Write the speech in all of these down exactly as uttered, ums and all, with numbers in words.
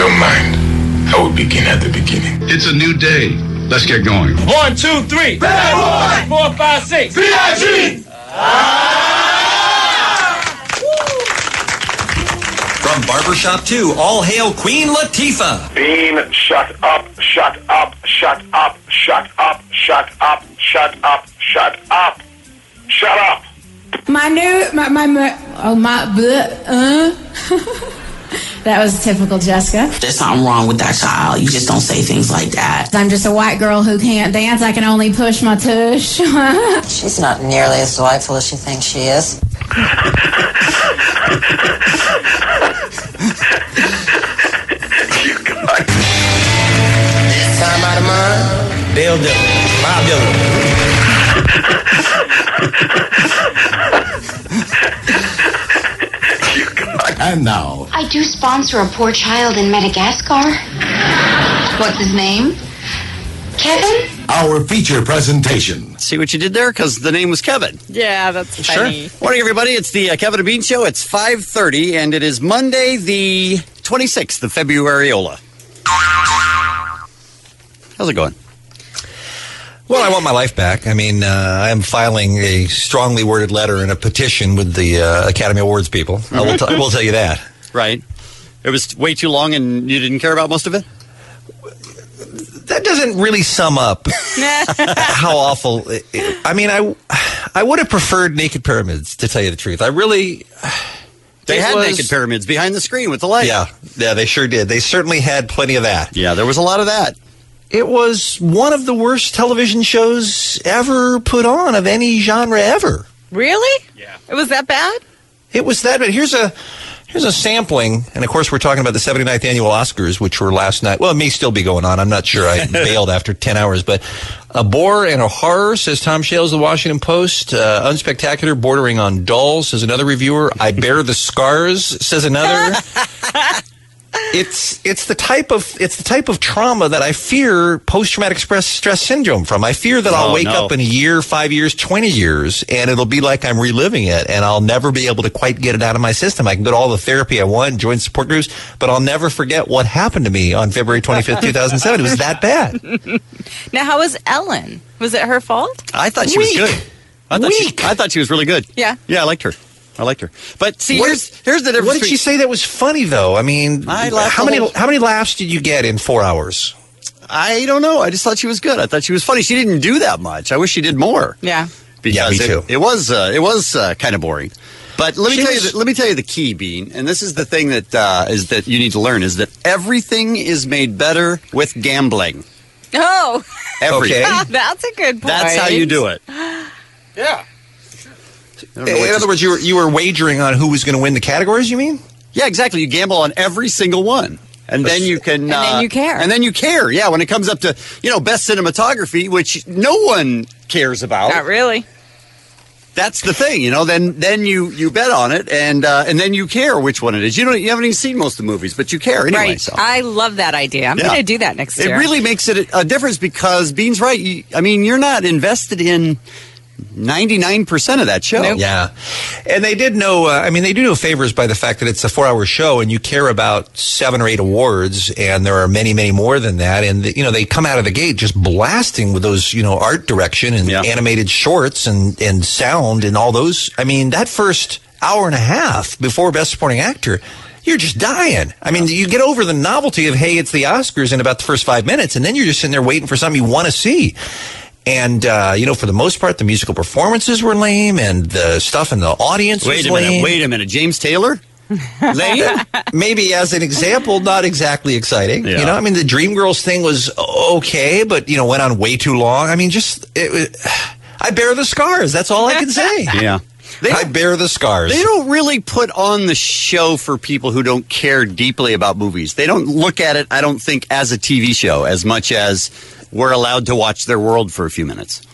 don't mind, I will begin at the beginning. It's a new day. Let's get going. One, two, three. Bad boy. Four, five, six. B I G. From Barbershop two, all hail Queen Latifah. Bean, shut up, shut up, shut up, shut up, shut up, shut up, shut up, shut up. My new, my, my, my oh, my, bleh, uh. That was typical Jessica. There's something wrong with that child. You just don't say things like that. I'm just a white girl who can't dance. I can only push my tush. She's not nearly as delightful as she thinks she is. You got This time out of mind, Bill Dillon. Bob Dylan. And now, I do sponsor a poor child in Madagascar. What's his name? Kevin? our feature presentation. See what you did there? Because the name was Kevin. Yeah, that's funny. Sure. Morning, everybody. It's the uh, Kevin and Bean Show. It's five thirty, and it is Monday, the twenty-sixth of February-ola. How's it going? Well, I want my life back. I mean, uh, I'm filing a strongly worded letter and a petition with the uh, Academy Awards people. I will, t- I will tell you that. Right. It was way too long and you didn't care about most of it? That doesn't really sum up how awful it, it, I mean, I, I would have preferred Naked Pyramids, to tell you the truth. I really... They had was, Naked Pyramids behind the screen with the light. Yeah, yeah, they sure did. They certainly had plenty of that. Yeah, there was a lot of that. It was one of the worst television shows ever put on of any genre ever. Really? Yeah. It was that bad? It was that bad. Here's a here's a sampling, and of course we're talking about the seventy-ninth annual Oscars, which were last night. Well, it may still be going on. I'm not sure. I bailed after ten hours, but a bore and a horror, says Tom Shales, The Washington Post. Uh, unspectacular, bordering on dull, says another reviewer. I bear the scars, says another. It's it's the type of it's the type of trauma that I fear post-traumatic stress stress syndrome from. I fear that I'll oh, wake no. up in a year, five years, twenty years, and it'll be like I'm reliving it, and I'll never be able to quite get it out of my system. I can go to all the therapy I want, join support groups, but I'll never forget what happened to me on February twenty-fifth, two thousand seven. It was that bad. Now, how was Ellen? Was it her fault? I thought she Weak. was good. I thought Weak. She, I thought she was really good. Yeah. Yeah, I liked her. I liked her. But see, What- here's here's the difference. What did she between- say that was funny, though? I mean, I laughed how the many whole- how many laughs did you get in four hours? I don't know. I just thought she was good. I thought she was funny. She didn't do that much. I wish she did more. Yeah. Because Yeah, me it, too. It was uh, it was uh, kind of boring. But let me She tell was- you. The, let me tell you the key, Bean. And this is the thing that uh, is that you need to learn is that everything is made better with gambling. Oh, Everything. Okay. that's a good point. That's how you do it. Yeah. In other words, you were you were wagering on who was going to win the categories, you mean? Yeah, exactly. You gamble on every single one. And then you can... And uh, then you care. And then you care, yeah, when it comes up to, you know, best cinematography, which no one cares about. Not really. That's the thing, you know, then then you, you bet on it, and uh, and then you care which one it is. You don't, you haven't even seen most of the movies, but you care anyway. Right. So. I love that idea. I'm Yeah. going to do that next It year. really makes it a, a difference because Bean's right. You, I mean, you're not invested in ninety-nine percent of that show. Nope. Yeah. And they did know, uh, I mean, they do no favors by the fact that it's a four-hour show and you care about seven or eight awards, and there are many, many more than that. And, the, you know, they come out of the gate just blasting with those, you know, art direction and Yeah. animated shorts and, and sound and all those. I mean, that first hour and a half before Best Supporting Actor, you're just dying. I mean, you get over the novelty of, hey, it's the Oscars in about the first five minutes, and then you're just sitting there waiting for something you want to see. And, uh, you know, for the most part, the musical performances were lame, and the stuff in the audience Wait was a minute. lame. Wait a minute. James Taylor? Lame? Maybe as an example, not exactly exciting. Yeah. You know, I mean, the Dreamgirls thing was okay, but, you know, went on way too long. I mean, just, it, was- I bear the scars. That's all I can say. Yeah. They I don't, bear the scars. they don't really put on the show for people who don't care deeply about movies. They don't look at it, I don't think, as a T V show as much as we're allowed to watch their world for a few minutes.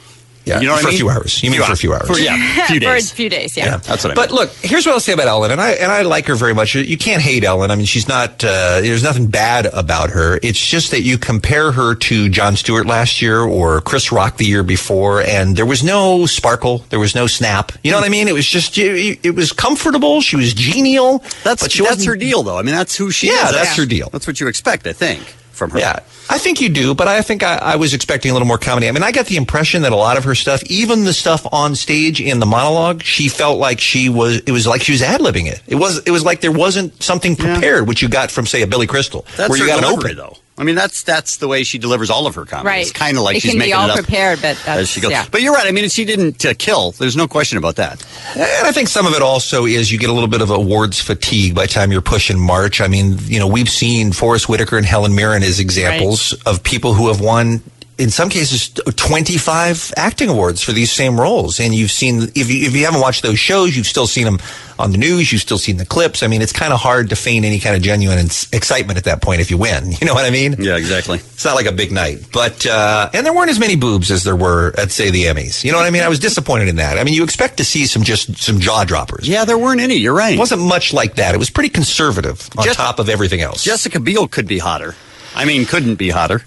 Yeah, you know what for I mean? a few hours. You mean few for a few hours? For, yeah, a few days. For a few days, yeah. Yeah, that's what I But mean. look, here's what I'll say about Ellen, and I and I like her very much. You can't hate Ellen. I mean, she's not. Uh, there's nothing bad about her. It's just that you compare her to Jon Stewart last year or Chris Rock the year before, and there was no sparkle, there was no snap. You know what I mean? It was just it, it was comfortable. She was genial. That's but she that's wasn't- her deal, though. I mean, that's who she Yeah, is. that's her deal. That's what you expect, I think, from her. Yeah, I think you do, but I think I, I was expecting a little more comedy. I mean, I got the impression that a lot of her stuff, even the stuff on stage in the monologue, she felt like she was, it was like she was ad-libbing it. It was, it was like there wasn't something prepared, which you got from, say, a Billy Crystal, That's where you her got an delivery, open. though. I mean, that's that's the way she delivers all of her comedy. Right. It's kind of like it she's can making be all it up prepared, but that's, as she goes. yeah. But you're right. I mean, she didn't uh, kill. There's no question about that. And I think some of it also is you get a little bit of awards fatigue by the time you're pushing March. I mean, you know, we've seen Forrest Whitaker and Helen Mirren as examples right. of people who have won, in some cases, twenty-five acting awards for these same roles. And you've seen, if you, if you haven't watched those shows, you've still seen them on the news, you've still seen the clips. I mean, it's kind of hard to feign any kind of genuine excitement at that point if you win. You know what I mean? Yeah, exactly. It's not like a big night. But, uh, and there weren't as many boobs as there were at, say, the Emmys. You know what I mean? I was disappointed in that. I mean, you expect to see some just some jaw droppers. Yeah, there weren't any. You're right. It wasn't much like that. It was pretty conservative on Just, top of everything else. Jessica Biel could be hotter. I mean, couldn't be hotter.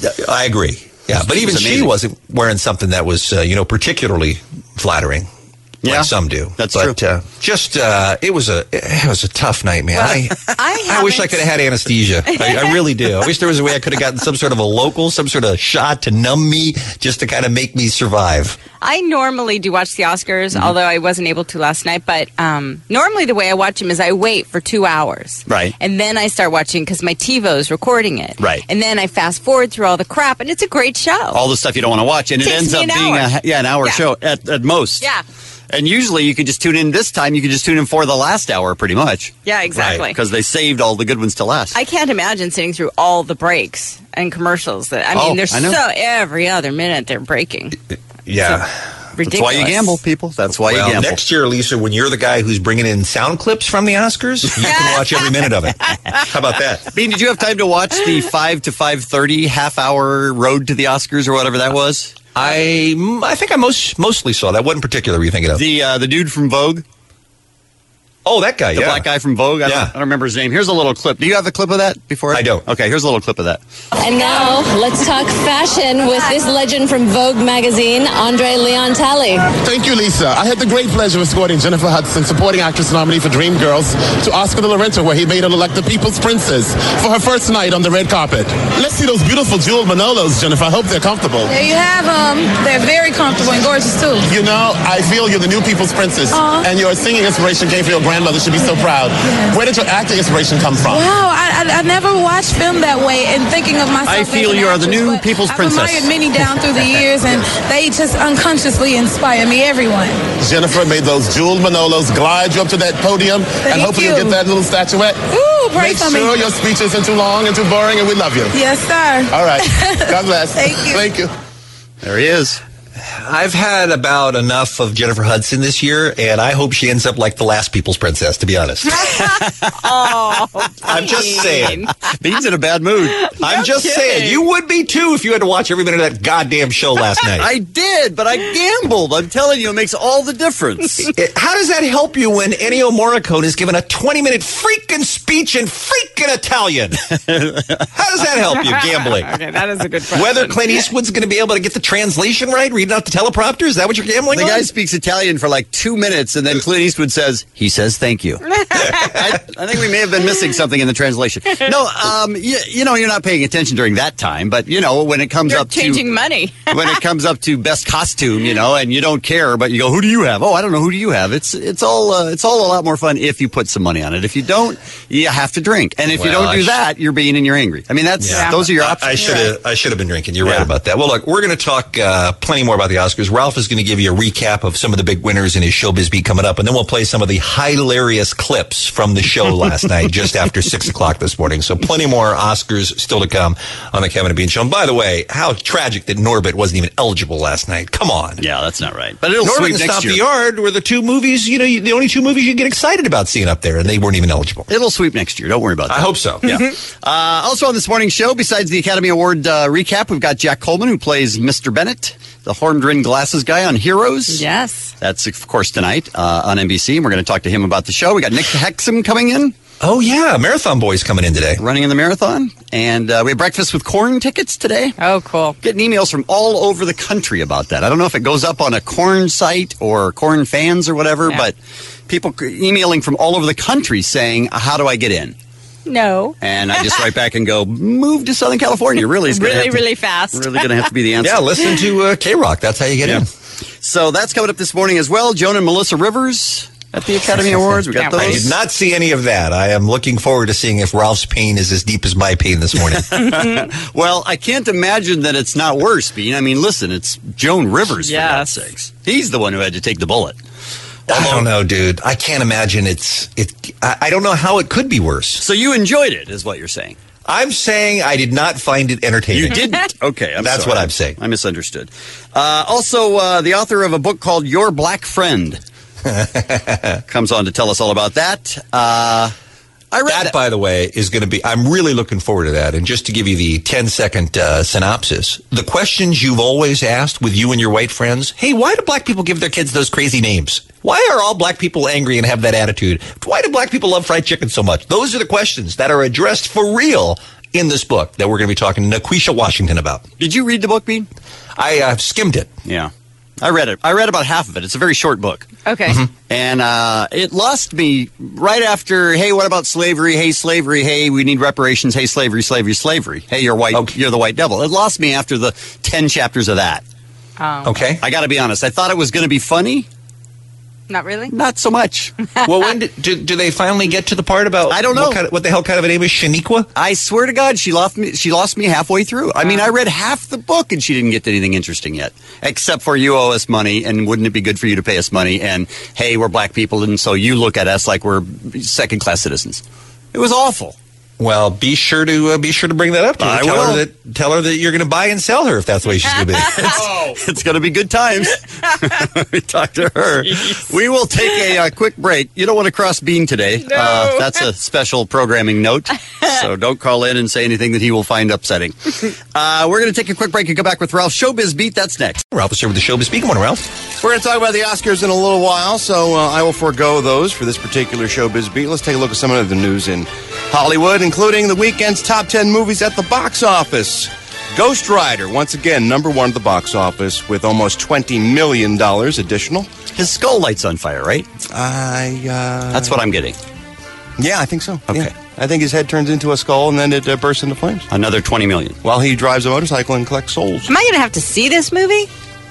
I agree. Yeah, but even she wasn't wearing something that was, uh, you know, particularly flattering. Yeah, like some do. That's but, true. Uh, just, uh, it was a, it was a tough night, man. Well, I, I, I wish I could have had anesthesia. I, I really do. I wish there was a way I could have gotten some sort of a local, some sort of shot to numb me, just to kind of make me survive. I normally do watch the Oscars, mm-hmm. although I wasn't able to last night. But um, normally the way I watch them is I wait for two hours. Right. And then I start watching because my TiVo is recording it. Right. And then I fast forward through all the crap, and it's a great show. All the stuff you don't want to watch. And it, it ends up an being hour. a, yeah, an hour yeah. show at, at most. Yeah. And usually you could just tune in this time. You could just tune in for the last hour pretty much. Yeah, exactly. Because they saved all the good ones to last. I can't imagine sitting through all the breaks and commercials. That I Oh, mean, there's I know. so every other minute they're breaking. Yeah. So ridiculous. That's why you gamble, people. That's why well, you gamble. next year, Lisa, when you're the guy who's bringing in sound clips from the Oscars, you can watch every minute of it. How about that? Bean, did you have time to watch the five to five thirty half hour road to the Oscars or whatever that was? I I think I most mostly saw that. What in particular were you thinking of? The uh, the dude from Vogue. Oh, that guy, the yeah. black guy from Vogue. I, yeah. don't, I don't remember his name. Here's a little clip. Do you have a clip of that before? I don't. Okay, here's a little clip of that. And now, let's talk fashion with this legend from Vogue magazine, Andre Leon Talley. Thank you, Lisa. I had the great pleasure of escorting Jennifer Hudson, supporting actress nominee for Dreamgirls, to Oscar de la Renta, where he made her look like the People's Princess for her first night on the red carpet. Let's see those beautiful jeweled Manolos, Jennifer. I hope they're comfortable. There you have them. They're very comfortable and gorgeous, too. You know, I feel you're the new People's Princess, Aww. and your singing inspiration came from your grandmother. Should be so proud. Yes. Where did your acting inspiration come from? Wow, I, I, I never watched film that way and thinking of myself. I feel you are the new People's I've Princess. I've admired many down through the years, and they just unconsciously inspire me, everyone. Jennifer made those jeweled Manolos glide you up to that podium, Thank and hopefully you. you'll get that little statuette. Ooh, pray Make for sure me. your speech isn't too long and too boring, and we love you. Yes, sir. All right. God bless. Thank you. Thank you. There he is. I've had about enough of Jennifer Hudson this year, and I hope she ends up like the last People's Princess, to be honest. Oh, I'm just saying. Bean's in a bad mood. I'm just kidding. saying. You would be, too, if you had to watch every minute of that goddamn show last night. I did, but I gambled. I'm telling you, it makes all the difference. It, how does that help you when Ennio Morricone is given a twenty-minute freaking speech in freaking Italian? How does that help you, gambling? Okay, that is a good question. Whether Clint Eastwood's going to be able to get the translation right, reading out the teleprompter, is that what you're gambling The on? guy speaks Italian for like two minutes, and then Clint Eastwood says, he says thank you. I, I think we may have been missing something in the translation. No, um, you, you know, you're not paying attention during that time, but, you know, when it comes You're up changing to... money. when it comes up to best costume, you know, and you don't care, but you go, who do you have? Oh, I don't know, who do you have? It's it's all uh, it's all a lot more fun if you put some money on it. If you don't, you have to drink. And if Well, you don't I do sh- that, you're being and you're angry. I mean, that's Yeah. those are your I- options. I should have. I should have been drinking. You're Yeah. right about that. Well, look, we're going to talk uh, plenty more about the Oscars. Ralph is going to give you a recap of some of the big winners in his Showbiz Beat coming up, and then we'll play some of the hilarious clips from the show last night, just after six o'clock this morning. So, plenty more Oscars still to come on the Kevin and Bean Show. And by the way, how tragic that Norbit wasn't even eligible last night. Come on. Yeah, that's not right. But it'll Norbit sweep and next Stomp year. the Yard were the two movies, you know, you, the only two movies you get excited about seeing up there, and they weren't even eligible. It'll sweep next year. Don't worry about that. I hope so. Yeah. uh, also on this morning's show, besides the Academy Award uh, recap, we've got Jack Coleman, who plays Mister Bennett, the horned-rimmed glasses guy on Heroes. Yes. That's, of course, tonight uh, on N B C. And we're going to talk to him about the show. We got Nick Hexum coming in. Oh, yeah. Marathon Boy's coming in today. Running in the marathon. And uh, we have Breakfast with Corn tickets today. Oh, cool. Getting emails from all over the country about that. I don't know if it goes up on a Corn site or Corn fans or whatever, yeah. but people emailing from all over the country saying, how do I get in? No. And I just write back and go, move to Southern California. Really, is really, have to, really fast. Really going to have to be the answer. Yeah, listen to uh, K-Rock. That's how you get yeah. in. So that's coming up this morning as well. Joan and Melissa Rivers at the Academy Awards. We got those. I did not see any of that. I am looking forward to seeing if Ralph's pain is as deep as my pain this morning. Well, I can't imagine that it's not worse, Bean. I mean, listen, it's Joan Rivers, for yes. God's sakes. He's the one who had to take the bullet. I don't know, dude. I can't imagine it's... It, I, I don't know how it could be worse. So you enjoyed it, is what you're saying? I'm saying I did not find it entertaining. You didn't? Okay, I'm That's sorry. what I'm saying. I misunderstood. Uh, also, uh, the author of a book called Your Black Friend comes on to tell us all about that. Uh, I read that, by the way, is going to be... I'm really looking forward to that. And just to give you the ten-second uh, synopsis, the questions you've always asked with you and your white friends, hey, why do black people give their kids those crazy names? Why are all black people angry and have that attitude? Why do black people love fried chicken so much? Those are the questions that are addressed for real in this book that we're going to be talking to Naquisha Washington about. Did you read the book, Bean? I uh, skimmed it. Yeah. I read it. I read about half of it. It's a very short book. Okay. Mm-hmm. And uh, it lost me right after, hey, what about slavery? Hey, slavery. Hey, we need reparations. Hey, slavery, slavery, slavery. Hey, you're white. Okay. You're the white devil. It lost me after the ten chapters of that. Oh. Okay. I got to be honest. I thought it was going to be funny. Not really? Not so much. Well, when did, do, do they finally get to the part about... I don't know. What, kind of, what the hell kind of a name is Shaniqua? I swear to God, she lost me She lost me halfway through. I mean, I read half the book and she didn't get to anything interesting yet. Except for you owe us money and wouldn't it be good for you to pay us money? And, hey, we're black people and so you look at us like we're second-class citizens. It was awful. Well, be sure to uh, be sure to bring that up to her. I tell will. her that tell her that you're going to buy and sell her if that's the way she's going to be. it's it's going to be good times. We talk to her. Jeez. We will take a uh, quick break. You don't want to cross Bean today. No. Uh, that's a special programming note. So don't call in and say anything that he will find upsetting. Uh, we're going to take a quick break and come back with Ralph Showbiz Beat. That's next. Ralph is here with the Showbiz Beat. Good morning, Ralph. We're going to talk about the Oscars in a little while, so uh, I will forego those for this particular Showbiz Beat. Let's take a look at some of the news in Hollywood, including the weekend's top ten movies at the box office. Ghost Rider, once again, number one at the box office with almost twenty million dollars additional. His skull light's on fire, right? I, uh... That's what I'm getting. Yeah, I think so. Okay. Yeah. I think his head turns into a skull and then it uh, bursts into flames. Another twenty million dollars. While he drives a motorcycle and collects souls. Am I going to have to see this movie?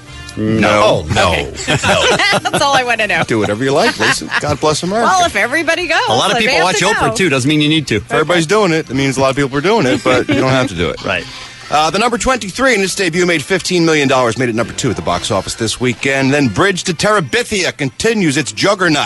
No. No. Okay. no. That's all I want to know. Do whatever you like, listen. God bless America. Well, if everybody goes. A lot of people watch Oprah, too. Doesn't mean you need to. If everybody's doing it, it means a lot of people are doing it, but you don't have to do it. Right. Uh, the number twenty-three in its debut made fifteen million dollars, made it number two at the box office this weekend. Then Bridge to Terabithia continues its juggernaut.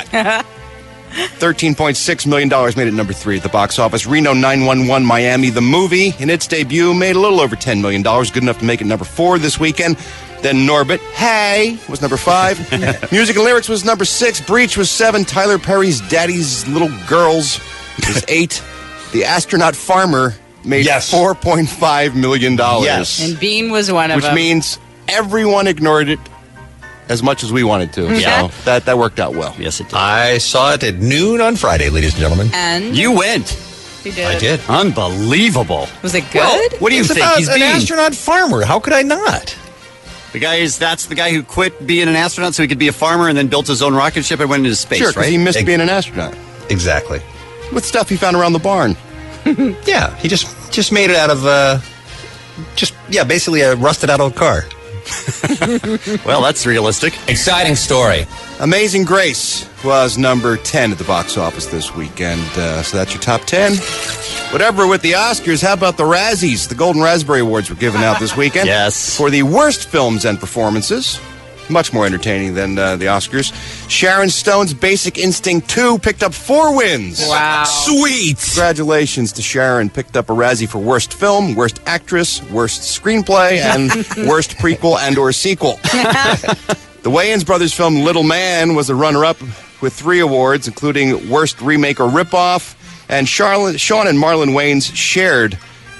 thirteen point six million dollars made it number three at the box office. Reno nine one one Miami, the movie, in its debut made a little over ten million dollars, good enough to make it number four this weekend. Then Norbit, Hey, was number five. Music and Lyrics was number six. Breach was seven. Tyler Perry's Daddy's Little Girls was eight. The Astronaut Farmer made yes. four point five million dollars. Yes. And Bean was one of which them. Which means everyone ignored it as much as we wanted to. Yeah. So that, that worked out well. Yes, it did. I saw it at noon on Friday, ladies and gentlemen. And? You went. You did. I did. Unbelievable. Was it good? Well, what do you it's think? About He's an Bean. astronaut farmer. How could I not? The guy is, that's the guy who quit being an astronaut so he could be a farmer and then built his own rocket ship and went into space, Sure, because right? he missed Ex- being an astronaut. Exactly. With stuff he found around the barn. Yeah, he just just made it out of, uh, just, yeah, basically a rusted out old car. Well, that's realistic. Exciting story. Amazing Grace was number ten at the box office this weekend. Uh, so that's your top ten. Whatever with the Oscars, how about the Razzies? The Golden Raspberry Awards were given out this weekend. Yes. For the worst films and performances. Much more entertaining than uh, the Oscars. Sharon Stone's Basic Instinct two picked up four wins. Wow. Sweet. Congratulations to Sharon. Picked up a Razzie for Worst Film, Worst Actress, Worst Screenplay, and Worst Prequel and or Sequel. The Wayans brothers film Little Man was a runner-up with three awards, including Worst Remake or Ripoff. And Charlotte, Sean and Marlon Wayans shared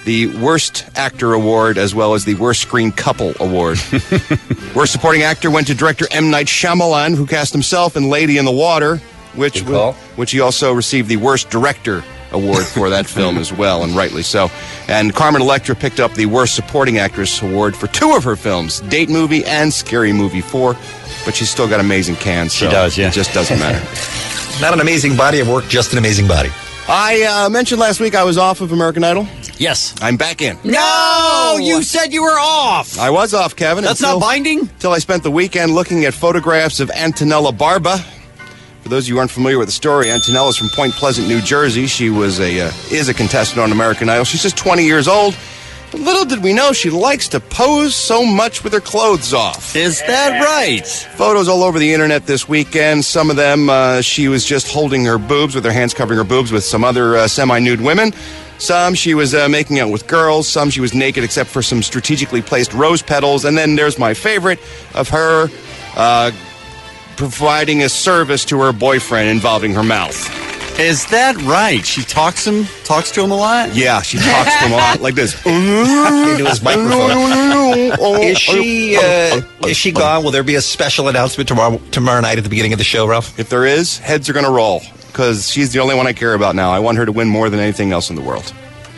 the Worst Actor Award, as well as the Worst Screen Couple Award. Worst Supporting Actor went to director M. Night Shyamalan, who cast himself in Lady in the Water, which which he also received the Worst Director Award for that film as well, and rightly so. And Carmen Electra picked up the Worst Supporting Actress Award for two of her films, Date Movie and Scary Movie four, but she's still got amazing cans, so she does, yeah. It just doesn't matter. Not an amazing body of work, just an amazing body. I uh, mentioned last week I was off of American Idol. Yes. I'm back in. No! You said you were off! I was off, Kevin. That's until, not binding? Until I spent the weekend looking at photographs of Antonella Barba. For those of you who aren't familiar with the story, Antonella's from Point Pleasant, New Jersey. She was a uh, is a contestant on American Idol. She's just twenty years old. But little did we know she likes to pose so much with her clothes off. Is that right? Photos all over the internet this weekend. Some of them, uh, she was just holding her boobs with her hands covering her boobs with some other uh, semi-nude women. Some she was uh, making out with girls. Some she was naked except for some strategically placed rose petals. And then there's my favorite of her uh, providing a service to her boyfriend involving her mouth. Is that right? She talks him, talks to him a lot? Yeah, she talks to him a lot like this. Into his microphone. Is she uh, is she gone? Will there be a special announcement tomorrow tomorrow night at the beginning of the show, Ralph? If there is, heads are going to roll because she's the only one I care about now. I want her to win more than anything else in the world.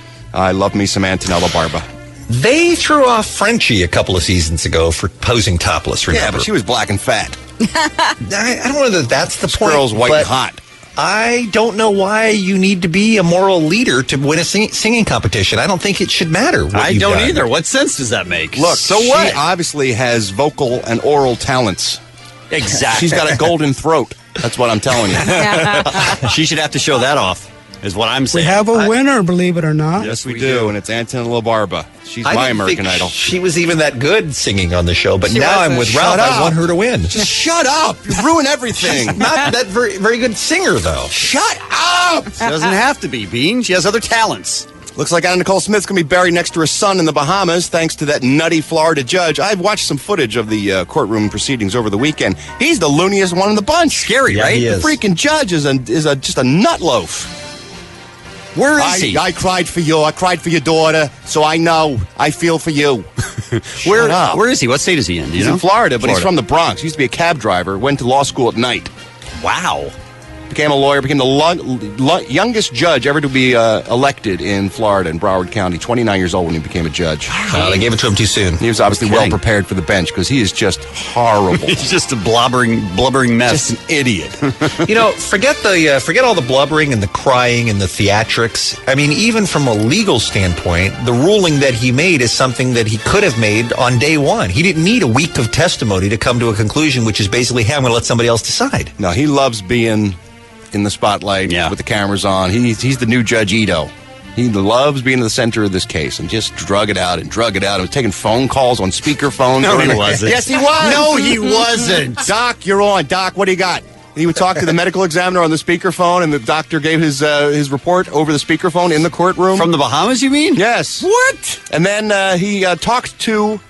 I love me some Antonella Barba. They threw off Frenchie a couple of seasons ago for posing topless, remember? Yeah, but she was black and fat. I, I don't know that that's the this point. Girl's white and hot. I don't know why you need to be a moral leader to win a sing- singing competition. I don't think it should matter. What I you've don't done. either. What sense does that make? Look, so she what? obviously has vocal and oral talents. Exactly. She's got a golden throat. That's what I'm telling you. She should have to show that off, is what I'm saying. We have a winner, believe it or not. Yes, we, we do. do, and it's Antonella Barba. She's I my didn't American think Idol. She was even that good singing on the show, but She now wasn't. I'm with Shut Ralph. up. I want her to win. Just shut up. You ruin everything. Not that very very good singer, though. Shut up. She doesn't have to be, Bean. She has other talents. Looks like Anna Nicole Smith's going to be buried next to her son in the Bahamas, thanks to that nutty Florida judge. I've watched some footage of the uh, courtroom proceedings over the weekend. He's the looniest one in the bunch. Scary, Yeah, right? he The is. freaking judge is a, is a just a nut loaf. Where is I, he? I cried for you. I cried for your daughter, so I know. I feel for you. where, up. where is he? What state is he in? Do you He's know? in Florida, but Florida. he's from the Bronx. He used to be a cab driver, went to law school at night. Wow. Became a lawyer, became the lo- lo- youngest judge ever to be uh, elected in Florida, in Broward County. twenty-nine years old when he became a judge. Uh, they gave it to him too soon. He was obviously Okay. well prepared for the bench because he is just horrible. He's just a blobbering, blubbering mess. Just an idiot. You know, forget the uh, forget all the blubbering and the crying and the theatrics. I mean, even from a legal standpoint, the ruling that he made is something that he could have made on day one. He didn't need a week of testimony to come to a conclusion, which is basically, hey, I'm going to let somebody else decide. No, he loves being in the spotlight Yeah. with the cameras on. He's, he's the new Judge Ito. He loves being in the center of this case and just drug it out and drug it out. He was taking phone calls on speakerphone. No, he wasn't. Yes, he was. No, he wasn't. Doc, you're on. Doc, what do you got? He would talk to the medical examiner on the speakerphone, and the doctor gave his uh, his report over the speakerphone in the courtroom. From the Bahamas, you mean? Yes. What? And then uh, he uh, talked to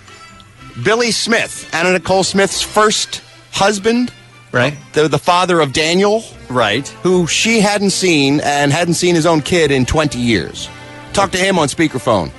Billy Smith, Anna Nicole Smith's first husband. Right. The, the father of Daniel. Right. Who she hadn't seen and hadn't seen his own kid in twenty years. Talk to him on speakerphone.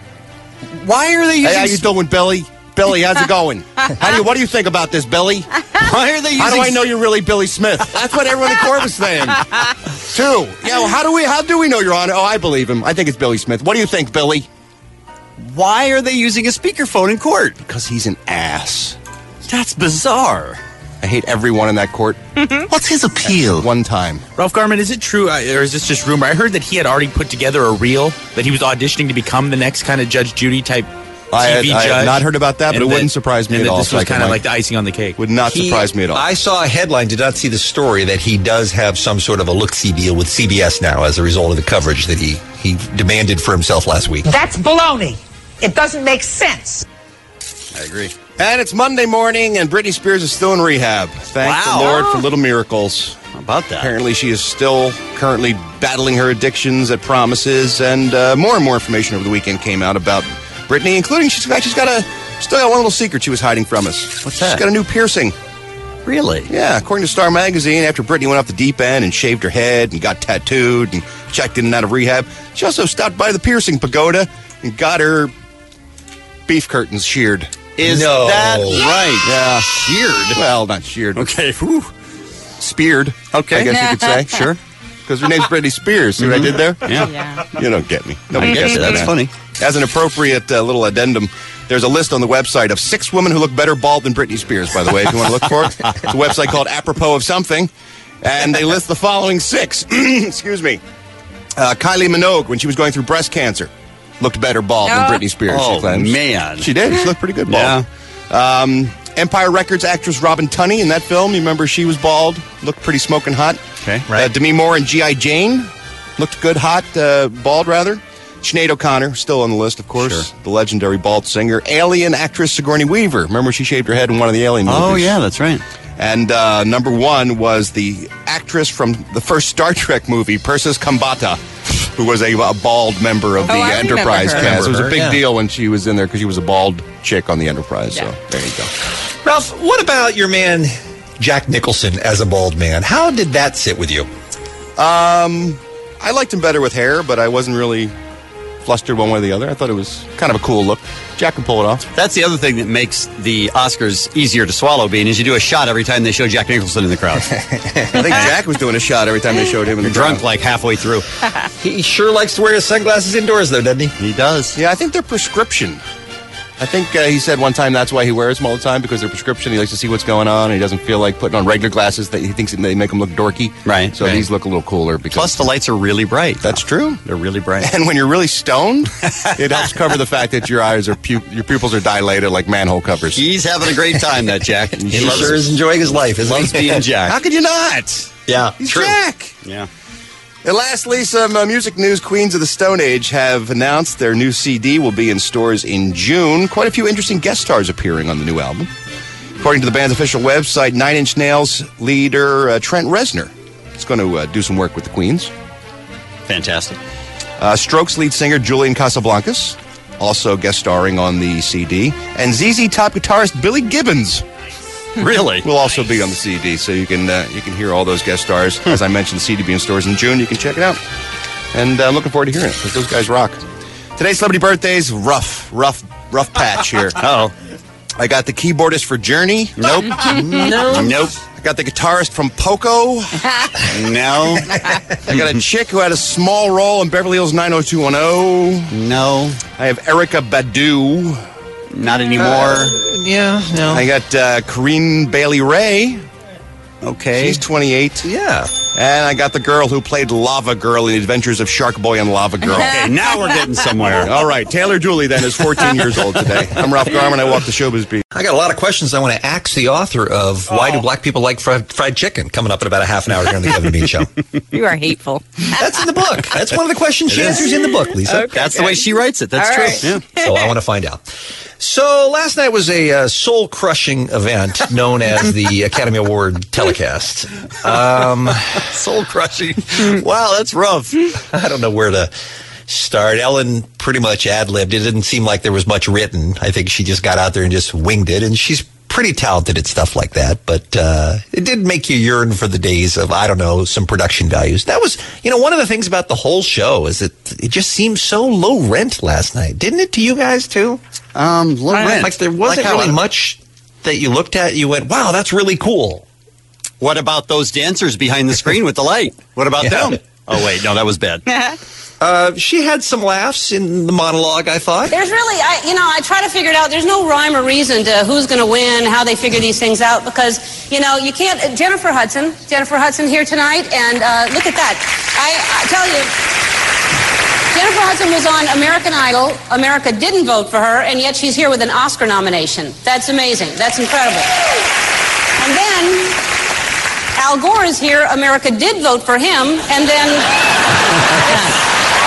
Why are they using... Hey, how you doing, Billy? Billy, how's it going? How do you, what do you think about this, Billy? Why are they using... How do I know you're really Billy Smith? That's what everyone in court was saying. Two. Yeah, well, how do we how do we know you're on? Oh, I believe him. I think it's Billy Smith. What do you think, Billy? Why are they using a speakerphone in court? Because he's an ass. That's bizarre. I hate everyone in that court. What's his appeal? One time. Ralph Garman, is it true, uh, or is this just rumor? I heard that he had already put together a reel, that he was auditioning to become the next kind of Judge Judy type T V I had, judge. I had not heard about that, but and it that- wouldn't surprise me and at that all. This was Psycho kind of Mike. like the icing on the cake. Would not He- surprise me at all. I saw a headline, did not see the story, that he does have some sort of a look-see deal with C B S now as a result of the coverage that he, he demanded for himself last week. That's baloney. It doesn't make sense. I agree. And it's Monday morning, and Britney Spears is still in rehab. Thank Wow. the Lord for little miracles. How about that? Apparently, she is still currently battling her addictions at Promises, and uh, more and more information over the weekend came out about Britney, including she's got, she's got a still got one little secret she was hiding from us. What's that? She's got a new piercing. Really? Yeah, according to Star Magazine, after Britney went off the deep end and shaved her head and got tattooed and checked in and out of rehab, she also stopped by the piercing pagoda and got her beef curtains sheared. Is No. that right? Yeah. Sheared. Well, not sheared. Okay. Whew. Speared. Okay. I guess you could say. Sure. Because her name's Britney Spears. See what I did there? Yeah. Yeah. You don't get me. Nobody I gets guess it. that's man. funny. As an appropriate uh, little addendum, there's a list on the website of six women who look better bald than Britney Spears, by the way, if you want to look for it. It's a website called Apropos of Something. And they list the following six. Excuse me. Uh, Kylie Minogue, when she was going through breast cancer, looked better bald than Oh. Britney Spears. Oh, she claims. man. She did. She looked pretty good bald. Yeah. Um, Empire Records actress Robin Tunney in that film, you remember she was bald, looked pretty smoking hot. Okay. Uh, Demi Moore and G I. Jane looked good, hot, uh, bald rather. Sinead O'Connor, still on the list, of course. Sure. The legendary bald singer. Alien actress Sigourney Weaver. Remember she shaved her head in one of the Alien movies? Oh, yeah, that's right. And uh, number one was the actress from the first Star Trek movie, Persis Kambata, who was a, a bald member of the Oh, I remember Enterprise her. cast. It was a Remember big her, yeah. deal when she was in there because she was a bald chick on the Enterprise. Yeah. So there you go. Ralph, what about your man, Jack Nicholson, as a bald man? How did that sit with you? Um, I liked him better with hair, but I wasn't really flustered one way or the other. I thought it was kind of a cool look. Jack can pull it off. That's the other thing that makes the Oscars easier to swallow, being is you do a shot every time they show Jack Nicholson in the crowd. I think Jack was doing a shot every time they showed him in the You're drunk crowd. like halfway through. He sure likes to wear his sunglasses indoors, though, doesn't he? He does. Yeah, I think they're prescription. I think uh, he said one time that's why he wears them all the time, because they're prescription. He likes to see what's going on, and he doesn't feel like putting on regular glasses that he thinks they make him look dorky. Right, So right. these look a little cooler. Because Plus, the lights are really bright. That's true. They're really bright. And when you're really stoned, it helps cover the fact that your eyes are pu- your pupils are dilated like manhole covers. He's having a great time, that Jack. He sure is enjoying his life, isn't Loves he? being Jack. How could you not? Yeah, He's true. Jack. Yeah. And lastly, some uh, music news. Queens of the Stone Age have announced their new C D will be in stores in June. Quite a few interesting guest stars appearing on the new album. According to the band's official website, Nine Inch Nails leader uh, Trent Reznor is going to uh, do some work with the Queens. Fantastic. Uh, Strokes lead singer Julian Casablancas, also guest starring on the C D. And Z Z Top guitarist Billy Gibbons Really? will also be on the C D, so you can uh, you can hear all those guest stars. As I mentioned, the C D be in stores in June. You can check it out. And uh, I'm looking forward to hearing it, because those guys rock. Today's celebrity birthdays, rough, rough, rough patch here. Oh. I got the keyboardist for Journey. Nope. No. Nope. I got the guitarist from Poco. No. I got a chick who had a small role in Beverly Hills nine oh two one oh. No. I have Erica Badu. Not anymore. Uh, yeah, no. I got uh, Corinne Bailey Ray. Okay. She's twenty-eight. Yeah. And I got the girl who played Lava Girl in the Adventures of Shark Boy and Lava Girl. Okay, now we're getting somewhere. All right, Taylor Dooley then is fourteen years old today. I'm Ralph Garman. I walk the showbiz beat. I got a lot of questions I want to ask the author of Why Do Black People Like Fried, fried Chicken? Coming up in about a half an hour here on the Kevin Bean Show. You are hateful. That's in the book. That's one of the questions she It is. answers in the book, Lisa. Okay. That's the way she writes it. That's All true. right. Yeah. So I want to find out. So last night was a uh, soul-crushing event known as the Academy Award telecast. Um, Soul crushing. Wow, that's rough. I don't know where to start. Ellen pretty much ad-libbed. It didn't seem like there was much written. I think she just got out there and just winged it, and she's pretty talented at stuff like that. But uh, it did make you yearn for the days of, I don't know, some production values. That was, you know, one of the things about the whole show is that it just seemed so low rent last night. Didn't it to you guys, too? Um, low I- rent. Like there wasn't Like how- really much that you looked at, you went, wow, that's really cool. What about those dancers behind the screen with the light? What about Yeah. them? Oh, wait, no, that was bad. Uh, she had some laughs in the monologue, I thought. There's really, I, you know, I try to figure it out. There's no rhyme or reason to who's going to win, how they figure these things out, because, you know, you can't. Uh, Jennifer Hudson, Jennifer Hudson here tonight, and uh, look at that. I, I tell you, Jennifer Hudson was on American Idol. America didn't vote for her, and yet she's here with an Oscar nomination. That's amazing. That's incredible. And then Al Gore is here. America did vote for him, and then.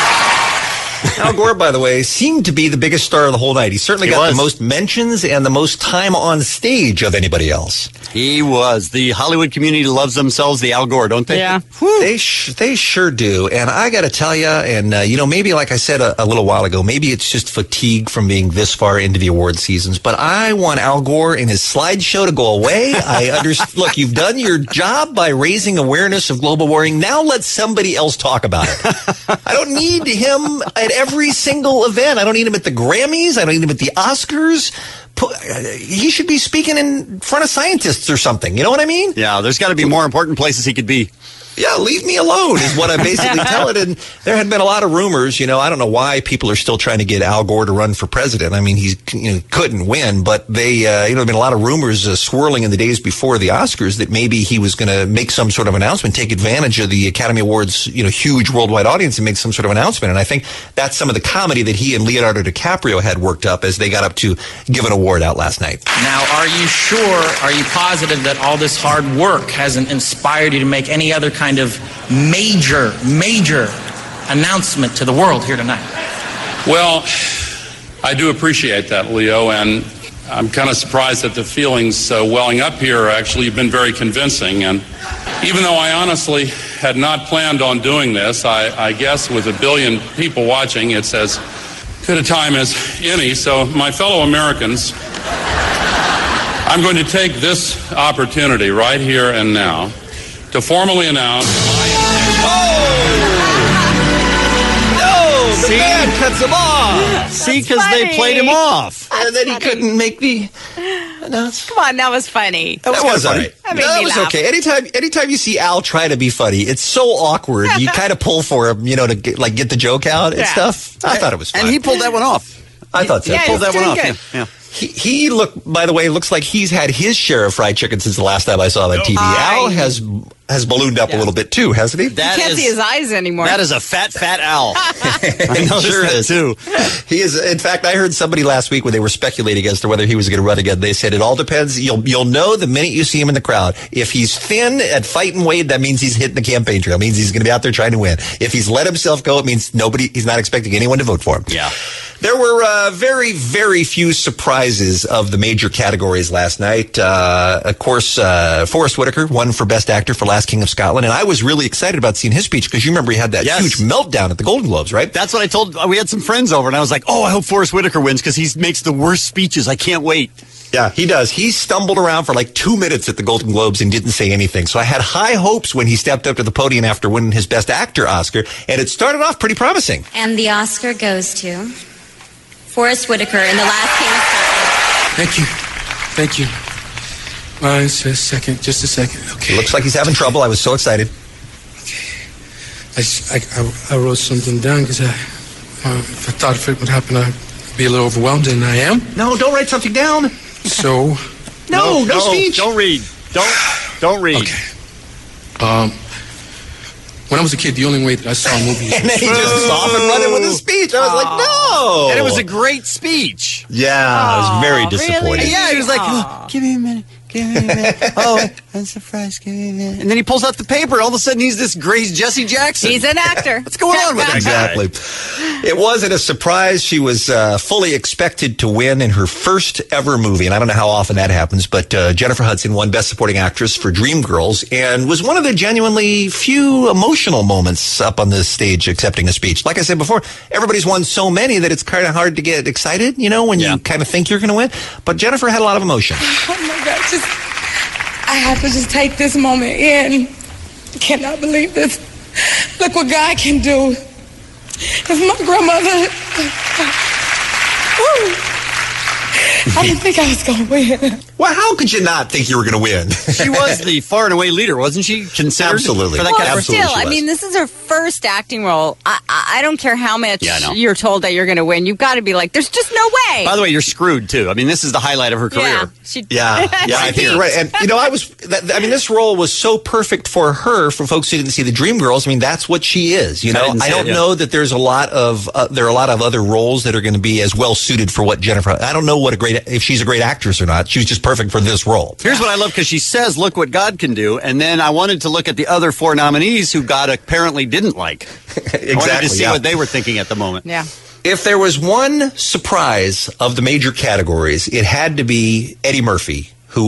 Al Gore, by the way, seemed to be the biggest star of the whole night. He certainly He got was. the most mentions and the most time on stage of anybody else. He was. The Hollywood community loves themselves the Al Gore, don't they? Yeah. They sh- they sure do. And I got to tell you, and, uh, you know, maybe like I said a, a little while ago, maybe it's just fatigue from being this far into the award seasons, but I want Al Gore and his slideshow to go away. I understand. Look, you've done your job by raising awareness of global warming. Now let somebody else talk about it. I don't need him at every single event. I don't need him at the Grammys. I don't need him at the Oscars. He should be speaking in front of scientists or something. You know what I mean? Yeah, there's got to be more important places he could be. Yeah, leave me alone is what I basically tell it. And there had been a lot of rumors. You know, I don't know why people are still trying to get Al Gore to run for president. I mean, he you know, couldn't win, but they, uh, you know, there have been a lot of rumors uh, swirling in the days before the Oscars that maybe he was going to make some sort of announcement, take advantage of the Academy Awards, you know, huge worldwide audience and make some sort of announcement. And I think that's some of the comedy that he and Leonardo DiCaprio had worked up as they got up to give an award out last night. Now, are you sure, are you positive that all this hard work hasn't inspired you to make any other kind of major, major announcement to the world here tonight? Well, I do appreciate that, Leo, and I'm kind of surprised that the feelings uh, welling up here actually have been very convincing. And even though I honestly had not planned on doing this, I, I guess with a billion people watching, it's as good a time as any. So, my fellow Americans, I'm going to take this opportunity right here and now to formally announce my No, the See? man cuts him off. See, because they played him off. And then he couldn't make the announcement. Come on, that was funny. That was, that was all funny. right. That made that me was laugh. okay. Anytime, anytime you see Al try to be funny, it's so awkward. You kind of pull for him, you know, to get, like get the joke out and Yeah. stuff. I thought it was fun. And he pulled that one off. I thought so. Yeah, pulled he's that one doing off. good. Yeah. yeah. He, he look, by the way, looks like he's had his share of fried chicken since the last time I saw him on T V. I- Al has has ballooned up Yeah. a little bit too, hasn't he? That You can't is- see his eyes anymore. That is a fat, fat Al. I know Sure that is. too. He is. In fact, I heard somebody last week when they were speculating as to whether he was going to run again. They said it all depends. You'll you'll know the minute you see him in the crowd. If he's thin at fighting weight, that means he's hitting the campaign trail. It means he's going to be out there trying to win. If he's let himself go, it means nobody. He's not expecting anyone to vote for him. Yeah. There were uh, very, very few surprises of the major categories last night. Uh, of course, uh, Forrest Whitaker won for Best Actor for Last King of Scotland, and I was really excited about seeing his speech because you remember he had that Yes. huge meltdown at the Golden Globes, right? That's what I told. We had some friends over, and I was like, "Oh, I hope Forrest Whitaker wins because he makes the worst speeches. I can't wait." Yeah, he does. He stumbled around for like two minutes at the Golden Globes and didn't say anything. So I had high hopes when he stepped up to the podium after winning his Best Actor Oscar, and it started off pretty promising. And the Oscar goes to Forrest Whitaker in The Last King of Scotland. Thank you. Thank you. Uh, just a second. Just a second. Okay. It looks like he's having trouble. I was so excited. I, s- I- I- I wrote something down because I, uh, if I thought if it would happen, I'd be a little overwhelmed, and I am. No, don't write something down. So, No, no, speech. Don't read. Don't. Don't read. okay. Um, when I was a kid, the only way that I saw movies. And then he just was off and running with his speech. I was like, no. And it was a great speech. Yeah, I was very Aw, disappointed. really? Yeah, he was like, Aw. "Oh, give me a minute. Give me a minute. Oh, I'm surprised. Give me a minute." And then he pulls out the paper. All of a sudden, he's this great Jesse Jackson. He's an actor. What's going on with that Exactly. It wasn't a surprise. She was uh, fully expected to win in her first ever movie, and I don't know how often that happens, but uh, Jennifer Hudson won Best Supporting Actress for Dreamgirls and was one of the genuinely few emotional moments up on the stage accepting a speech. Like I said before, everybody's won so many that it's kind of hard to get excited, you know, when Yeah. you kind of think you're going to win. But Jennifer had a lot of emotion. Oh my God, just, I have to just take this moment in. Cannot believe this. Look what God can do. If my grandmother, Woo. I didn't think I was going to win. Well, how could you not think you were going to win? She was the far and away leader, wasn't she? Considered Absolutely. for that Well, kind of- Absolutely still, she I was. mean, this is her first acting role. I, I, I don't care how much Yeah, I know. you're told that you're going to win. You've got to be like, there's just no way. By the way, you're screwed too. I mean, this is the highlight of her career. yeah, she, Yeah, yeah, I think you're right. And you know, I was, that, I mean, this role was so perfect for her. For folks who didn't see the Dreamgirls, I mean, that's what she is. You I know, didn't I, see don't it, yeah. know that there's a lot of uh, there are a lot of other roles that are going to be as well suited for what Jennifer. I don't know what a great if she's a great actress or not. She was just perfect for this role. Here's what I love because she says, "Look what God can do," and then I wanted to look at the other four nominees who God apparently didn't like. Exactly. I wanted to see yeah. what they were thinking at the moment. yeah. If there was one surprise of the major categories, it had to be Eddie Murphy, who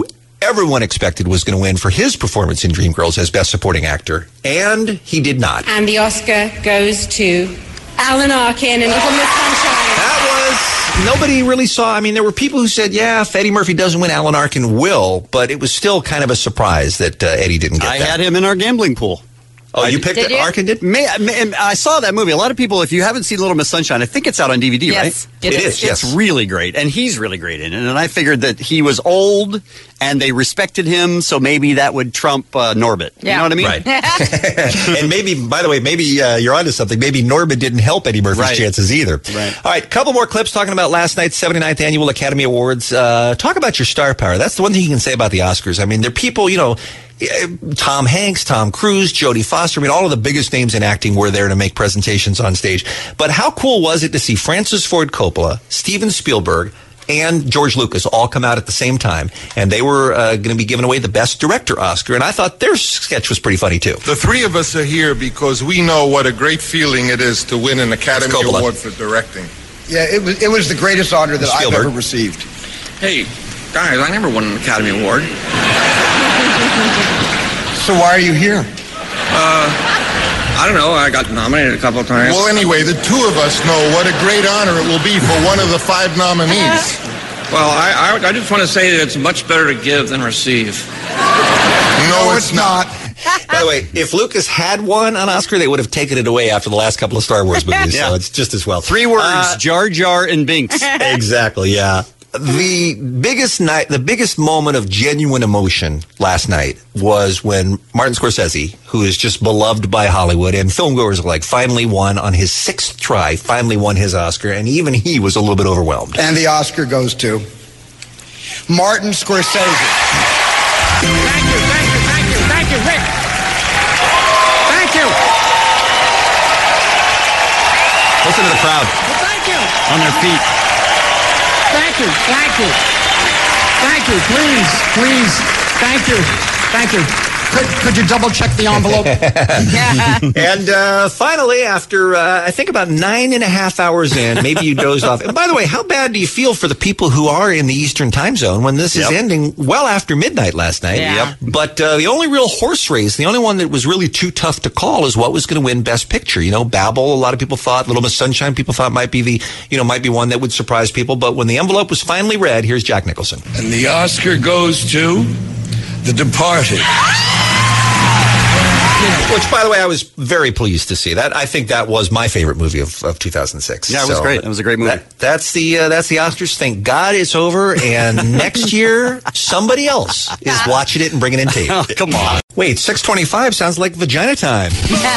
everyone expected was going to win for his performance in Dreamgirls as Best Supporting Actor, and he did not. And the Oscar goes to Alan Arkin in Little Miss Sunshine. That was, nobody really saw, I mean, there were people who said, yeah, if Eddie Murphy doesn't win, Alan Arkin will, but it was still kind of a surprise that uh, Eddie didn't get I that. had him in our gambling pool. Oh, you picked Did it? you? Arkin did? May, may, I saw that movie. A lot of people, if you haven't seen Little Miss Sunshine, I think it's out on D V D, Yes, right? it It is. is, yes. It's really great, and he's really great in it. And I figured that he was old, and they respected him, so maybe that would trump uh, Norbit. You Yeah. know what I mean? Right. And maybe, by the way, maybe uh, you're onto something. Maybe Norbit didn't help Eddie Murphy's Right. chances either. Right. All right, couple more clips talking about last night's seventy-ninth Annual Academy Awards. Uh, talk about your star power. That's the one thing you can say about the Oscars. I mean, they're people, you know, Tom Hanks, Tom Cruise, Jodie Foster. I mean, all of the biggest names in acting were there to make presentations on stage. But how cool was it to see Francis Ford Coppola, Steven Spielberg, and George Lucas all come out at the same time, and they were uh, going to be giving away the Best Director Oscar, and I thought their sketch was pretty funny, too. The three of us are here because we know what a great feeling it is to win an Academy Coppola. Award for directing. Yeah, it was it was the greatest honor that Spielberg. I've ever received. Hey, guys, I never won an Academy Award. So why are you here? Uh, I don't know. I got nominated a couple of times. Well, anyway, the two of us know what a great honor it will be for one of the five nominees. Well, I, I, I just want to say that it's much better to give than receive. No, it's not. By the way, if Lucas had won an Oscar, they would have taken it away after the last couple of Star Wars movies, Yeah. so it's just as well. Three words, Uh, Jar Jar and Binks. Exactly, yeah. The biggest night, the biggest moment of genuine emotion last night was when Martin Scorsese, who is just beloved by Hollywood, and filmgoers are like, finally won on his sixth try, finally won his Oscar, and even he was a little bit overwhelmed. And the Oscar goes to Martin Scorsese. Thank you, thank you, thank you, thank you, Rick. Thank you. Listen to the crowd Well, thank you. On their feet. Thank you, thank you. Thank you, please, please. Thank you, thank you. Could, could you double check the envelope? And uh, finally, after uh, I think about nine and a half hours in, maybe you dozed off. And by the way, how bad do you feel for the people who are in the Eastern time zone when this Yep. is ending well after midnight last night? Yeah. Yep. But uh, the only real horse race, the only one that was really too tough to call, is what was going to win Best Picture. You know, Babel, a lot of people thought, Little Miss Sunshine, people thought might be the, you know, might be one that would surprise people. But when the envelope was finally read, here's Jack Nicholson. And the Oscar goes to The Departed. Which, by the way, I was very pleased to see. That I think that was my favorite movie of, of two thousand six. Yeah, it was great. It was a great movie. That, that's the uh, that's the Oscars. Thank God it's over, and next year somebody else is watching it and bringing in tape. Oh, come on. Wait, six twenty-five sounds like vagina time.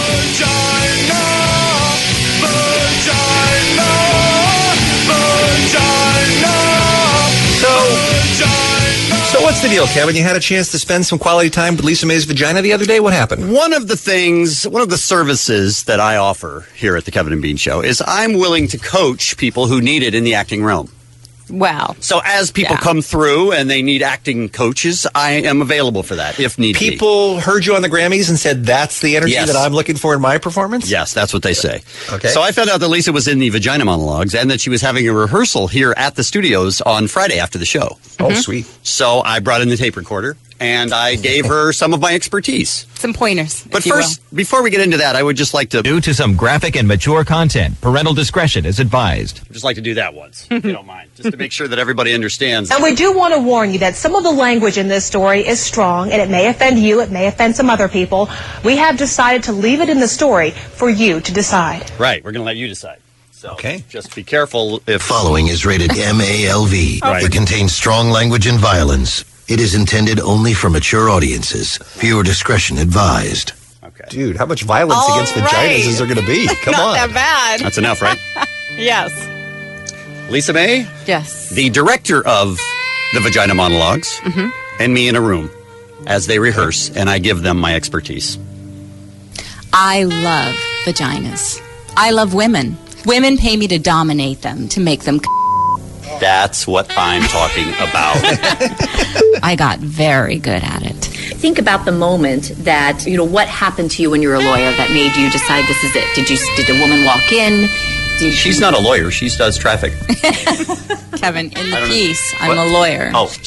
So what's the deal, Kevin? You had a chance to spend some quality time with Lisa May's vagina the other day. What happened? One of the things, one of the services that I offer here at the Kevin and Bean Show is I'm willing to coach people who need it in the acting realm. Wow. So as people Yeah. come through and they need acting coaches, I am available for that if need be. People heard you on the Grammys and said that's the energy Yes. that I'm looking for in my performance? Yes, that's what they say. Okay. So I found out that Lisa was in the Vagina Monologues and that she was having a rehearsal here at the studios on Friday after the show. Oh, sweet. So I brought in the tape recorder and I gave her some of my expertise. Some pointers. But if you first, before we get into that, I would just like to Due to some graphic and mature content, parental discretion is advised. just like to do that once, if you don't mind, just to make sure that everybody understands. And we do want to warn you that some of the language in this story is strong, and it may offend you, it may offend some other people. We have decided to leave it in the story for you to decide. Right, we're going to let you decide. So okay. Just be careful if... Following is rated M A L V. Right. It contains strong language and violence. It is intended only for mature audiences. Viewer discretion advised. Okay. Dude, how much violence All against right. vaginas is there going to be? Come Not on. that bad. That's enough, right? Yes. Lisa May, Yes. the director of the Vagina Monologues, Mhm. and me in a room as they rehearse, and I give them my expertise. I love vaginas. I love women. Women pay me to dominate them, to make them. That's what I'm talking about. I got very good at it. Think about the moment that, you know, what happened to you when you were a lawyer that made you decide this is it? Did you, did a woman walk in? Did She's not a lawyer. She does traffic. Kevin, in the I don't know. piece, I'm What? a lawyer. Oh, sorry.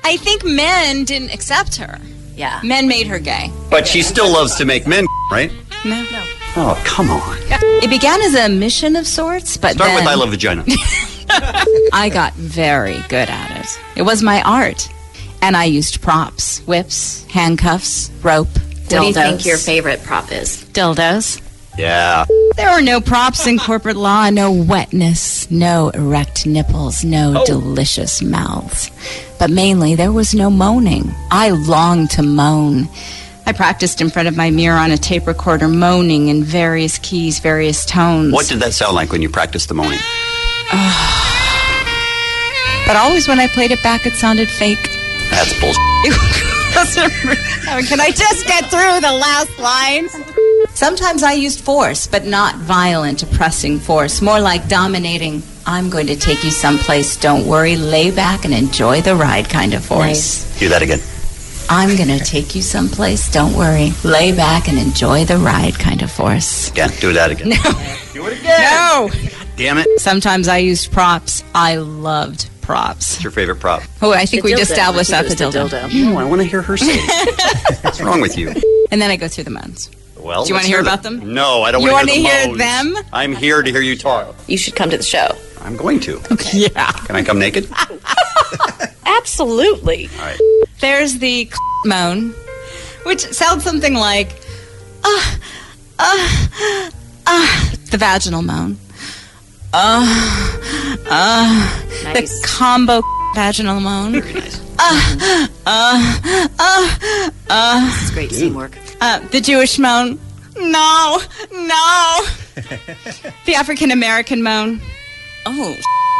I think men didn't accept her. Yeah. Men made her gay. But she still loves to make men, right? No. No. Oh, come on. It began as a mission of sorts, but Start then with I love vagina. I got very good at it. It was my art. And I used props, whips, handcuffs, rope, dildos. What do you think your favorite prop is? Dildos. Yeah. There were no props in corporate law, no wetness, no erect nipples, no Oh. delicious mouths. But mainly, there was no moaning. I longed to moan. I practiced in front of my mirror on a tape recorder, moaning in various keys, various tones. What did that sound like when you practiced the moaning? But always when I played it back, it sounded fake. That's bullshit. I mean, can I just get through the last line? Sometimes I used force, but not violent, oppressing force. More like dominating, I'm going to take you someplace, don't worry, lay back and enjoy the ride kind of force. Do that again. I'm going to take you someplace, don't worry, lay back and enjoy the ride kind of force. Again, do that again. No. Do it again. No. Damn it. Sometimes I used props. I loved props. What's your favorite prop? Oh, I think The we've dildo. established I that think the it was dildo. the dildo. No, I want to hear her say it. What's wrong with you? And then I go through the moans. Well, Do you want let's to hear the- about them? No, I don't You want to wanna hear, hear the them? moans. I'm here to hear you talk. You should come to the show. I'm going to. Yeah. Can I come naked? Absolutely. All right. There's the moan, which sounds something like, uh, uh, uh, the vaginal moan. Uh, uh, Nice. the combo vaginal moan. Very nice. Uh, uh, uh, uh, It's great teamwork. uh, the Jewish moan. No, no. The African American moan. Oh,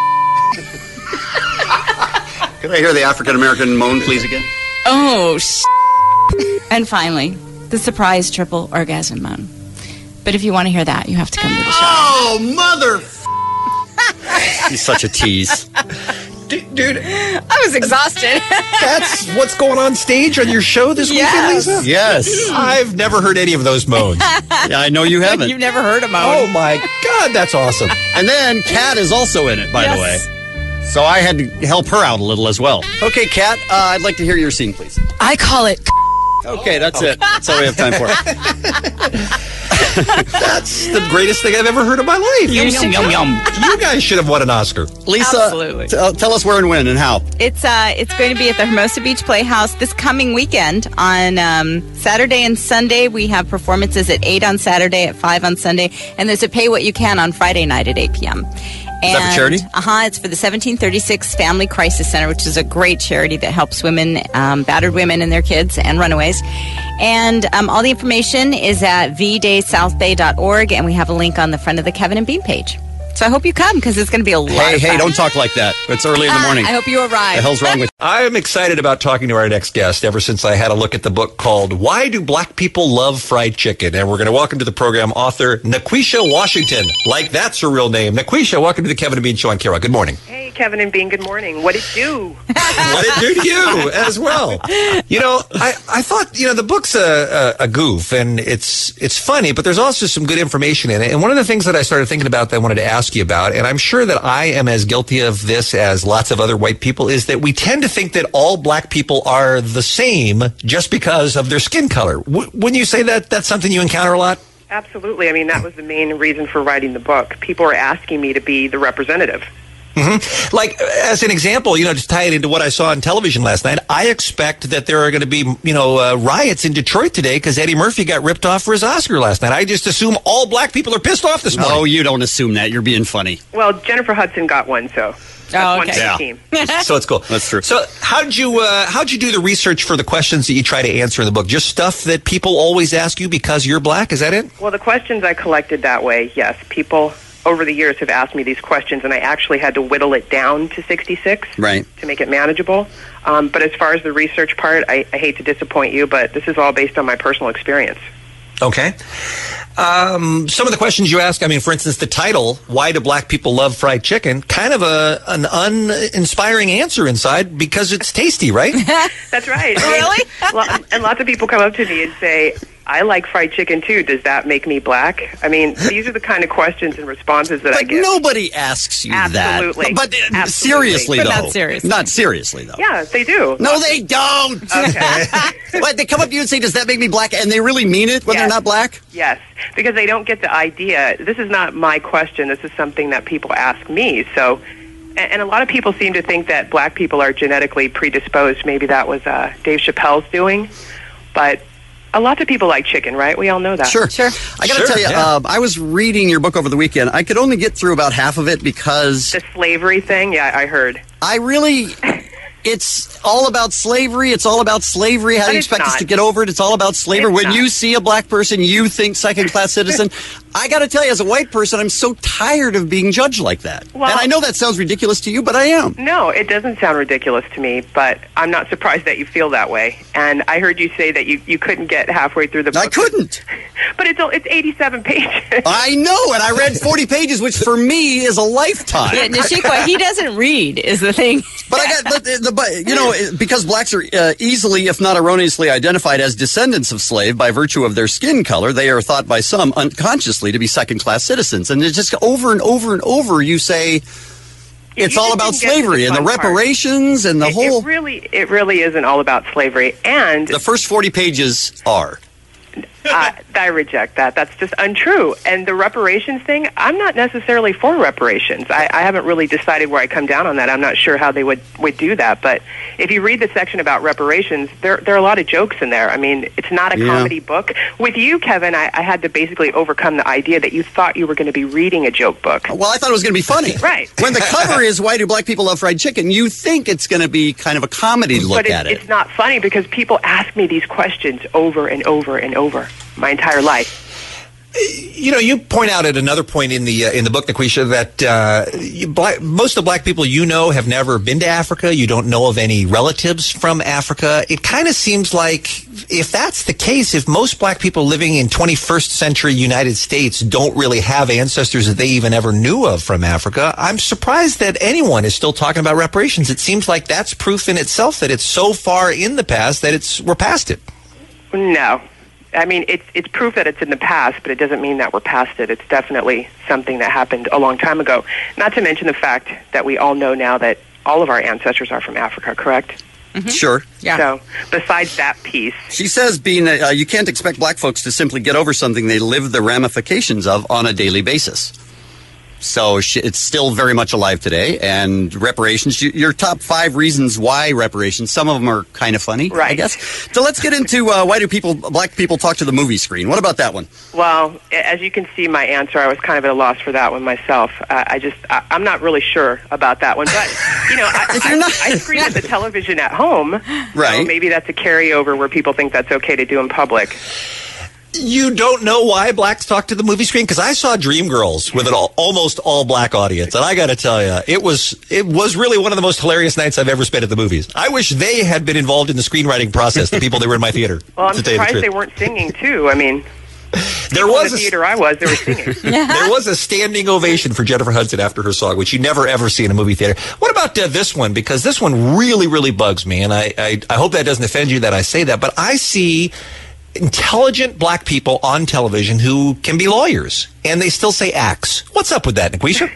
Could I hear the African American moan, please, again? oh, and finally, the surprise triple orgasm moan. But if you want to hear that, you have to come to the show. Oh, mother! He's such a tease. Dude, dude, I was exhausted. that's what's going on stage on your show this Yes. weekend, Lisa? Yes. I've never heard any of those moans. Yeah, I know you haven't. You've never heard a moan. Oh my God, that's awesome. And then Kat is also in it, by Yes. the way. So I had to help her out a little as well. Okay, Kat, uh, I'd like to hear your scene, please. I call it. Okay, that's it. That's all we have time for. That's the greatest thing I've ever heard in my life. Yum, yum, yum, yum. You guys should have won an Oscar. Lisa, Absolutely. t- uh, tell us where and when and how. It's uh, it's going to be at the Hermosa Beach Playhouse this coming weekend on um, Saturday and Sunday. We have performances at eight on Saturday, at five on Sunday, and there's a pay what you can on Friday night at eight p.m. Is that for charity? Uh huh. It's for the seventeen thirty-six Family Crisis Center, which is a great charity that helps women, um, battered women and their kids, and runaways. And um, all the information is at v day south bay dot org, and we have a link on the front of the Kevin and Bean page. So I hope you come because it's going to be a lot Hey, of hey, fun. don't talk like that. It's early in the Ah, morning. I hope you arrive. The hell's wrong with I'm excited about talking to our next guest ever since I had a look at the book called Why Do Black People Love Fried Chicken? And we're going to welcome to the program author Naquisha Washington. Like that's her real name. Naquisha, welcome to the Kevin and Bean Show on K R O C. Good morning. Hey, Kevin and Bean, good morning. What it do? What did it do to you as well? You know, I, I thought, you know, the book's a, a, a goof and it's it's funny, but there's also some good information in it. And one of the things that I started thinking about that I wanted to ask you about, and I'm sure that I am as guilty of this as lots of other white people, is that we tend to think that all black people are the same just because of their skin color. W- wouldn't you say that that's something you encounter a lot? Absolutely. I mean, that was the main reason for writing the book. People are asking me to be the representative. Mm-hmm. Like, as an example, you know, to tie it into what I saw on television last night, I expect that there are going to be, you know, uh, riots in Detroit today because Eddie Murphy got ripped off for his Oscar last night. I just assume all black people are pissed off this morning. Oh, you don't assume that. You're being funny. Well, Jennifer Hudson got one, so that's Oh, one okay. for the Yeah. team. So it's cool. That's true. So how'd you uh, how'd you do the research for the questions that you try to answer in the book? Just stuff that people always ask you because you're black? Is that it? Well, the questions I collected that way, yes. People over the years have asked me these questions, and I actually had to whittle it down to sixty-six Right. to make it manageable. Um, but as far as the research part, I, I hate to disappoint you, but this is all based on my personal experience. Okay. Um, some of the questions you ask, I mean, for instance, the title, Why Do Black People Love Fried Chicken? Kind of a an uninspiring answer inside because it's tasty, right? That's right. Really? Lo- and lots of people come up to me and say, I like fried chicken too. Does that make me black? I mean, these are the kind of questions and responses that but I get. Nobody asks you Absolutely. that. But uh, Absolutely. seriously, But though. not seriously. Not seriously, though. Yeah, they do. No, they don't. Okay. What, they come up to you and say, does that make me black? And they really mean it when Yes. they're not black? Yes, because they don't get the idea. This is not my question. This is something that people ask me. So, and, and a lot of people seem to think that black people are genetically predisposed. Maybe that was uh, Dave Chappelle's doing. But a lot of people like chicken, right? We all know that. Sure. Sure. I got to Sure, tell you, yeah. uh, I was reading your book over the weekend. I could only get through about half of it because The slavery thing, yeah, I heard. I really... It's all about slavery. It's all about slavery. How But do you it's expect us not. to get over it? It's all about slavery. It's When not. you see a black person, you think second-class citizen. I got to tell you, as a white person, I'm so tired of being judged like that. Well- and I know that sounds ridiculous to you, but I am. No, it doesn't sound ridiculous to me, but I'm not surprised that you feel that way. And I heard you say that you, you couldn't get halfway through the book. I couldn't. But it's it's eighty-seven pages. I know, and I read forty pages, which for me is a lifetime. Yeah, Nishikwa, he doesn't read, is the thing. But I got, but the, the, but, you know, because blacks are uh, easily, if not erroneously, identified as descendants of slave by virtue of their skin color, they are thought by some unconsciously to be second-class citizens. And it's just over and over and over you say it's You all just about didn't get to slavery the and the fun part. reparations and the It- whole. It really, it really isn't all about slavery. And The first forty pages are. uh, I reject that. That's just untrue. And the reparations thing, I'm not necessarily for reparations. I, I haven't really decided where I come down on that. I'm not sure how they would, would do that. But if you read the section about reparations, there there are a lot of jokes in there. I mean, it's not a Yeah. comedy book. With you, Kevin, I, I had to basically overcome the idea that you thought you were going to be reading a joke book. Well, I thought it was going to be funny. Right. When the cover is "Why do black people love fried chicken?" you think it's going to be kind of a comedy look But it's, at it. it's not funny because people ask me these questions over and over and over my entire life. You know, you point out at another point in the uh, in the book, Nikwisha, that uh, you, black, most of the black people you know have never been to Africa. You don't know of any relatives from Africa. It kind of seems like if that's the case, if most black people living in twenty-first century United States don't really have ancestors that they even ever knew of from Africa, I'm surprised that anyone is still talking about reparations. It seems like that's proof in itself that it's so far in the past that it's we're past it. No. I mean, it's it's proof that it's in the past, but it doesn't mean that we're past it. It's definitely something that happened a long time ago. Not to mention the fact that we all know now that all of our ancestors are from Africa, correct? Sure. Yeah. So, besides that piece, She says, "Being uh, you can't expect black folks to simply get over something they live the ramifications of on a daily basis." So she, it's still very much alive today. And reparations, you, your top five reasons why reparations, some of them are kind of funny, Right. I guess. So let's get into uh, why do people, black people talk to the movie screen? What about that one? well, as you can see, my answer, I was kind of at a loss for that one myself. Uh, I just, I, I'm not really sure about that one. But, you know, I, If you're not- I, I screen at the television at home. Right. So maybe that's a carryover where people think that's okay to do in public. You don't know why blacks talk to the movie screen? Because I saw Dreamgirls with an all, almost all black audience, and I got to tell you, it was it was really one of the most hilarious nights I've ever spent at the movies. I wish they had been involved in the screenwriting process. The people that were in my theater. Well, I'm to tell you the surprised truth. they weren't singing, too. I mean, There in was the a, theater I was, they were singing. there was a standing ovation for Jennifer Hudson after her song, which you never ever see in a movie theater. What about uh, this one? Because this one really, really bugs me, and I, I I hope that doesn't offend you that I say that, but I see intelligent black people on television who can be lawyers, and they still say axe. What's up with that, Nikwisha?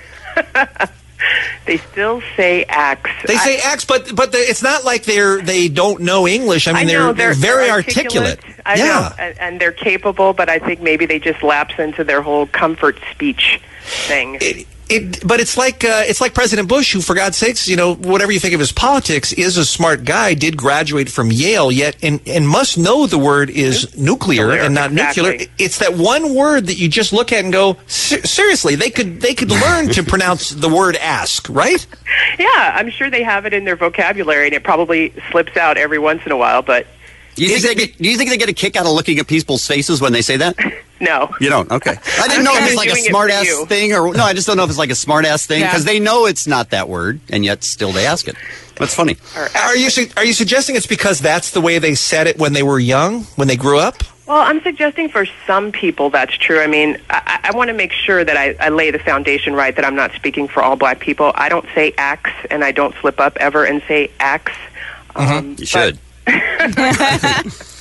They still say axe. They say axe, but but the, it's not like they're they don't know English. I mean, I know, they're, they're very articulate. I yeah. know, and, and they're capable, but I think maybe they just lapse into their whole comfort speech thing. It, it, but it's like uh, it's like President Bush, who, for God's sakes, you know, whatever you think of his politics, is a smart guy. Did graduate from Yale, yet and, and must know the word is nuclear, Nuclear, and not exactly. nuclear. It's that one word that you just look at and go, "Ser- seriously, they could they could learn to pronounce the word ask, right? Yeah, I'm sure they have it in their vocabulary, and it probably slips out every once in a while, but Do you, think they get, do you think they get a kick out of looking at people's faces when they say that? no. You don't? Okay. I didn't I'm know if kinda it's like a doing it smart for ass you. thing or no, I just don't know if it's like a smart ass thing Yeah. because they know it's not that word and yet still they ask it. That's funny. Are you su- are you suggesting it's because that's the way they said it when they were young, when they grew up? Well, I'm suggesting for some people that's true. I mean, I, I want to make sure that I, I lay the foundation right, that I'm not speaking for all black people. I don't say axe, and I don't slip up ever and say axe. Um, You should.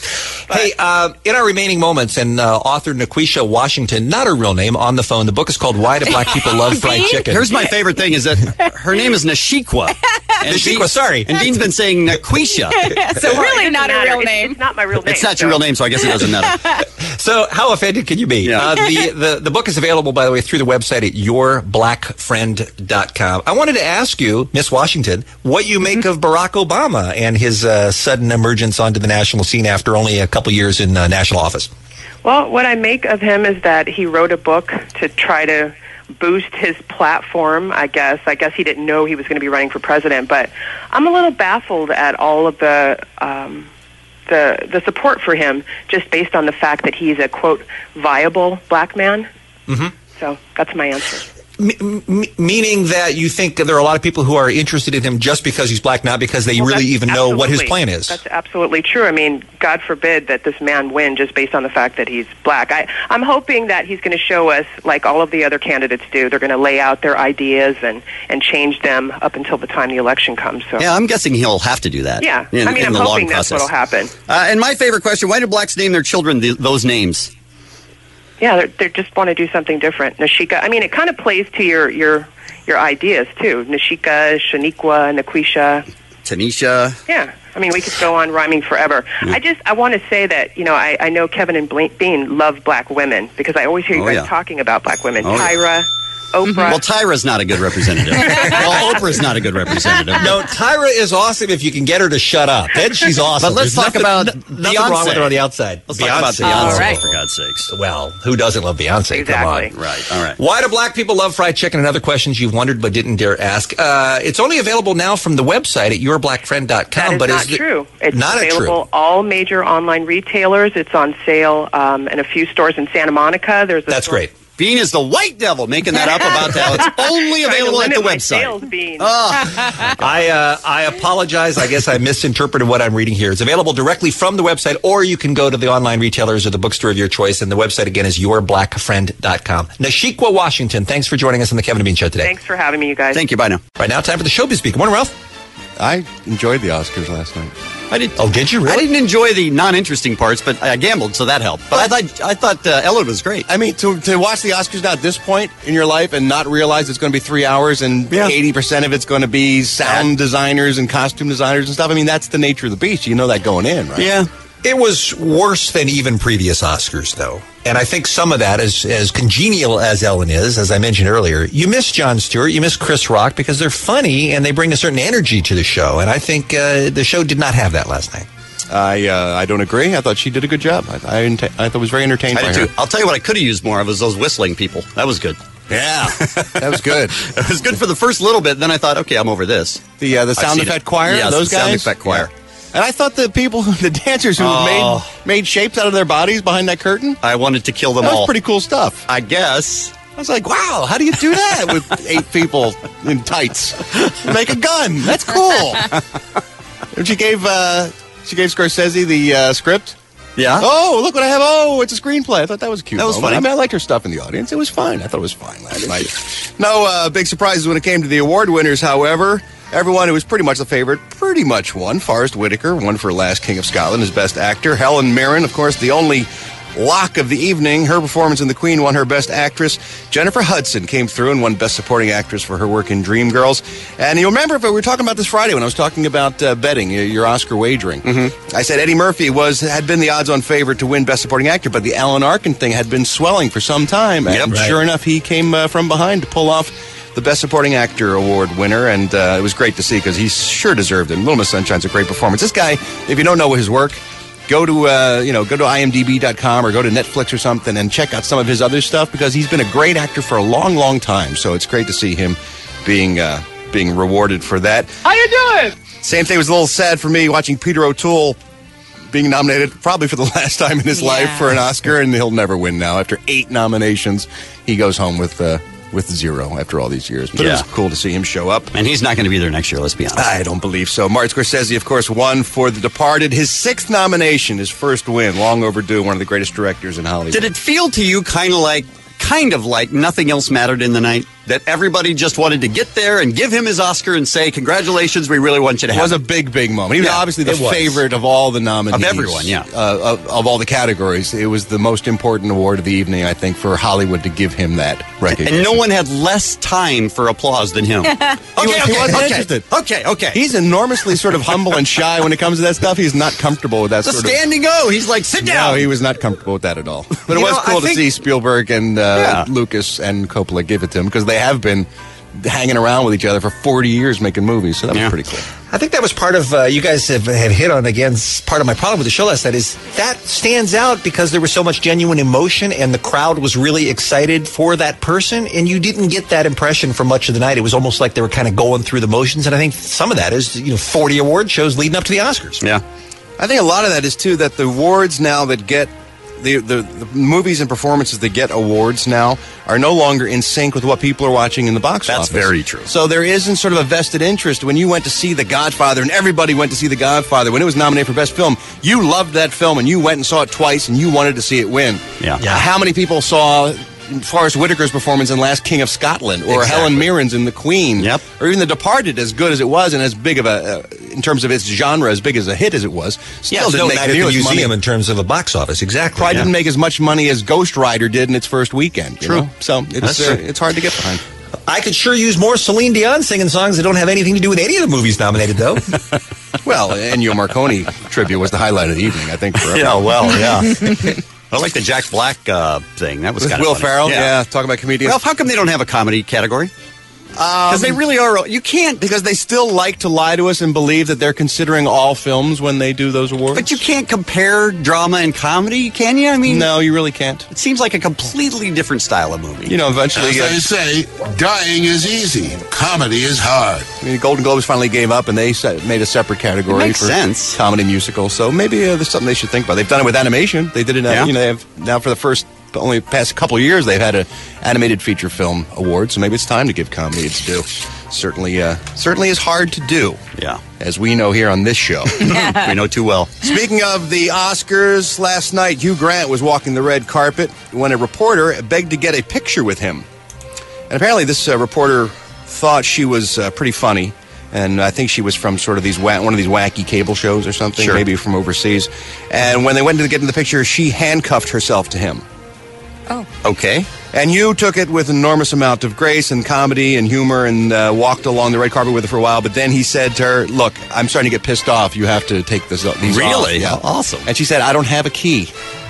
Hey, uh, in our remaining moments, and uh, author Naquisha Washington, not her real name, on the phone. The book is called Why Do Black People Love Fried Chicken? Here's my favorite thing is that her name is Nashikwa. And Nashikwa, Dean- sorry. And Dean's been saying Naquisha. So really not a real It's- name. It's not my real name. It's not so- your real name, so I guess it doesn't matter. So, how offended can you be? Yeah. Uh, the, the the book is available, by the way, through the website at your black friend dot com. I wanted to ask you, Miss Washington, what you make of Barack Obama and his uh, sudden emergence onto the national scene after only a couple years in uh, national office. Well, what I make of him is that he wrote a book to try to boost his platform, I guess. I guess he didn't know he was going to be running for president, but I'm a little baffled at all of the um, the the support for him just based on the fact that he's a, quote, viable black man. Mm-hmm. So that's my answer. M- m- meaning that you think there are a lot of people who are interested in him just because he's black, not because they Well, really that's even know what his absolutely- plan is. That's absolutely true. I mean, God forbid that this man win just based on the fact that he's black. I, I'm hoping that he's going to show us, like all of the other candidates do, they're going to lay out their ideas and, and change them up until the time the election comes. So. Yeah, I'm guessing he'll have to do that. Yeah, in, I mean, in I'm the hoping long that's process. what'll happen. Uh, and my favorite question, why do blacks name their children the, those names? Yeah, they they just want to do something different. Nashika. I mean, it kind of plays to your your your ideas too. Nashika, Shaniqua, Naquisha. Tanisha. Yeah. I mean, we could go on rhyming forever. I just, I want to say that, you know, I, I know Kevin and Bla- Bean love black women because I always hear you Oh, guys yeah. talking about black women. Oh, yeah. Tyra, Oprah. Well, Tyra's not a good representative. Well, Oprah's not a good representative. No, Tyra is awesome if you can get her to shut up. Then she's awesome. But let's There's talk nothing- about n- nothing wrong Beyonce. with her on the outside. Let's talk about Beyonce, All right. for God's sakes. Well, who doesn't love Beyonce? Exactly. Come on. Right, all right. Why do black people love fried chicken and other questions you've wondered but didn't dare ask? Uh, it's only available now from the website at your black friend dot com. That is but not is it- true. It's not a available true. all major online retailers. It's on sale um, in a few stores in Santa Monica. There's a That's store- great. Bean is the white devil making that up about how it's only Trying to available at the limit my website. sales, Bean. I uh, I apologize. I guess I misinterpreted what I'm reading here. It's available directly from the website, or you can go to the online retailers or the bookstore of your choice. And the website, again, is your black friend dot com. Nashikwa Washington, thanks for joining us on the Kevin and Bean Show today. Thanks for having me, you guys. Thank you. Bye now. Right now, time for the Showbiz Speak. Good morning, Ralph. I enjoyed the Oscars last night. I did. Oh, did you really? I didn't enjoy the non-interesting parts, but I gambled, so that helped. But I thought I thought uh, Ellen was great. I mean, to to watch the Oscars now at this point in your life and not realize it's going to be three hours and Yeah. eighty percent of it's going to be sound designers and costume designers and stuff. I mean, that's the nature of the beast. You know that going in, right? Yeah. It was worse than even previous Oscars, though. And I think some of that, is as congenial as Ellen is, as I mentioned earlier, you miss Jon Stewart, you miss Chris Rock because they're funny and they bring a certain energy to the show. And I think uh, the show did not have that last night. I uh, I don't agree. I thought she did a good job. I I, enta- I thought it was very entertained I by did her. too. I'll tell you what I could have used more of was those whistling people. That was good. Yeah, that was good. It was good for the first little bit. Then I thought, okay, I'm over this. The uh, the I've sound seen effect it. choir, Yes, those the guys. sound effect choir. Yeah. And I thought the people, the dancers who Oh. made made shapes out of their bodies behind that curtain, I wanted to kill them that all. was pretty cool stuff. I guess. I was like, wow, how do you do that with eight people in tights? Make a gun. That's cool. And she gave uh, she gave Scorsese the uh, script. Yeah. Oh, look what I have. Oh, it's a screenplay. I thought that was cute. That was moment. funny. I mean, I liked her stuff in the audience. It was fine. I thought it was fine last night. No uh, big surprises when it came to the award winners, however. Everyone who was pretty much the favorite pretty much won. Forrest Whitaker won for Last King of Scotland as Best Actor. Helen Mirren, of course, the only lock of the evening. Her performance in The Queen won her Best Actress. Jennifer Hudson came through and won Best Supporting Actress for her work in Dreamgirls. And you'll remember, if we were talking about this Friday when I was talking about uh, betting, your, your Oscar wagering. Mm-hmm. I said Eddie Murphy was had been the odds-on favorite to win Best Supporting Actor, but the Alan Arkin thing had been swelling for some time. And Yep. Right. sure enough, he came uh, from behind to pull off the Best Supporting Actor award winner, and uh, it was great to see because he sure deserved it. Little Miss Sunshine's a great performance. This guy, if you don't know his work, go to uh, you know go to I M D B dot com or go to Netflix or something and check out some of his other stuff because he's been a great actor for a long, long time. So it's great to see him being uh, being rewarded for that. How you doing? Same thing was a little sad for me watching Peter O'Toole being nominated probably for the last time in his Yeah. life for an Oscar, and he'll never win now. After eight nominations, he goes home with uh, with zero after all these years. But it was Yeah. cool to see him show up. And he's not going to be there next year, let's be honest. I don't believe so. Martin Scorsese, of course, won for The Departed. His sixth nomination, his first win, long overdue, one of the greatest directors in Hollywood. Did it feel to you kind of like, kind of like nothing else mattered in the night? that everybody just wanted to get there and give him his Oscar and say, congratulations, we really want you to It have was a it. big, big moment. He was Yeah, obviously the it was. favorite of all the nominees. Of everyone, yeah. Uh, of, of all the categories. It was the most important award of the evening, I think, for Hollywood to give him that recognition. And no one had less time for applause than him. He, Okay, was, he okay, wasn't okay. interested. Okay, okay. He's enormously sort of humble and shy when it comes to that stuff. He's not comfortable with that The sort of... stand and go. He's like, sit down. No, he was not comfortable with that at all. But it You was know, cool I to think- see Spielberg and uh, Yeah. Lucas and Coppola give it to him because they have been hanging around with each other for forty years making movies. So that Yeah. was pretty cool. I think that was part of, uh, you guys have, have hit on, again, s- part of my problem with the show last night is that stands out because there was so much genuine emotion and the crowd was really excited for that person, and you didn't get that impression for much of the night. It was almost like they were kind of going through the motions, and I think some of that is, you know, forty award shows leading up to the Oscars. Yeah. I think a lot of that is, too, that the awards now that get... The, the, the movies and performances that get awards now are no longer in sync with what people are watching in the box That's office. very true. So there isn't sort of a vested interest. When you went to see The Godfather, and everybody went to see The Godfather, when it was nominated for Best Film, you loved that film, and you went and saw it twice, and you wanted to see it win. Yeah. Yeah. How many people saw Forrest Whitaker's performance in Last King of Scotland, or Exactly. Helen Mirren's in The Queen, Yep. or even The Departed, as good as it was, and as big of a, uh, in terms of its genre, as big as a hit as it was, still Yeah, didn't no make night at near the as money. museum in terms of a box office. Exactly. Probably yeah. didn't make as much money as Ghost Rider did in its first weekend. You True. know? So it's That's uh, true. it's hard to get behind. I could sure use more Celine Dion singing songs that don't have anything to do with any of the movies nominated, though. Well, Ennio Marconi tribute was the highlight of the evening, I think. For Yeah, well, yeah. I like the Jack Black uh, thing. That was With kind of Will funny. Ferrell, yeah. talking about comedians. Ralph, how come they don't have a comedy category? Because they really are. You can't. Because they still like to lie to us and believe that they're considering all films when they do those awards. But you can't compare drama and comedy, can you? I mean, no, you really can't. It seems like a completely different style of movie. You know, eventually, As uh, they say, dying is easy. Comedy is hard. I mean, the Golden Globes finally gave up, and they set, made a separate category It makes for sense. comedy musical. So maybe uh, there's something they should think about. They've done it with animation. They did it. Uh, Yeah. You know, they have now for the first only past couple of years they've had an animated feature film award. So maybe it's time to give comedy its due. Certainly, uh, certainly is hard to do. Yeah, as we know here on this show. we know too well. Speaking of the Oscars, last night Hugh Grant was walking the red carpet when a reporter begged to get a picture with him. And apparently this uh, reporter thought she was uh, pretty funny. And I think she was from sort of these wa- one of these wacky cable shows or something, Sure. maybe from overseas. And when they went to get in the picture, she handcuffed herself to him. Oh. Okay. And you took it with an enormous amount of grace and comedy and humor and uh, walked along the red carpet with her for a while. But then he said to her, look, I'm starting to get pissed off. You have to take this up. These Really? off. Yeah. Awesome. And she said, I don't have a key.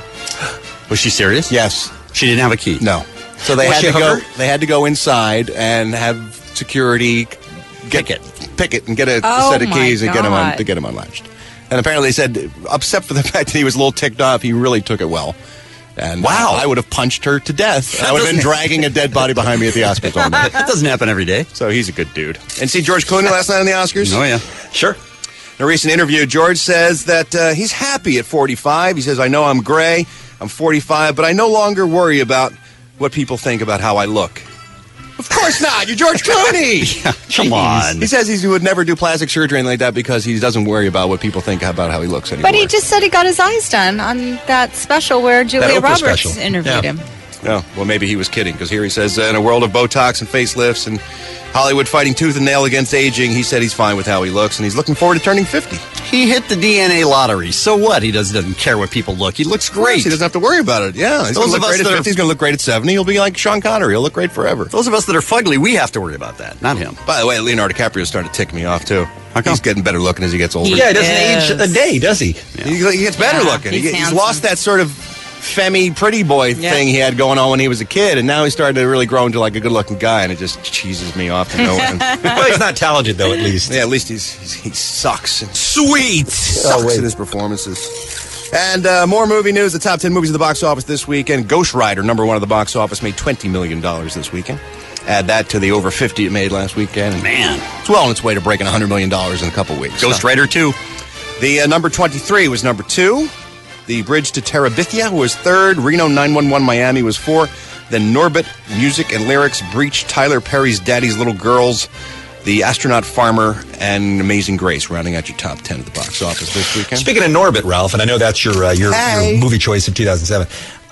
Was she serious? Yes. She didn't have a key? No. So they Was had she to a go. hooker? They had to go inside and have security get, Pick it. pick it, and get a, Oh, set of my keys and get him on, God. to get him unlatched. And apparently, they said, except for the fact that he was a little ticked off, he really took it well. And Wow. I would have punched her to death. That I would have been doesn't- dragging a dead body behind me at the Oscars all night. That doesn't happen every day. So he's a good dude. And see George Clooney last night on the Oscars? Oh, yeah. Sure. In a recent interview, George says that uh, he's happy at forty-five. He says, I know I'm gray, I'm forty-five, but I no longer worry about what people think about how I look. Of course not. You're George Clooney. Yeah, come on. He says he would never do plastic surgery or anything like that because he doesn't worry about what people think about how he looks anymore. But he just said he got his eyes done on that special where Julia Oprah Roberts special. interviewed Yeah. him. Oh, well, maybe he was kidding, because here he says, uh, in a world of Botox and facelifts and Hollywood fighting tooth and nail against aging, he said he's fine with how he looks, and he's looking forward to turning fifty. He hit the D N A lottery. So what? He doesn't, doesn't care what people look. He looks Of course, great. He doesn't have to worry about it. Yeah, he's Those going to of look us great at that are- fifty. He's going to look great at seventy. He'll be like Sean Connery. He'll look great forever. Those of us that are fugly, we have to worry about that, not him. By the way, Leonardo DiCaprio started to tick me off, too. He's getting better looking as he gets older. Yeah, he doesn't age a day, does he? He, he gets better Yeah, looking. he's He, he's handsome. lost that sort of femmy pretty boy Yeah. thing he had going on when he was a kid, and now he's starting to really grow into like a good-looking guy, and it just cheeses me off to no end. Well, he's not talented, though, at least. Yeah, at least he's, he's he sucks. And Sweet. sucks Oh, wait. in his performances. And uh, more movie news. The top ten movies of the box office this weekend. Ghost Rider, number one of the box office, made twenty million dollars this weekend. Add that to the over fifty it made last weekend. And Man. it's well on its way to breaking one hundred million dollars in a couple weeks. Ghost Rider two. The uh, number twenty-three was number two. The Bridge to Terabithia was third. Reno nine one one Miami was four. Then Norbit, Music and Lyrics, Breach, Tyler Perry's Daddy's Little Girls, The Astronaut Farmer, and Amazing Grace, rounding out your top ten at the box office this weekend. Speaking of Norbit, Ralph, and I know that's your uh, your, Hey. your movie choice of two thousand seven.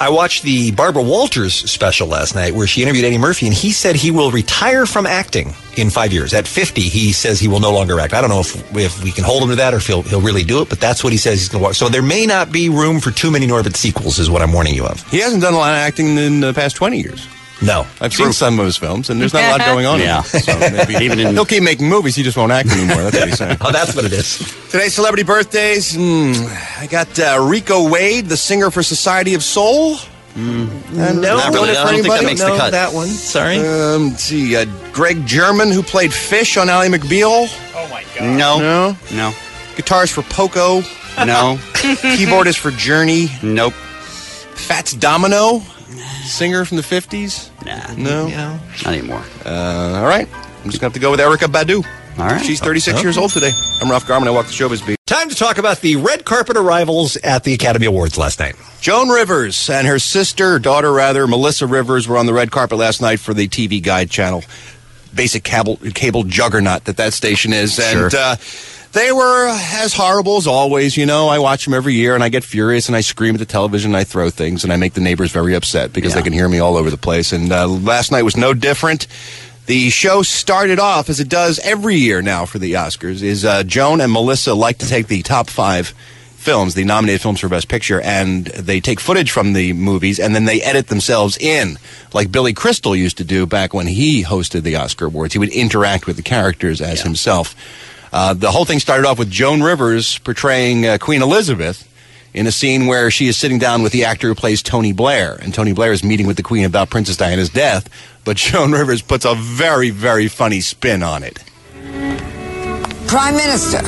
I watched the Barbara Walters special last night where she interviewed Eddie Murphy, and he said he will retire from acting in five years. At fifty, he says he will no longer act. I don't know if, if we can hold him to that or if he'll, he'll really do it, but that's what he says he's going to watch. So there may not be room for too many Norbit sequels is what I'm warning you of. He hasn't done a lot of acting in the past twenty years. No. I've True. seen some of his films, and there's not a lot going on. Yeah. In them. So maybe Even in- he'll keep making movies, he just won't act anymore. That's what he's saying. Oh, that's what it is. Today's celebrity birthdays. Mm, I got uh, Rico Wade, the singer for Society of Soul. Mm. And Not doing really. it I for don't think that anybody? makes no, the cut. that one. Sorry. Um, let's see, uh, Greg German, who played Fish on Ally McBeal. Oh, my God. No. No. No. Guitarist for Poco. No. Keyboardist for Journey. Nope. Fats Domino, singer from the fifties. Nah. No. Yeah. Not anymore. Uh, all right. I'm just going to have to go with Erykah Badu. All right. She's thirty-six Okay. years old today. I'm Ralph Garman. I walk the showbiz beat. Time to talk about the red carpet arrivals at the Academy Awards last night. Joan Rivers and her sister, daughter rather, Melissa Rivers, were on the red carpet last night for the T V Guide channel. Basic cable, cable juggernaut that that station is. Sure. And uh, they were as horrible as always. You know, I watch them every year, and I get furious, and I scream at the television, and I throw things, and I make the neighbors very upset because Yeah. they can hear me all over the place. And uh, last night was no different. The show started off, as it does every year now for the Oscars, is uh, Joan and Melissa like to take the top five films, the nominated films for Best Picture, and they take footage from the movies, and then they edit themselves in, like Billy Crystal used to do back when he hosted the Oscar Awards. He would interact with the characters as Yeah. himself. Uh, the whole thing started off with Joan Rivers portraying uh, Queen Elizabeth in a scene where she is sitting down with the actor who plays Tony Blair, and Tony Blair is meeting with the Queen about Princess Diana's death, but Joan Rivers puts a very, very funny spin on it. Prime Minister,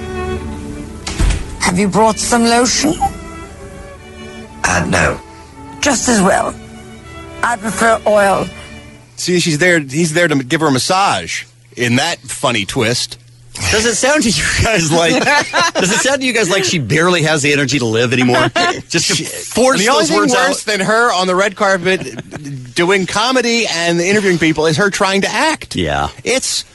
have you brought some lotion? Uh, no. Just as well. I prefer oil. See, she's there. He's there to give her a massage in that funny twist. Does it sound to you guys like? Does it sound to you guys like she barely has the energy to live anymore? Just to force the only those thing words worse out. than her on the red carpet doing comedy and interviewing people is her trying to act. Yeah. It's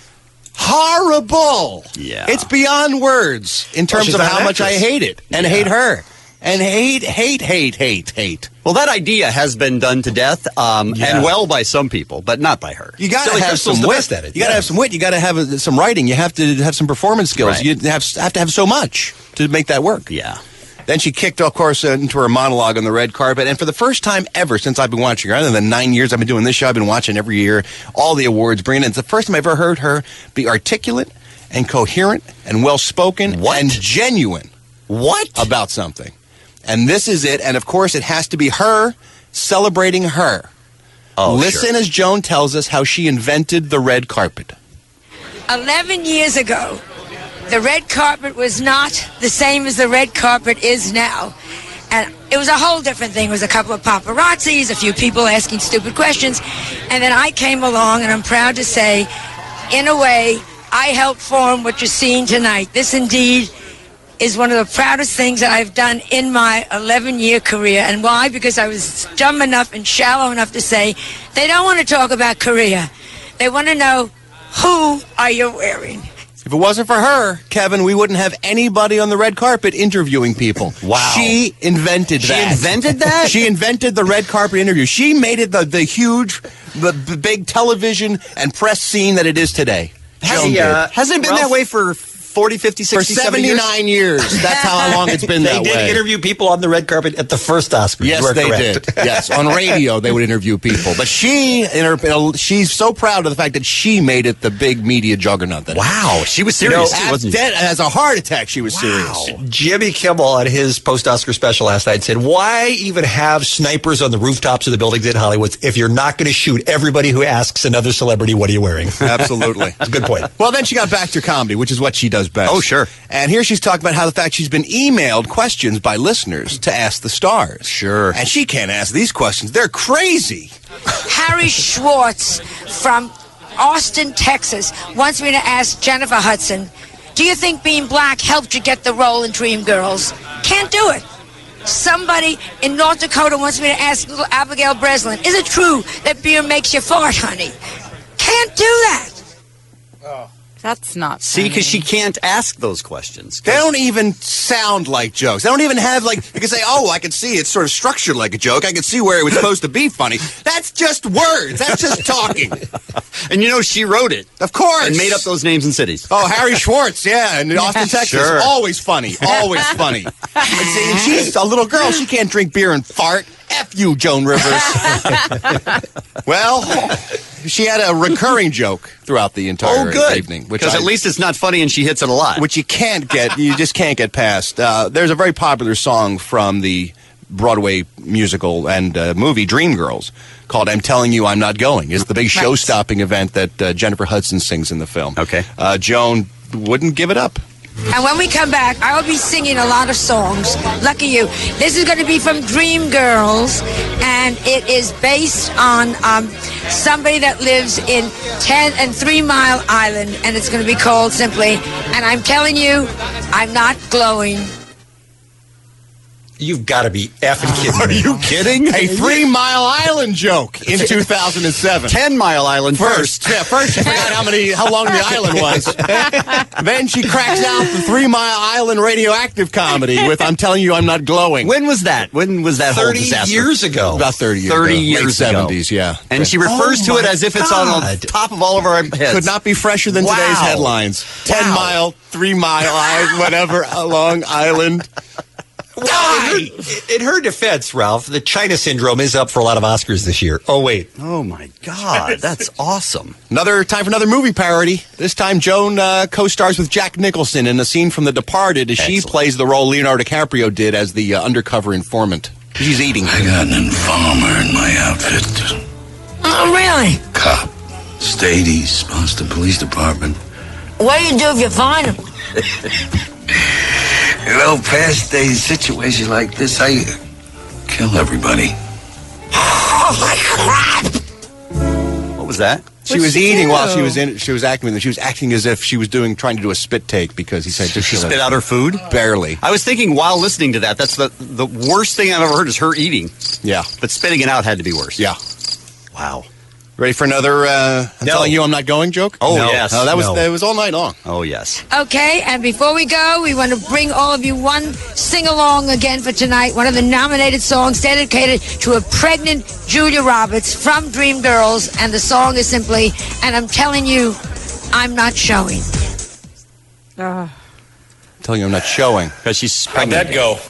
horrible. Yeah. It's beyond words in terms she's of not how an much I actress. hate it and Yeah. hate her and hate, hate, hate, hate, hate. Well, that idea has been done to death, um, Yeah. and well by some people, but not by her. You got to Billy have Crystal's some the wit. best at it, You got to yeah. have some wit. You got to have uh, some writing. You have to have some performance skills. Right. You have, have to have so much to make that work. Yeah. Then she kicked, of course, uh, into her monologue on the red carpet. And for the first time ever since I've been watching her, other than nine years I've been doing this show, I've been watching every year, all the awards, bringing in. It's the first time I've ever heard her be articulate and coherent and well-spoken What? and genuine What? about something. And this is it. And, of course, it has to be her celebrating her. Oh, Listen sure. as Joan tells us how she invented the red carpet. Eleven years ago, the red carpet was not the same as the red carpet is now. And it was a whole different thing. It was a couple of paparazzis, a few people asking stupid questions. And then I came along, and I'm proud to say, in a way, I helped form what you're seeing tonight. This indeed is one of the proudest things that I've done in my eleven-year career. And why? Because I was dumb enough and shallow enough to say, they don't want to talk about Korea. They want to know, who are you wearing? If it wasn't for her, Kevin, we wouldn't have anybody on the red carpet interviewing people. Wow. She invented She that. invented that? She invented the red carpet interview. She made it the, the huge, the, the big television and press scene that it is today. Has, Joan he, did. uh, hasn't it been Ralph? that way for forty, fifty, For sixty, seventy seventy-nine years. That's how long it's been They that did way. interview people on the red carpet at the first Oscars. Yes, You are they correct. did. Yes, on radio they would interview people, but she, in her, she's so proud of the fact that she made it the big media juggernaut. That Wow, she was you know, serious, too, as wasn't she? dead as a heart attack. She was serious. Jimmy Kimmel on his post-Oscar special last night said, why even have snipers on the rooftops of the buildings in Hollywood if you're not going to shoot everybody who asks another celebrity, what are you wearing? Absolutely. That's a good point. Well, then she got back to comedy, which is what she does best. Oh, sure. And here she's talking about how the fact she's been emailed questions by listeners to ask the stars. Sure. And she can't ask these questions. They're crazy. Harry Schwartz from Austin, Texas, wants me to ask Jennifer Hudson, do you think being black helped you get the role in Dreamgirls? Can't do it. Somebody in North Dakota wants me to ask little Abigail Breslin, is it true that beer makes you fart, honey? Can't do that. Is That's not See, funny. because she can't ask those questions. They don't even sound like jokes. They don't even have, like, you can say, oh, I can see it's sort of structured like a joke. I can see where it was supposed to be funny. That's just words. That's just talking. And you know, she wrote it. Of course. And made up those names and cities. Oh, Harry Schwartz, yeah, in Austin, Texas. Sure. Always funny. Always funny. And see, and she's a little girl. She can't drink beer and fart. F you, Joan Rivers. Well, she had a recurring joke throughout the entire Oh, good. evening. Because at least it's not funny and she hits it a lot. Which you can't get, you just can't get past. Uh, there's a very popular song from the Broadway musical and uh, movie Dreamgirls called I'm Telling You I'm Not Going. It's the big Right. show-stopping event that uh, Jennifer Hudson sings in the film. Okay. Uh, Joan wouldn't give it up. And when we come back, I will be singing a lot of songs. Lucky you. This is going to be from Dreamgirls, and it is based on um, somebody that lives in ten and Three Mile Island, and it's going to be called simply, and I'm telling you, I'm not glowing. You've got to be effing kidding Are me. you kidding? A Three Mile Island joke in two thousand seven. Ten Mile Island first. First, yeah, first she forgot how many, how long the island was. Then she cracks out the Three Mile Island radioactive comedy with "I'm Telling You I'm Not Glowing." When was that? When was that whole thirty disaster? years ago. About thirty years thirty ago. years Late ago. seventies, yeah. And she refers Oh to it my as if it's on God. the top of all of our heads. Could not be fresher than Wow. today's headlines. Ten Wow. mile, three mile, I- whatever, Long Island. Why? In her, in her defense, Ralph, the China syndrome is up for a lot of Oscars this year. Oh, wait. Oh, my God. That's awesome. Another time for another movie parody. This time, Joan uh, co-stars with Jack Nicholson in a scene from The Departed as she Excellent. plays the role Leonardo DiCaprio did as the uh, undercover informant. She's eating. I got an informer in my outfit. Oh, really? Cop. State East, Boston Police Department. What do you do if you find him? You know, past days, situations like this, I kill everybody. Oh, my crap! What was that? She What'd was she eating do? while she was in. She was acting. She was acting as if she was doing, trying to do a spit take because he said, Did she spit out her food? Barely. I was thinking while listening to that, that's the, the worst thing I've ever heard is her eating. Yeah. But spitting it out had to be worse. Yeah. Wow. Ready for another? Uh, I'm No. telling you, I'm not going joke. Oh, No. yes. Oh, that was No. that was all night long. Oh, yes. Okay, and before we go, we want to bring all of you one sing-along again for tonight. One of the nominated songs dedicated to a pregnant Julia Roberts from Dreamgirls, and the song is simply, and I'm telling you, I'm not showing. I'm telling you, I'm not showing. Because she's How'd pregnant. that go?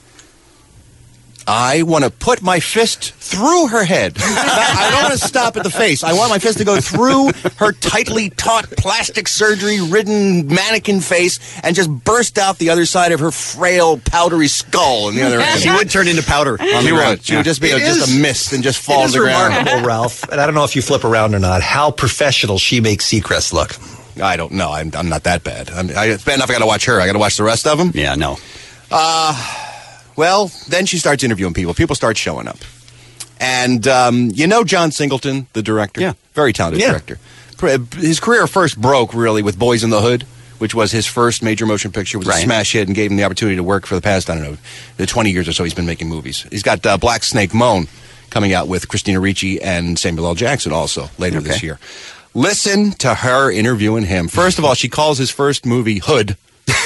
I want to put my fist through her head. I don't want to stop at the face. I want my fist to go through her tightly taut, plastic surgery-ridden mannequin face and just burst out the other side of her frail, powdery skull on the other end. She would turn into powder on She the ground. would. She would just be a, It just is- a mist and just fall It to is the ground. remarkable, Ralph, and I don't know if you flip around or not, how professional she makes Seacrest look. I don't know. I'm, I'm not that bad. I'm, I, it's bad enough I got to watch her. I got to watch the rest of them. Yeah, no. Uh, well, then she starts interviewing people. People start showing up. And um, you know John Singleton, the director? Yeah. Very talented Yeah. director. Pr- His career first broke, really, with Boys in the Hood, which was his first major motion picture. It was Right. a smash hit and gave him the opportunity to work for the past, I don't know, the twenty years or so he's been making movies. He's got uh, Black Snake Moan coming out with Christina Ricci and Samuel L. Jackson also later this Okay. year. Listen to her interviewing him. First of all, she calls his first movie Hood.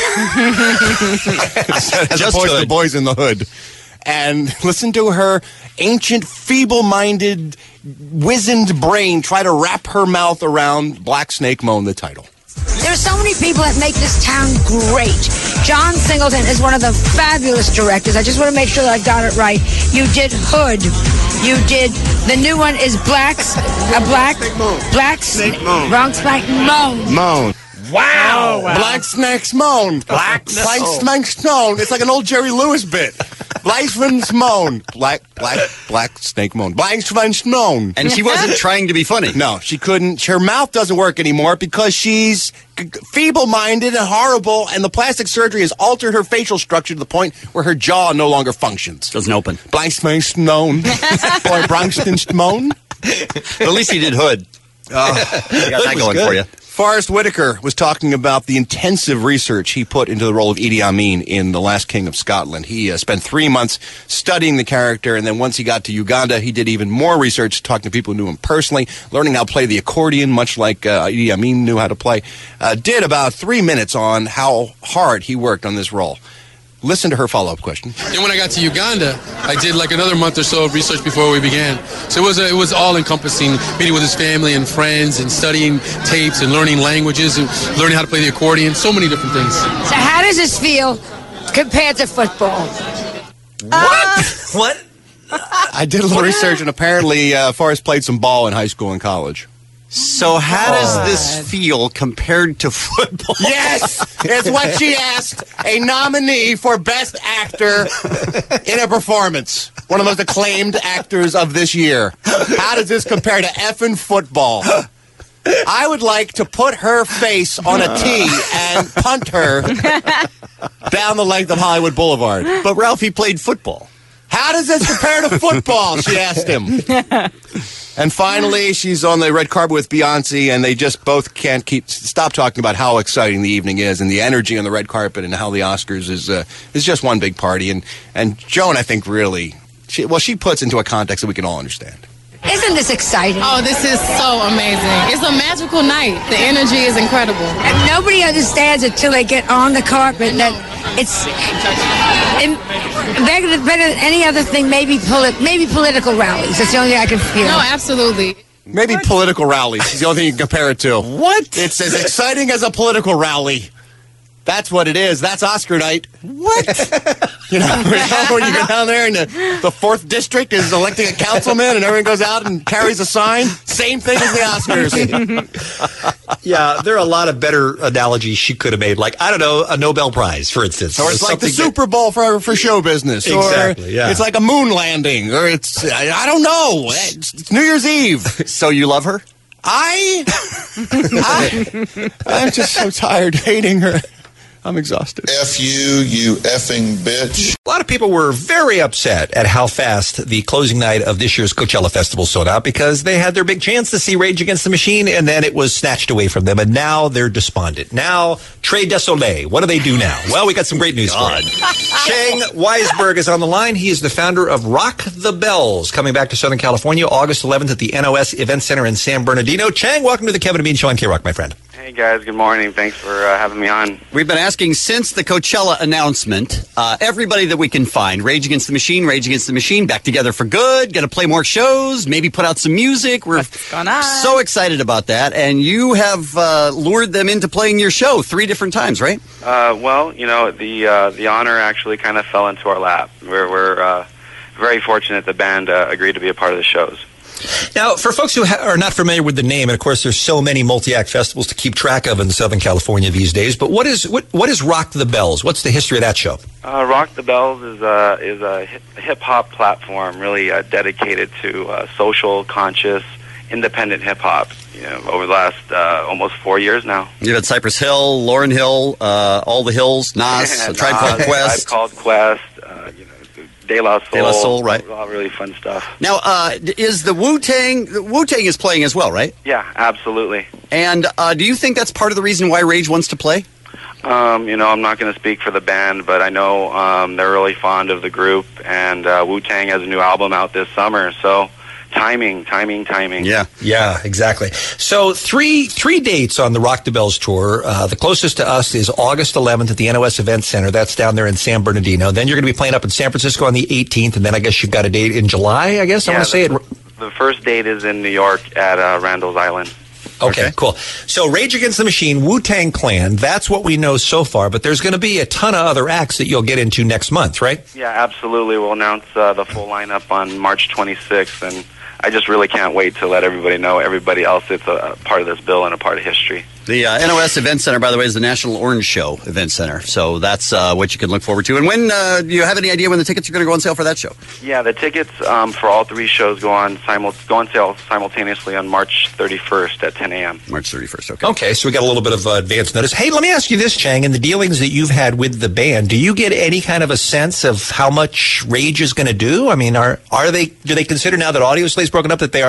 As Just opposed to Hood. Boys in the Hood. And listen to her ancient, feeble-minded, wizened brain try to wrap her mouth around Black Snake Moan, the title. There are so many people that make this town great. John Singleton is one of the fabulous directors. I just want to make sure that I got it right. You did Hood. You did, the new one is Black's, a Black, Black Snake Moan. Bronx Black Moan. Moan. Wow. Black Snakes Moan. Black Black Snakes Moan. It's like an old Jerry Lewis bit. Black Snakes Moan. Black, black, black Snake Moan. Black Snakes Moan. And she wasn't trying to be funny. No, she couldn't. Her mouth doesn't work anymore because she's g- feeble-minded and horrible, and the plastic surgery has altered her facial structure to the point where her jaw no longer functions. Doesn't open. Black Snakes Moan. Boy, Bronx Moan. At least he did Hood. Uh, You got that going for you. Forrest Whitaker was talking about the intensive research he put into the role of Idi Amin in The Last King of Scotland. He uh, spent three months studying the character, and then once he got to Uganda, he did even more research, talking to people who knew him personally, learning how to play the accordion, much like uh, Idi Amin knew how to play. Uh, did about three minutes on how hard he worked on this role. Listen to her follow-up question. And when I got to Uganda, I did like another month or so of research before we began. So it was a, it was all-encompassing, meeting with his family and friends and studying tapes and learning languages and learning how to play the accordion, so many different things. So how does this feel compared to football? What? What? I did a little research, and apparently uh, Forrest played some ball in high school and college. So how does this feel compared to football? Yes! It's what she asked. A nominee for Best Actor in a Performance. One of the most acclaimed actors of this year. How does this compare to effing football? I would like to put her face on a tee and punt her down the length of Hollywood Boulevard. But Ralphie played football. How does this compare to football? She asked him. And finally, she's on the red carpet with Beyonce, and they just both can't keep stop talking about how exciting the evening is and the energy on the red carpet and how the Oscars is uh, is just one big party. And and Joan, I think, really, she, well, she puts into a context that we can all understand. Isn't this exciting? Oh, this is so amazing. It's a magical night. The energy is incredible. And nobody understands it till they get on the carpet that it's in, better, better than any other thing, maybe, poli- maybe political rallies. That's the only thing I can feel. No, absolutely. Maybe political rallies is the only thing you can compare it to. What? It's as exciting as a political rally. That's what it is. That's Oscar night. What? You know, when you go down there and the, the fourth district is electing a councilman and everyone goes out and carries a sign. Same thing as the Oscars. Yeah, there are a lot of better analogies she could have made. Like, I don't know, a Nobel Prize, for instance. Or it's Or like the something Super Bowl for for show business. Exactly, or yeah. It's like a moon landing. Or it's, I, I don't know. It's, it's New Year's Eve. So you love her? I, I, I'm just so tired hating her. I'm exhausted. F you, you effing bitch. A lot of people were very upset at how fast the closing night of this year's Coachella Festival sold out because they had their big chance to see Rage Against the Machine and then it was snatched away from them. And now they're despondent. Now, Trey Desolé, what do they do now? Well, we got some great news for you. Chang Weisberg is on the line. He is the founder of Rock the Bells, coming back to Southern California August eleventh at the N O S Event Center in San Bernardino. Chang, welcome to the Kevin and Bean Show on K-Rock, my friend. Hey, guys. Good morning. Thanks for uh, having me on. We've been asking since the Coachella announcement, uh, everybody that we can find, Rage Against the Machine, Rage Against the Machine, back together for good, going to play more shows, maybe put out some music. We're so excited about that. And you have uh, lured them into playing your show three different times, right? Uh, well, you know, the uh, the honor actually kind of fell into our lap. We're, we're uh, very fortunate the band uh, agreed to be a part of the shows. Now, for folks who ha- are not familiar with the name, and of course there's so many multi-act festivals to keep track of in Southern California these days, but what is what, what is Rock the Bells? What's the history of that show? Uh, Rock the Bells is a, is a hip-hop platform really uh, dedicated to uh, social, conscious, independent hip-hop, you know, over the last uh, almost four years now. You've had Cypress Hill, Lauryn Hill, uh, All the Hills, Nas, Yeah, Tribe Called Nas, Quest. Tribe Called Quest, uh, you know, De La Soul. De La Soul, right. All really fun stuff. Now, uh, is the Wu-Tang, the Wu-Tang is playing as well, right? Yeah, absolutely. And uh, do you think that's part of the reason why Rage wants to play? Um, you know, I'm not going to speak for the band, but I know um, they're really fond of the group, and uh, Wu-Tang has a new album out this summer, so timing, timing, timing. Yeah, yeah, exactly. So three three dates on the Rock the Bells tour. Uh, the closest to us is August eleventh at the N O S Event Center. That's down there in San Bernardino. Then you're going to be playing up in San Francisco on the eighteenth, and then I guess you've got a date in July, I guess. I Yeah, want to say it. The first date is in New York at uh, Randall's Island. Okay, cool. So Rage Against the Machine, Wu-Tang Clan, that's what we know so far, but there's going to be a ton of other acts that you'll get into next month, right? Yeah, absolutely. We'll announce uh, the full lineup on March twenty-sixth, and I just really can't wait to let everybody know, everybody else that's a, a part of this bill and a part of history. The uh, N O S Event Center, by the way, is the National Orange Show Event Center. So that's uh, what you can look forward to. And when, uh, do you have any idea when the tickets are going to go on sale for that show? Yeah, the tickets um, for all three shows go on simul- go on sale simultaneously on March thirty-first at ten a.m. March thirty-first, okay. Okay, so we got a little bit of uh, advance notice. Hey, let me ask you this, Chang. In the dealings that you've had with the band, do you get any kind of a sense of how much Rage is going to do? I mean, are are they? Do they consider now that Audio Slate's broken up that they are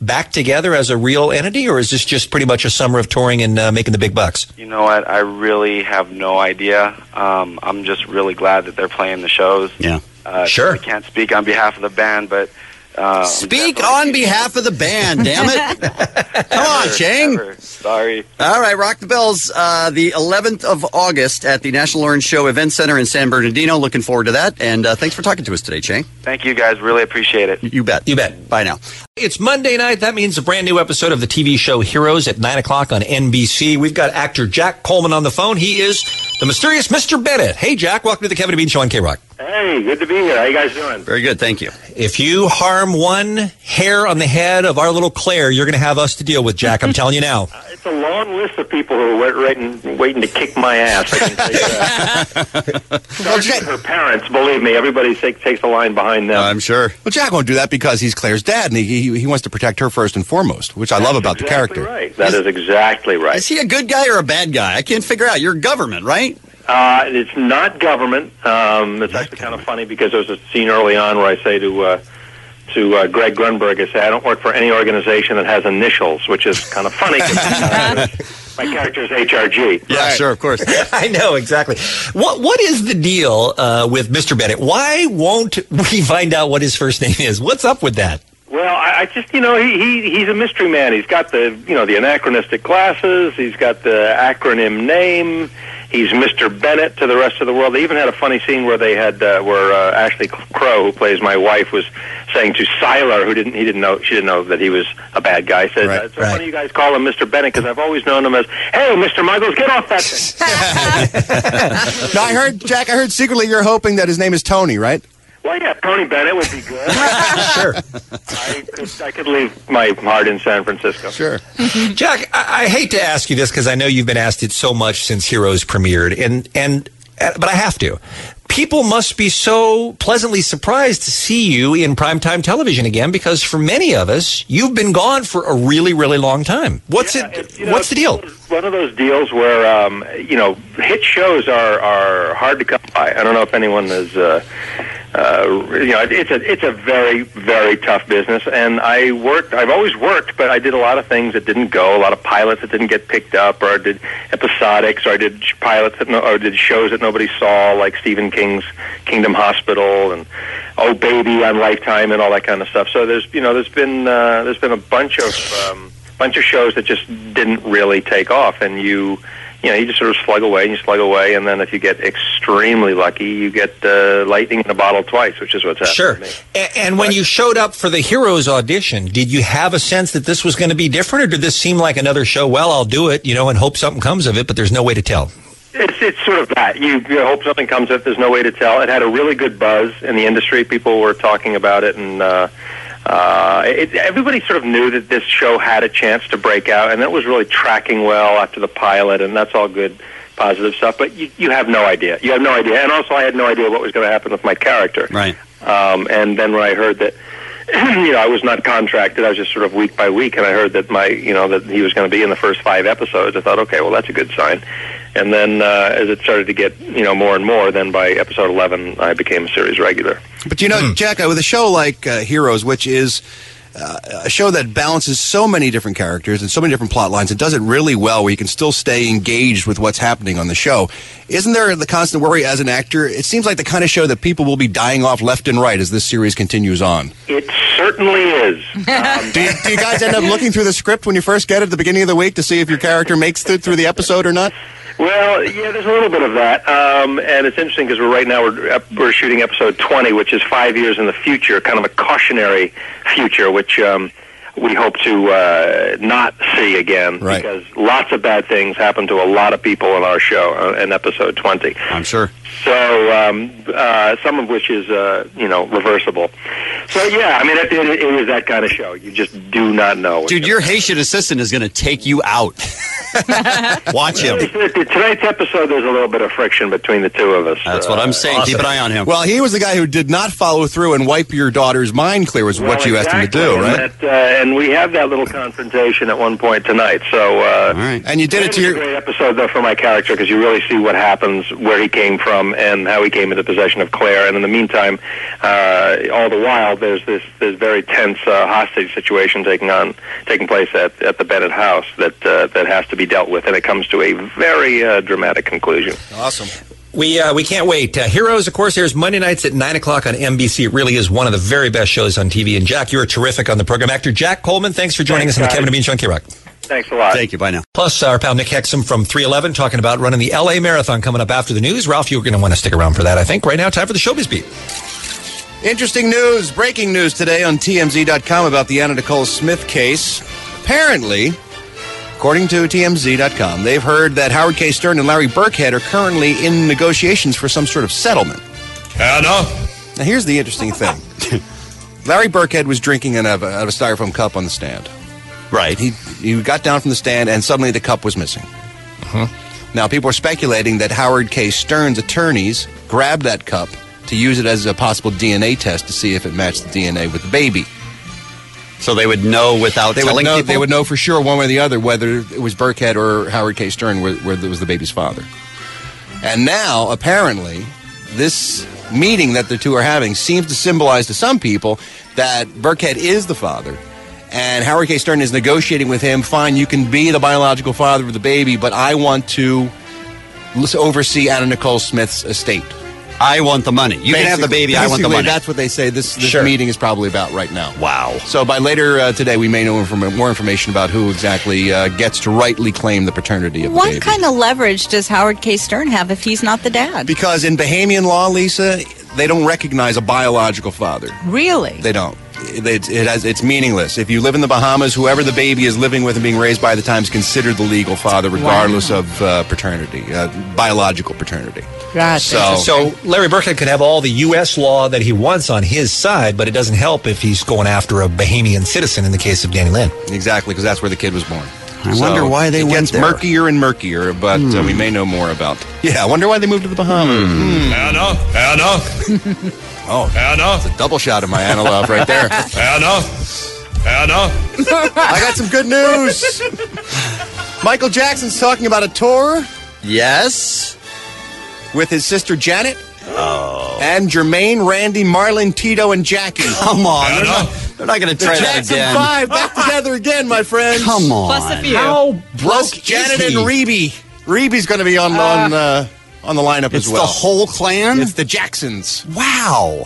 back together as a real entity, or is this just pretty much a summer of touring and uh, making the big bucks? You know what? I really have no idea. Um, I'm just really glad that they're playing the shows. Yeah. Uh, sure. I can't speak on behalf of the band, but... Uh, Speak on behalf of the band, damn it. Come on, Chang. Never. Sorry. All right, Rock the Bells, uh, the eleventh of August at the National Orange Show Event Center in San Bernardino. Looking forward to that. And uh, thanks for talking to us today, Chang. Thank you, guys. Really appreciate it. You bet. You bet. Bye now. It's Monday night. That means a brand new episode of the T V show Heroes at nine o'clock on N B C. We've got actor Jack Coleman on the phone. He is the mysterious Mister Bennett. Hey, Jack. Welcome to the Kevin and Bean Show on K-Rock. Hey, good to be here. How you guys doing? Very good, thank you. If you harm one hair on the head of our little Claire, you're going to have us to deal with, Jack. I'm telling you now. Uh, it's a long list of people who are waiting, waiting to kick my ass. I can tell you that. Starting with her parents, believe me, everybody takes, takes a line behind them. I'm sure. Well, Jack won't do that because he's Claire's dad, and he, he, he wants to protect her first and foremost, which I love about exactly the character. Right. That is, is exactly right. Is he a good guy or a bad guy? I can't figure out. You're government, right? Uh, it's not government. Um, it's actually kind of funny because there's a scene early on where I say to uh, to uh, Greg Grunberg, I say, I don't work for any organization that has initials, which is kind of funny because uh, my character is H R G. Yeah, right. Sure, of course. I know, exactly. What What is the deal uh, with Mister Bennett? Why won't we find out what his first name is? What's up with that? Well, I, I just, you know, he, he he's a mystery man. He's got the, you know, the anachronistic glasses. He's got the acronym name. He's Mister Bennett to the rest of the world. They even had a funny scene where they had uh, where uh, Ashley Crow, who plays my wife, was saying to Siler, who didn't he didn't know she didn't know that he was a bad guy. Said, right, "It's so right. funny you guys call him Mister Bennett because I've always known him as, hey, Mister Muggles, get off that thing." No, I heard, Jack. I heard secretly you're hoping that his name is Tony, right? Well, yeah, Tony Bennett would be good. Sure. I could, I could leave my heart in San Francisco. Sure. Jack, I, I hate to ask you this because I know you've been asked it so much since Heroes premiered, and and uh, but I have to. People must be so pleasantly surprised to see you in primetime television again because for many of us, you've been gone for a really, really long time. What's yeah, it? it you know, What's the deal? One of those deals where, um, you know, hit shows are, are hard to come by. I don't know if anyone is... Uh, Uh, you know, it's a it's a very very tough business, and I worked. I've always worked, but I did a lot of things that didn't go. A lot of pilots that didn't get picked up, or I did episodics, or I did pilots that no, or did shows that nobody saw, like Stephen King's Kingdom Hospital and Oh Baby on Lifetime and all that kind of stuff. So there's you know there's been uh, there's been a bunch of um, bunch of shows that just didn't really take off, and you. You know, you just sort of slug away and you slug away, and then if you get extremely lucky, you get uh, lightning in a bottle twice, which is what's happened Sure. to me. And, and when you showed up for the Heroes audition, did you have a sense that this was going to be different, or did this seem like another show? Well, I'll do it, you know, and hope something comes of it, but there's no way to tell. It's it's sort of that. You, you hope something comes of it. There's no way to tell. It had a really good buzz in the industry. People were talking about it, and uh, uh, it, everybody sort of knew that this show had a chance to break out, and it was really tracking well after the pilot, and that's all good, positive stuff. But you, you have no idea. You have no idea. And also, I had no idea what was going to happen with my character. Right. Um, and then when I heard that, you know, I was not contracted. I was just sort of week by week, and I heard that my, you know, that he was going to be in the first five episodes. I thought, okay, well, that's a good sign. And then uh, as it started to get, you know, more and more, then by episode eleven, I became a series regular. But you know, mm. Jack, with a show like uh, Heroes, which is uh, a show that balances so many different characters and so many different plot lines, and does it really well, where you can still stay engaged with what's happening on the show. Isn't there the constant worry as an actor? It seems like the kind of show that people will be dying off left and right as this series continues on. It certainly is. Um, do, you, do you guys end up looking through the script when you first get it at the beginning of the week to see if your character makes it through the episode or not? Well, yeah, there's a little bit of that, um, and it's interesting because we're right now we're we're shooting episode twenty, which is five years in the future, kind of a cautionary future, which um, we hope to uh, not see again, right. because lots of bad things happen to a lot of people in our show uh, in episode twenty. I'm sure. So um, uh, some of which is uh, you know reversible. So yeah, I mean it, it, it is that kind of show. You just do not know. Dude, your Haitian assistant is going to take you out. Watch him. Tonight's episode, there's a little bit of friction between the two of us. That's uh, what I'm saying. Awesome. Keep an eye on him. Well, he was the guy who did not follow through and wipe your daughter's mind clear, was well, what you exactly. asked him to do, right? And, that, uh, and we have that little confrontation at one point tonight. So, uh, all right. And you did it to your a great episode though for my character because you really see what happens, where he came from, and how he came into possession of Claire. And in the meantime, uh, all the while, now there's this this very tense uh, hostage situation taking on taking place at at the Bennett house that uh, that has to be dealt with, and it comes to a very uh, dramatic conclusion. Awesome. We uh, we can't wait. Uh, Heroes, of course, airs Monday nights at nine o'clock on N B C. It really is one of the very best shows on T V. And Jack, you are terrific on the program. Actor Jack Coleman, thanks for joining Thanks, us on the guys. Kevin and Bean Show on K-Rock. Thanks a lot. Thank you. Bye now. Plus, our pal Nick Hexum from three eleven talking about running the L A Marathon coming up after the news. Ralph, you're going to want to stick around for that, I think. Right now, time for the Showbiz Beat. Interesting news, breaking news today on T M Z dot com about the Anna Nicole Smith case. Apparently, according to T M Z dot com, they've heard that Howard K. Stern and Larry Burkhead are currently in negotiations for some sort of settlement. Anna? Now, here's the interesting thing. Larry Burkhead was drinking out of, a, out of a styrofoam cup on the stand. Right. He, he got down from the stand, and suddenly the cup was missing. Uh-huh. Now, people are speculating that Howard K. Stern's attorneys grabbed that cup to use it as a possible D N A test to see if it matched the D N A with the baby. So they would know without They would telling know. people? They would know for sure, one way or the other, whether it was Burkhead or Howard K. Stern, where, where it was the baby's father. And now, apparently, this meeting that the two are having seems to symbolize to some people that Burkhead is the father, and Howard K. Stern is negotiating with him. Fine, you can be the biological father of the baby, but I want to oversee Anna Nicole Smith's estate. I want the money. You can have the baby. I want the Basically, money. That's what they say this, this Sure. meeting is probably about right now. Wow. So by later uh, today, we may know inform- more information about who exactly uh, gets to rightly claim the paternity of the What baby. kind of leverage does Howard K. Stern have if he's not the dad? Because in Bahamian law, Lisa, they don't recognize a biological father. Really? They don't. It, it has, it's meaningless. If you live in the Bahamas, whoever the baby is living with and being raised by at the time is considered the legal father, regardless Wow. of uh, paternity, uh, biological paternity. So, so Larry Burkhead could have all the U S law that he wants on his side, but it doesn't help if he's going after a Bahamian citizen in the case of Danny Lynn. Exactly, because that's where the kid was born. I wonder why they it went gets there. murkier and murkier, but uh, Hmm. we may know more about. Yeah, I wonder why they moved to the Bahamas. Hmm. Anna? Anna? Oh, Anna? it's a double shot of my Anna love right there. Anna? Anna? I got some good news. Michael Jackson's talking about a tour. Yes. With his sister Janet. Oh. And Jermaine, Randy, Marlon, Tito, and Jackie. Come on. They're Anna? not, they're not going to try the that Jackson again. Five back together again, my friends. Come on. Plus a few. How Plus broke Janet is he? and Reby. Reby's going to be on on uh, on the lineup It's as well. the whole clan? It's the Jacksons. Wow.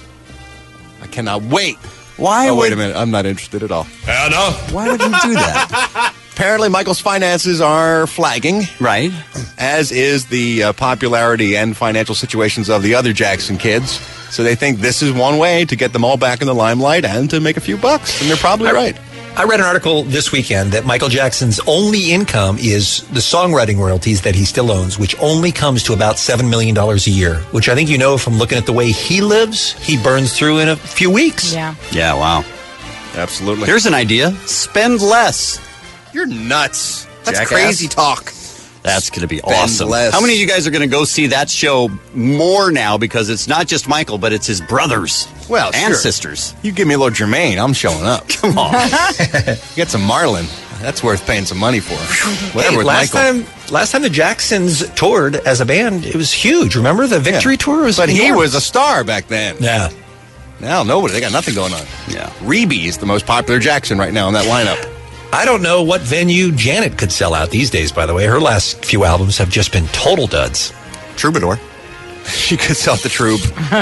I cannot wait. Why Oh, would... wait a minute. I'm not interested at all. Anna? Why would he do that? Apparently, Michael's finances are flagging, Right. as is the uh, popularity and financial situations of the other Jackson kids. So they think this is one way to get them all back in the limelight and to make a few bucks. And they're probably right. I read an article this weekend that Michael Jackson's only income is the songwriting royalties that he still owns, which only comes to about seven million dollars a year, which I think you know from looking at the way he lives, he burns through in a few weeks. Yeah. Yeah, wow. Absolutely. Here's an idea. Spend less. You're nuts. That's Jackass. crazy talk. That's going to be Spend awesome. less. How many of you guys are going to go see that show more now because it's not just Michael, but it's his brothers Well, and sure. sisters? You give me a little Jermaine, I'm showing up. Come on. Get some Marlon. That's worth paying some money for. Whatever Hey, with last Michael. time, last time the Jacksons toured as a band, it was huge. Remember the Victory Yeah. tour? Was But he enormous. was a star back then. Yeah. Now nobody. They got nothing going on. Yeah. Reby is the most popular Jackson right now in that lineup. I don't know what venue Janet could sell out these days, by the way. Her last few albums have just been total duds. Troubadour. She could sell the troop.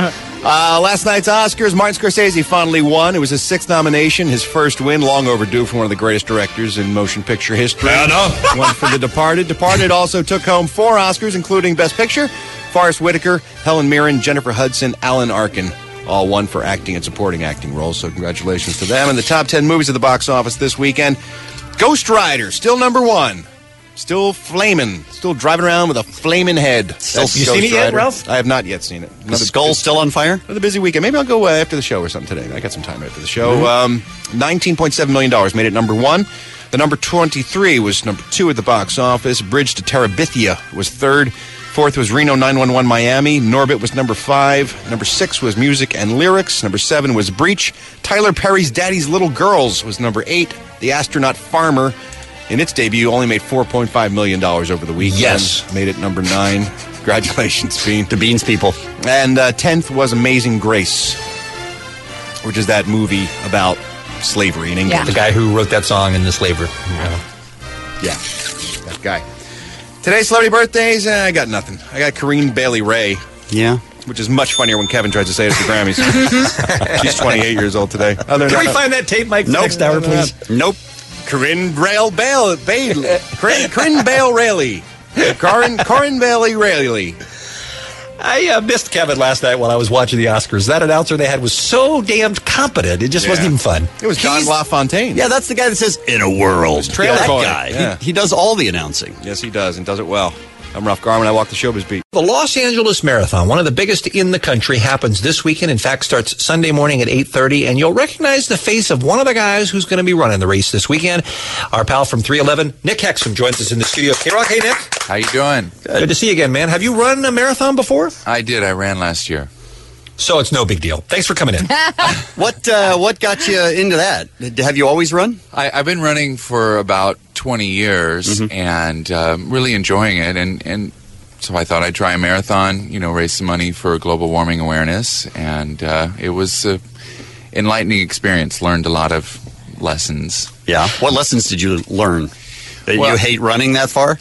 uh, last night's Oscars, Martin Scorsese finally won. It was his sixth nomination, his first win, long overdue for one of the greatest directors in motion picture history. Anna? One for The Departed. Departed also took home four Oscars, including Best Picture. Forrest Whitaker, Helen Mirren, Jennifer Hudson, Alan Arkin. All won for acting and supporting acting roles, so congratulations to them. And the top ten movies at the box office this weekend. Ghost Rider, still number one. Still flaming. Still driving around with a flaming head. Still- That's you Ghost seen it yet, Rider. Ralph? I have not yet seen it. The Another skull still on fire? Another busy weekend. Maybe I'll go uh, after the show or something today. I got some time after the show. Um, nineteen point seven million dollars made it number one. The number twenty-three was number two at the box office. Bridge to Terabithia was third. Fourth was Reno nine one one Miami. Norbit was number five. Number six was Music and Lyrics. Number seven was Breach. Tyler Perry's Daddy's Little Girls was number eight. The Astronaut Farmer, in its debut, only made four point five million dollars over the weekend. Yes. Made it number nine. Congratulations, Bean. The Beans people. And uh, tenth was Amazing Grace. which is that movie about slavery in England. The guy who wrote that song in the slavery. Yeah. yeah, that guy. Today's celebrity birthdays, uh, I got nothing. I got Corinne Bailey Ray. Yeah. Which is much funnier when Kevin tries to say it at the Grammys. She's twenty-eight years old today. Other Can than we that, find that tape, Mike, for Nope. next hour, please? Nope. Corinne Braille Bale Bailey. Corinne, Corinne Bale Rayleigh. Corinne, Corinne Bailey Rayleigh. I uh, missed Kevin last night while I was watching the Oscars. That announcer they had was so damned competent. It just Yeah. wasn't even fun. It was Don He's- LaFontaine. Yeah, that's the guy that says, in a world. Trailer that Park. guy. Yeah. He, he does all the announcing. Yes, he does, and does it well. I'm Ralph Garman. I walk the showbiz beat. The Los Angeles Marathon, one of the biggest in the country, happens this weekend. In fact, starts Sunday morning at eight thirty, and you'll recognize the face of one of the guys who's going to be running the race this weekend. Our pal from three eleven, Nick Hexum, joins us in the studio. K-Rock, hey, Nick. How you doing? Good to see you again, man. Have you run a marathon before? I did. I ran last year. So it's no big deal. Thanks for coming in. What uh, what got you into that? Have you always run? I, I've been running for about twenty years Mm-hmm. and um, really enjoying it. And, and so I thought I'd try a marathon, you know, raise some money for global warming awareness. And uh, it was an enlightening experience. Learned a lot of lessons. Yeah. What lessons did you learn? That Well- you hate running that far?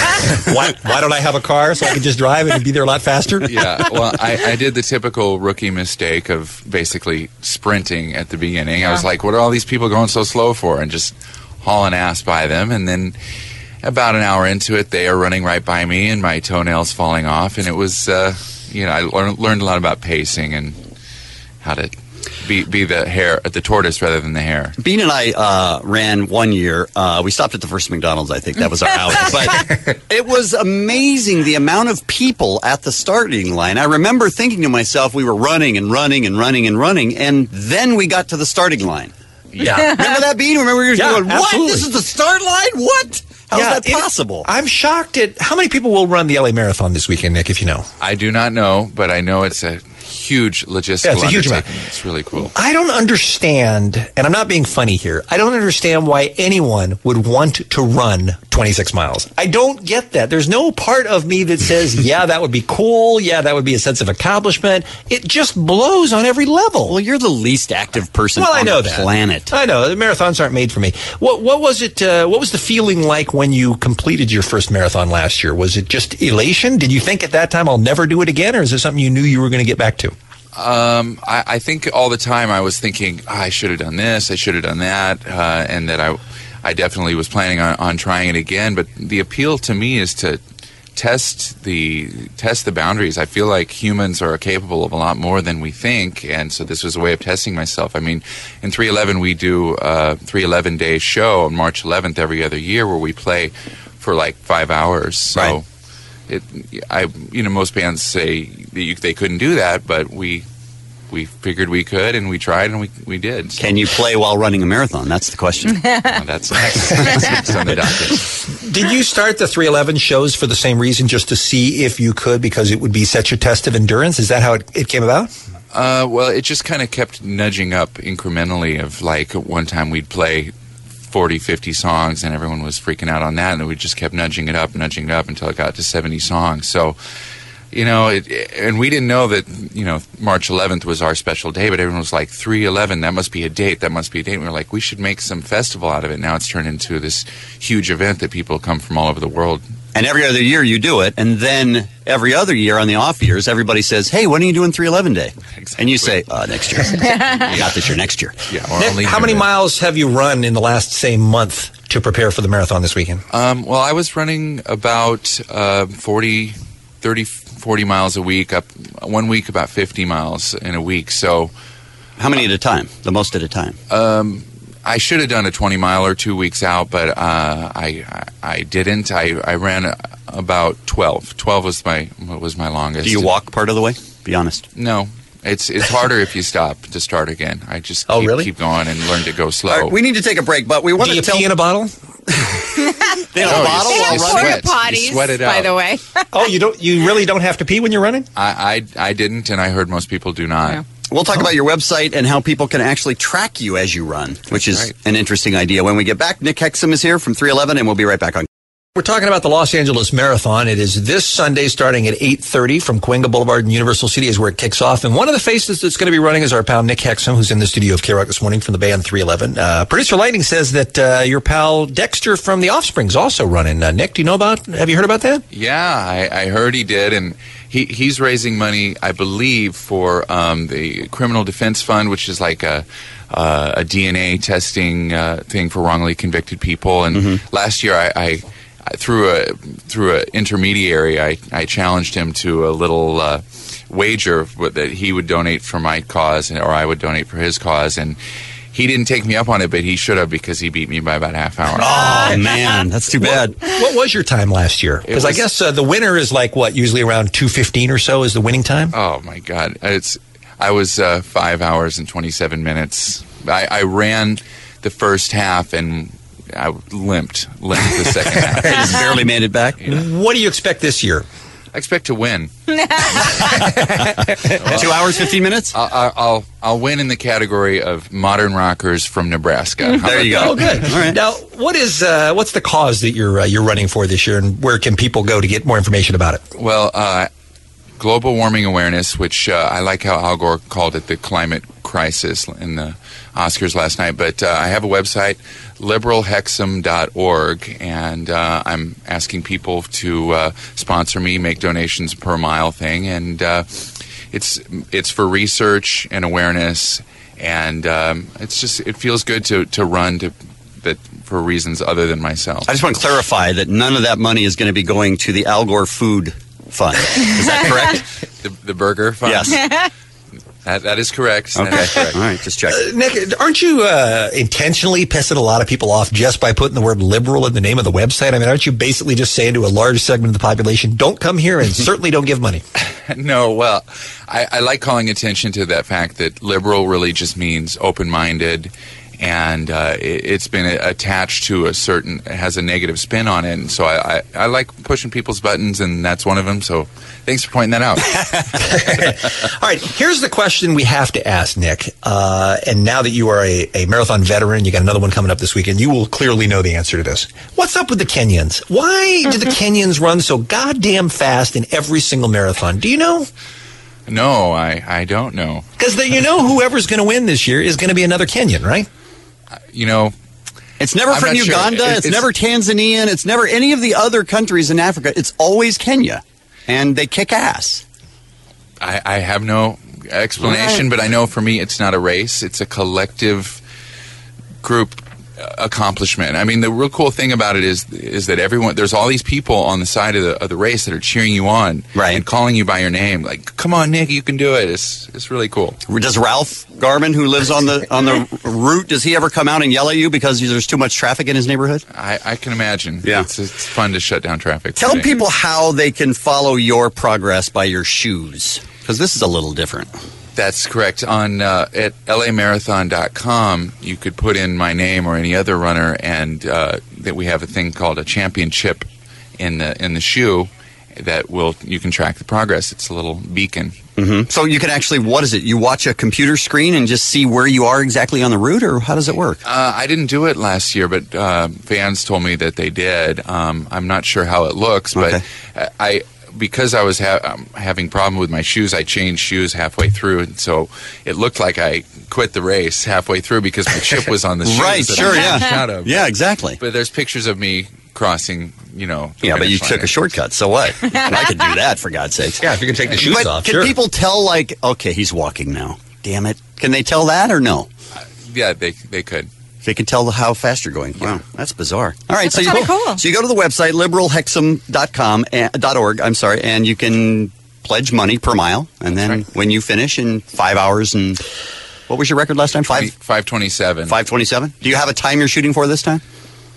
why, why don't I have a car so I can just drive and be there a lot faster? Yeah, well, I, I did the typical rookie mistake of basically sprinting at the beginning. I was Yeah. like, what are all these people going so slow for? And just hauling ass by them. And then about an hour into it, they are running right by me and my toenails falling off. And it was, uh, you know, I learned, learned a lot about pacing and how to be, be the hare, the tortoise rather than the hare. Bean and I uh, ran one year. Uh, we stopped at the first McDonald's, I think. That was our out. But it was amazing the amount of people at the starting line. I remember thinking to myself, we were running and running and running and running, and then we got to the starting line. Yeah. Remember that, Bean? Remember you were Yeah, going, what? absolutely. This is the start line? What? How's Yeah, that it- possible? I'm shocked at how many people will run the L A Marathon this weekend, Nick, if you know. I do not know, but I know it's a huge logistical Yeah, it's a huge amount. undertaking. It's really cool. I don't understand, and I'm not being funny here, I don't understand why anyone would want to run twenty-six miles. I don't get that. There's no part of me that says, yeah, that would be cool. Yeah, that would be a sense of accomplishment. It just blows on every level. Well, you're the least active person Well, I on know the that. planet. I know. The marathons aren't made for me. What, what was it, uh, what was the feeling like when you completed your first marathon last year? Was it just elation? Did you think at that time, I'll never do it again? Or is it something you knew you were going to get back to? Um, I, I think all the time I was thinking, oh, I should have done this, I should have done that, uh, and that I, I definitely was planning on, on trying it again. But the appeal to me is to test the test the boundaries. I feel like humans are capable of a lot more than we think, and so this was a way of testing myself. I mean, in three eleven we do a three eleven day show on March eleventh every other year where we play for like five hours. So. Right. It, I, you know, most bands say that you, they couldn't do that, but we, we figured we could, and we tried, and we, we did. So, Can you play while running a marathon? That's the question. well, that's next. That's next on the docket. Did you start the three eleven shows for the same reason, just to see if you could, because it would be such a test of endurance? Is that how it, it came about? Uh, well, it just kind of kept nudging up incrementally. Of like one time we'd play forty, fifty songs, and everyone was freaking out on that, and we just kept nudging it up, nudging it up until it got to seventy songs. So, you know, it, and we didn't know that, you know, March eleventh was our special day, but everyone was like, three eleven, that must be a date, that must be a date. And we were like, we should make some festival out of it. Now it's turned into this huge event that people come from all over the world. And every other year you do it, and then every other year on the off years, everybody says, hey, when are you doing three eleven Day? Exactly. And you say, uh, next year. You got this year, next year. Yeah. Nick, only how many miles have you run in the last, say, month to prepare for the marathon this weekend? Um, well, I was running about uh, forty, thirty, forty miles a week, up one week about fifty miles in a week. So, how many at a time? The most at a time? Um, I should have done a twenty miler two weeks out, but uh, I, I I didn't. I, I ran about twelve. Twelve was my was my longest. Do you walk part of the way? Be honest. No. It's it's harder if you stop to start again. I just Oh, keep, really? keep going and learn to go slow. All right, we need to take a break, but we want Do to you tell pee in a bottle? in a No, you- bottle you while sweat. running. You potties, sweat it by out. the way. Oh, you don't? You really don't have to pee when you're running? I, I I didn't, and I heard most people do not. Yeah. We'll talk about your website and how people can actually track you as you run, which is right. an interesting idea. When we get back, Nick Hexum is here from three eleven, and we'll be right back on. We're talking about the Los Angeles Marathon. It is this Sunday starting at eight thirty from Cahuenga Boulevard in Universal City is where it kicks off. And one of the faces that's going to be running is our pal Nick Hexum, who's in the studio of K-Rock this morning from the band three eleven. Uh, Producer Lightning says that uh, your pal Dexter from The Offspring's also running. Uh, Nick, do you know about, have you heard about that? Yeah, I, I heard he did. And he, he's raising money, I believe, for um, the Criminal Defense Fund, which is like a... Uh, a D N A testing uh, thing for wrongly convicted people. And mm-hmm. last year, I, I, I through a through an intermediary, I, I challenged him to a little uh, wager that he would donate for my cause, or I would donate for his cause. And he didn't take me up on it, but he should have, because he beat me by about a half hour. Oh man, that's too bad. What, what was your time last year? Because I guess uh, the winner is like what, usually around two fifteen or so is the winning time. Oh my God, it's. I was uh, five hours and twenty-seven minutes. I, I ran the first half and I limped, limped the second half. Just barely made it back. Yeah. What do you expect this year? I expect to win. Two hours, fifteen minutes? I'll, I'll I'll win in the category of modern rockers from Nebraska. How there you that? go. Oh, good. All right. Now, what is uh, what's the cause that you're uh, you're running for this year, and where can people go to get more information about it? Well, uh, global warming awareness, which uh, I like how Al Gore called it the climate crisis in the Oscars last night. But uh, I have a website, liberal hexum dot org, and uh, I'm asking people to uh, sponsor me, make donations per mile thing, and uh, it's it's for research and awareness, and um, it's just it feels good to to run to that for reasons other than myself. I just want to clarify that none of that money is going to be going to the Al Gore Food Fund. Is that correct? the, the burger fund? Yes. That, that is correct. Okay. That is correct. All right, just check. Uh, Nick, aren't you uh, intentionally pissing a lot of people off just by putting the word liberal in the name of the website? I mean, aren't you basically just saying to a large segment of the population, don't come here and certainly don't give money? No, well, I, I like calling attention to that fact that liberal really just means open-minded, and uh, it, it's been attached to a certain, it has a negative spin on it, and so I, I, I like pushing people's buttons, and that's one of them, so thanks for pointing that out. All right, here's the question we have to ask, Nick, uh, and now that you are a, a marathon veteran, you got another one coming up this weekend, you will clearly know the answer to this. What's up with the Kenyans? Why do the Kenyans run so goddamn fast in every single marathon? Do you know? No, I, I don't know. Because you know whoever's going to win this year is going to be another Kenyan, right? You know, it's never I'm from not Uganda. sure. It- it's, it's- never Tanzanian. It's never any of the other countries in Africa. It's always Kenya, and they kick ass. I, I have no explanation, Right. but I know for me it's not a race. It's a collective group uh, accomplishment. I mean, the real cool thing about it is is that everyone, there's all these people on the side of the of the race that are cheering you on, Right. and calling you by your name, like, "Come on, Nick, you can do it." It's it's really cool. Does Ralph Garman, who lives on the on the route, does he ever come out and yell at you because there's too much traffic in his neighborhood? I, I can imagine. Yeah. It's, it's fun to shut down traffic. Tell today. people how they can follow your progress by your shoes, because this is a little different. That's correct. On uh, at L A marathon dot com, you could put in my name or any other runner, and uh, that we have a thing called a championship in the in the shoe that will you can track the progress. It's a little beacon. Mm-hmm. So you can actually, what is it? You watch a computer screen and just see where you are exactly on the route, or how does it work? Uh, I didn't do it last year, but uh, fans told me that they did. Um, I'm not sure how it looks, but Okay. I. Because I was ha- um, having problem with my shoes, I changed shoes halfway through, and so it looked like I quit the race halfway through because my chip was on the shoes. Right, that sure, I yeah. backed out of. Yeah, exactly. But there's pictures of me crossing, you know. the Yeah, but you finish took line. a shortcut, so what? I could do that, for God's sakes. Yeah, if you can take the shoes but off, can sure. people tell, like, okay, he's walking now. Damn it. Can they tell that or no? Yeah, they they could. They can tell how fast you're going. Wow, that's bizarre. All right, That's so you kinda cool. so you go to the website liberal hexum dot com and, dot org. I'm sorry, and you can pledge money per mile, and then That's right. when you finish in five hours and what was your record last time? Five five twenty seven. five twenty seven. Do you have a time you're shooting for this time?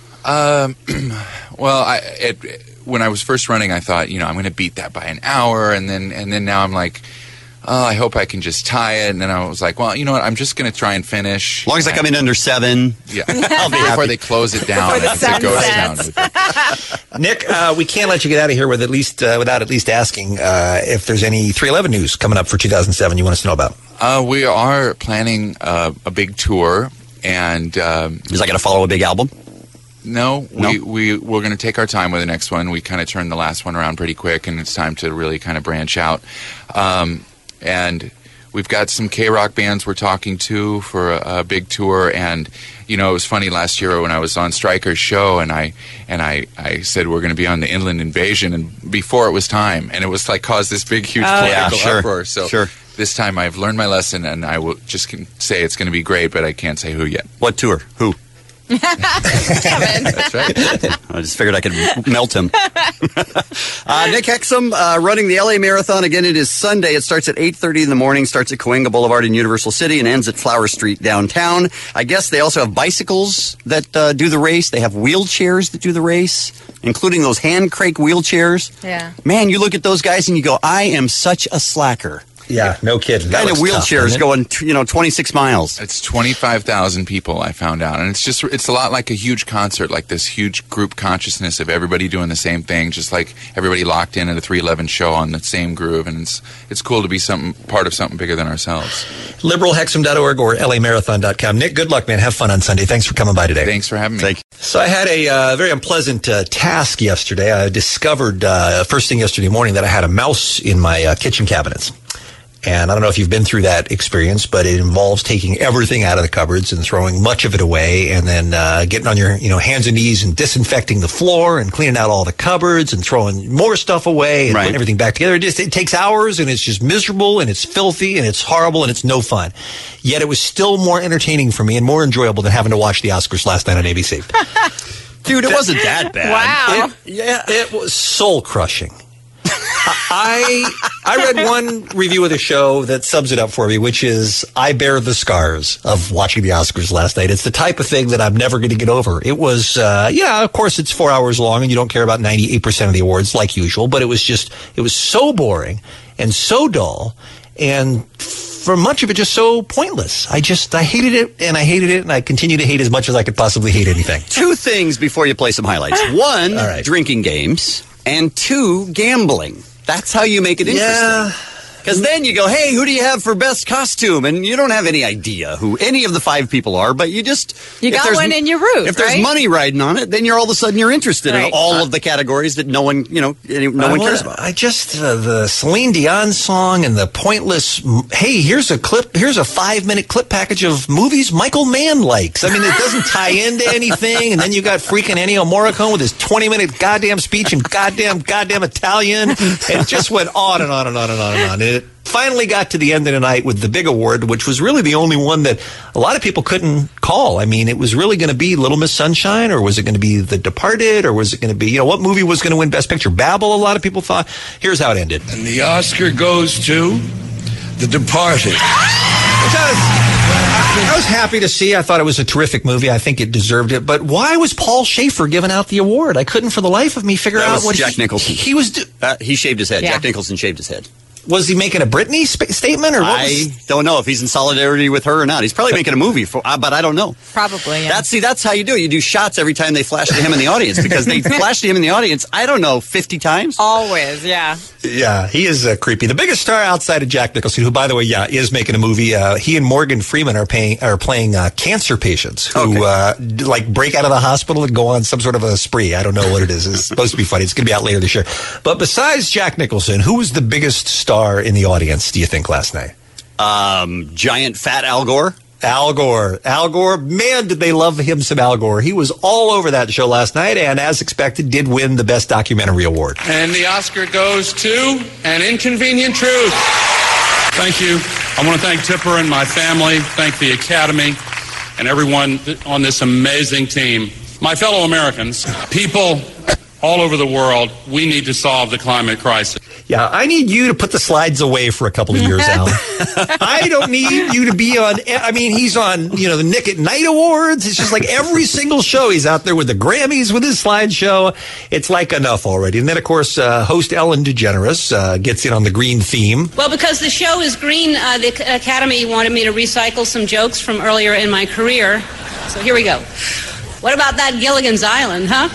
Um, well, I it, when I was first running, I thought, you know, I'm going to beat that by an hour, and then and then now I'm like, oh, I hope I can just tie it. And then I was like, well, you know what? I'm just going to try and finish. As long as I come in under seven, Yeah, I'll be before happy. they close it down. Before the it's a sun ghost sets. town with it. Nick, uh, we can't let you get out of here with at least uh, without at least asking uh, if there's any three eleven news coming up for two thousand seven you want us to know about. Uh, we are planning uh, a big tour, and um, Is that going to follow a big album? No, No? we, we, we're going to take our time with the next one. We kind of turned the last one around pretty quick, and it's time to really kind of branch out. Um, and we've got some K-Rock bands we're talking to for a, a big tour. And, you know, it was funny last year when I was on Stryker's show, and I and I, I said we're going to be on the Inland Invasion, and before it was time. And it was like caused this big, huge Oh, yeah, political sure, uproar. So sure. this time I've learned my lesson, and I will just can say it's going to be great, but I can't say who yet. What tour? Who? Kevin. That's right. I just figured I could melt him. uh, Nick Hexum uh, running the L A Marathon. Again, it is Sunday. It starts at eight thirty in the morning, starts at Cahuenga Boulevard in Universal City, and ends at Flower Street downtown. I guess they also have bicycles that uh, do the race. They have wheelchairs that do the race, including those hand crank wheelchairs. Yeah. Man, you look at those guys and you go, I am such a slacker. Yeah, no kidding. Guy in a That looks tough, wheelchair is doesn't it? going, t- you know, twenty-six miles. It's twenty-five thousand people, I found out. And it's just, it's a lot like a huge concert, like this huge group consciousness of everybody doing the same thing, just like everybody locked in at a three eleven show on the same groove. And it's it's cool to be something part of something bigger than ourselves. liberal hexum dot org or L A marathon dot com. Nick, good luck, man. Have fun on Sunday. Thanks for coming by today. Thanks for having me. Thank you. So I had a uh, very unpleasant uh, task yesterday. I discovered uh, first thing yesterday morning that I had a mouse in my uh, kitchen cabinets. And I don't know if you've been through that experience, but it involves taking everything out of the cupboards and throwing much of it away, and then uh, getting on your, you know, hands and knees and disinfecting the floor and cleaning out all the cupboards and throwing more stuff away and Right. putting everything back together. It just it takes hours, and it's just miserable, and it's filthy, and it's horrible, and it's no fun. Yet it was still more entertaining for me and more enjoyable than having to watch the Oscars last night on A B C. Dude, it wasn't that bad. Wow. It, yeah, it was soul crushing. I I read one review of the show that sums it up for me, which is I bear the scars of watching the Oscars last night. It's the type of thing that I'm never going to get over. It was, uh, yeah, of course it's four hours long and you don't care about ninety-eight percent of the awards like usual, but it was just, it was so boring and so dull and for much of it just so pointless. I just, I hated it and I hated it and I continue to hate as much as I could possibly hate anything. Two things before you play some highlights. One, All right. drinking games, and two, gambling. That's how you make it interesting. Yeah. Because then you go, hey, who do you have for best costume? And you don't have any idea who any of the five people are, but you just... You if got there's- one in your root, If there's right? money riding on it, then you're all of a sudden you're interested Right. in all of the categories that no one, you know, any, no I one wanna- cares about. I just uh, the Celine Dion song and the pointless. Hey, here's a clip. Here's a five minute clip package of movies Michael Mann likes. I mean, it doesn't tie into anything. And then you got freaking Ennio Morricone with his twenty minute goddamn speech in goddamn goddamn Italian. And it just went on and on and on and on and on. And it finally got to the end of the night with the big award, which was really the only one that a lot of people couldn't call. I mean, it was really going to be Little Miss Sunshine, or was it going to be The Departed, or was it going to be, you know, what movie was going to win Best Picture? Babel, a lot of people thought. Here's how it ended. And the Oscar goes to The Departed. Which I was, I was happy to see. I thought it was a terrific movie. I think it deserved it. But why was Paul Schaefer giving out the award? I couldn't for the life of me figure That out was what Jack he, Nicholson. he was. Do- Uh, he shaved his head. Yeah. Jack Nicholson shaved his head. was he making a Britney sp- statement, or what? I Was, don't know if he's in solidarity with her or not. He's probably making a movie, for, uh, but I don't know. Probably, yeah. That's see, that's how you do it. You do shots every time they flash to him in the audience, because they flash to him in the audience, I don't know, fifty times? Always, yeah. yeah, he is uh, creepy. The biggest star outside of Jack Nicholson, who, by the way, yeah, is making a movie. Uh, he and Morgan Freeman are paying are playing uh, cancer patients who Okay. uh, d- like break out of the hospital and go on some sort of a spree. I don't know what it is. It's supposed to be funny. It's going to be out later this year. But besides Jack Nicholson, who was the biggest star in the audience, do you think, last night? Um, giant fat Al Gore. Al Gore. Al Gore, man, did they love him some Al Gore. He was all over that show last night, and as expected, did win the Best Documentary Award. And the Oscar goes to An Inconvenient Truth. Thank you. I want to thank Tipper and my family, thank the Academy, and everyone th- on this amazing team. My fellow Americans, people all over the world, we need to solve the climate crisis. Yeah, I need you to put the slides away for a couple of years, Alan. I don't need you to be on, I mean, he's on, you know, the Nick at Night Awards. It's just like every single show he's out there with the Grammys with his slideshow. It's like enough already. And then, of course, uh, host Ellen DeGeneres uh, gets in on the green theme. Well, because the show is green, uh, the Academy wanted me to recycle some jokes from earlier in my career. So here we go. What about that Gilligan's Island, huh?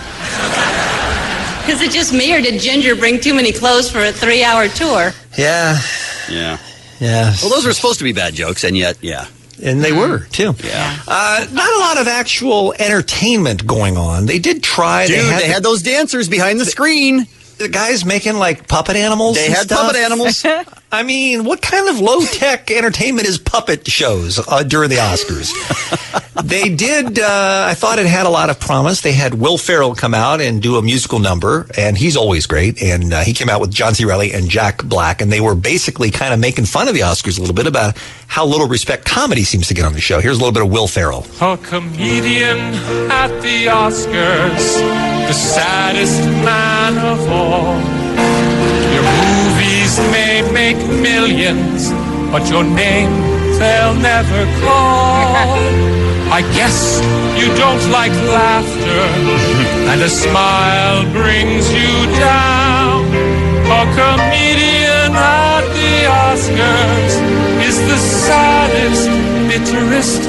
Is it just me, or did Ginger bring too many clothes for a three-hour tour? Yeah. Yeah. Yeah. Well, those were supposed to be bad jokes, and yet, yeah. And they were, too. Yeah. Uh, not a lot of actual entertainment going on. They did try. Dude, they had, they the, had those dancers behind the screen. The guys making, like, puppet animals. They and had stuff. puppet animals. I mean, what kind of low-tech entertainment is puppet shows uh, during the Oscars? They did, uh, I thought it had a lot of promise. They had Will Ferrell come out and do a musical number, and he's always great. And uh, he came out with John C. Reilly and Jack Black, and they were basically kind of making fun of the Oscars a little bit about how little respect comedy seems to get on the show. Here's a little bit of Will Ferrell. A comedian at the Oscars, the saddest man of all. Your movies may make millions, but your name they'll never call. I guess you don't like laughter, and a smile brings you down. A comedian at the Oscars is the saddest, bitterest,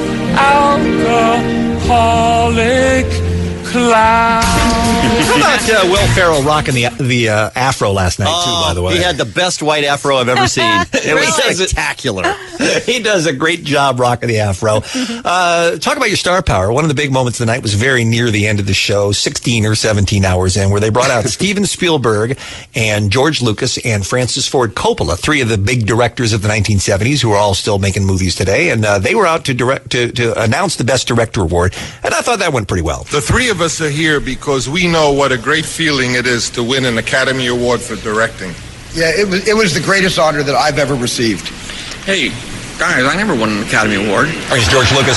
alcoholic clown. How about uh, Will Ferrell rocking the the uh, afro last night, oh, too, by the way? He had the best white afro I've ever seen. It was spectacular. He does a great job rocking the afro. Uh, talk about your star power. One of the big moments of the night was very near the end of the show, sixteen or seventeen hours in, where they brought out Steven Spielberg and George Lucas and Francis Ford Coppola, three of the big directors of the nineteen seventies who are all still making movies today. And uh, they were out to direct to, to announce the Best Director Award. And I thought that went pretty well. The three of us are here because we know what a great feeling it is to win an Academy Award for directing. Yeah, it was it was the greatest honor that I've ever received. Hey, guys, I never won an Academy Award. Thanks, George Lucas.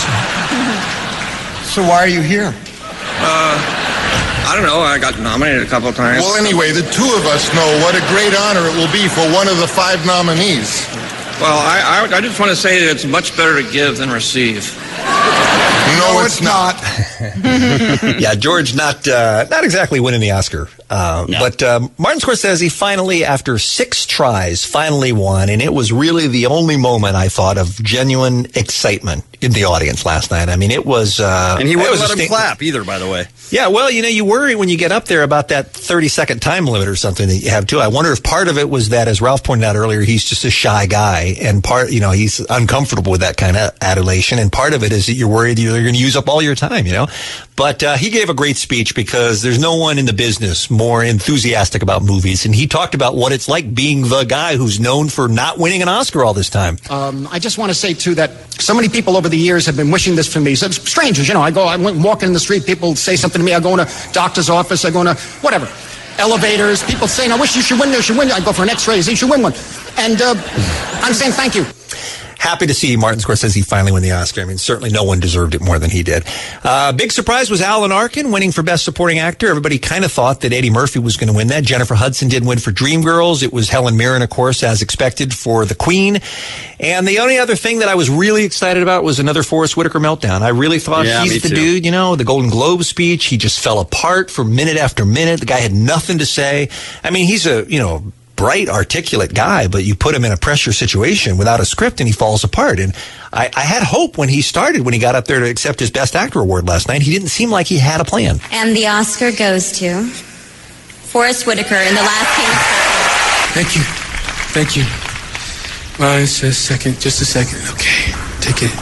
So why are you here? Uh, I don't know. I got nominated a couple of times. Well, anyway, the two of us know what a great honor it will be for one of the five nominees. Well, I, I, I just want to say that it's much better to give than receive. No, it's not. Yeah, George not uh, not exactly winning the Oscar. Uh, No. But um, Martin Scorsese finally, after six tries, finally won. And it was really the only moment, I thought, of genuine excitement in the audience last night. I mean, it was... Uh, And he it wouldn't was let a him sta- clap either, by the way. Yeah, well, you know, you worry when you get up there about that thirty-second time limit or something that you have, too. I wonder if part of it was that, as Ralph pointed out earlier, he's just a shy guy. And part, you know, he's uncomfortable with that kind of adulation. And part of it is that you're worried you're going to use up all your time, you know. But uh, he gave a great speech because there's no one in the business more enthusiastic about movies. And he talked about what it's like being the guy who's known for not winning an Oscar all this time. Um, I just want to say, too, that so many people over the years have been wishing this for me. So strangers, you know, I go, I went walking in the street, people say something to me. I go in a doctor's office, I go in a, whatever, elevators, people saying, I wish you should win this, you should win. I go for an x-ray, you should win one. And uh, I'm saying thank you. Happy to see Martin Scorsese finally win the Oscar. I mean, certainly no one deserved it more than he did. Uh, big surprise was Alan Arkin winning for Best Supporting Actor. Everybody kind of thought that Eddie Murphy was going to win that. Jennifer Hudson did win for Dreamgirls. It was Helen Mirren, of course, as expected, for The Queen. And the only other thing that I was really excited about was another Forrest Whitaker meltdown. I really thought Yeah, me he's the too. dude, you know, the Golden Globe speech. He just fell apart for minute after minute. The guy had nothing to say. I mean, he's a, you know, bright, articulate guy, but you put him in a pressure situation without a script and he falls apart. And I, I had hope when he started, when he got up there to accept his Best Actor award last night. He didn't seem like he had a plan. And the Oscar goes to Forrest Whitaker in The Last King of Scotland. Thank you. Thank you. Uh, just a second. Just a second. Okay. Take it.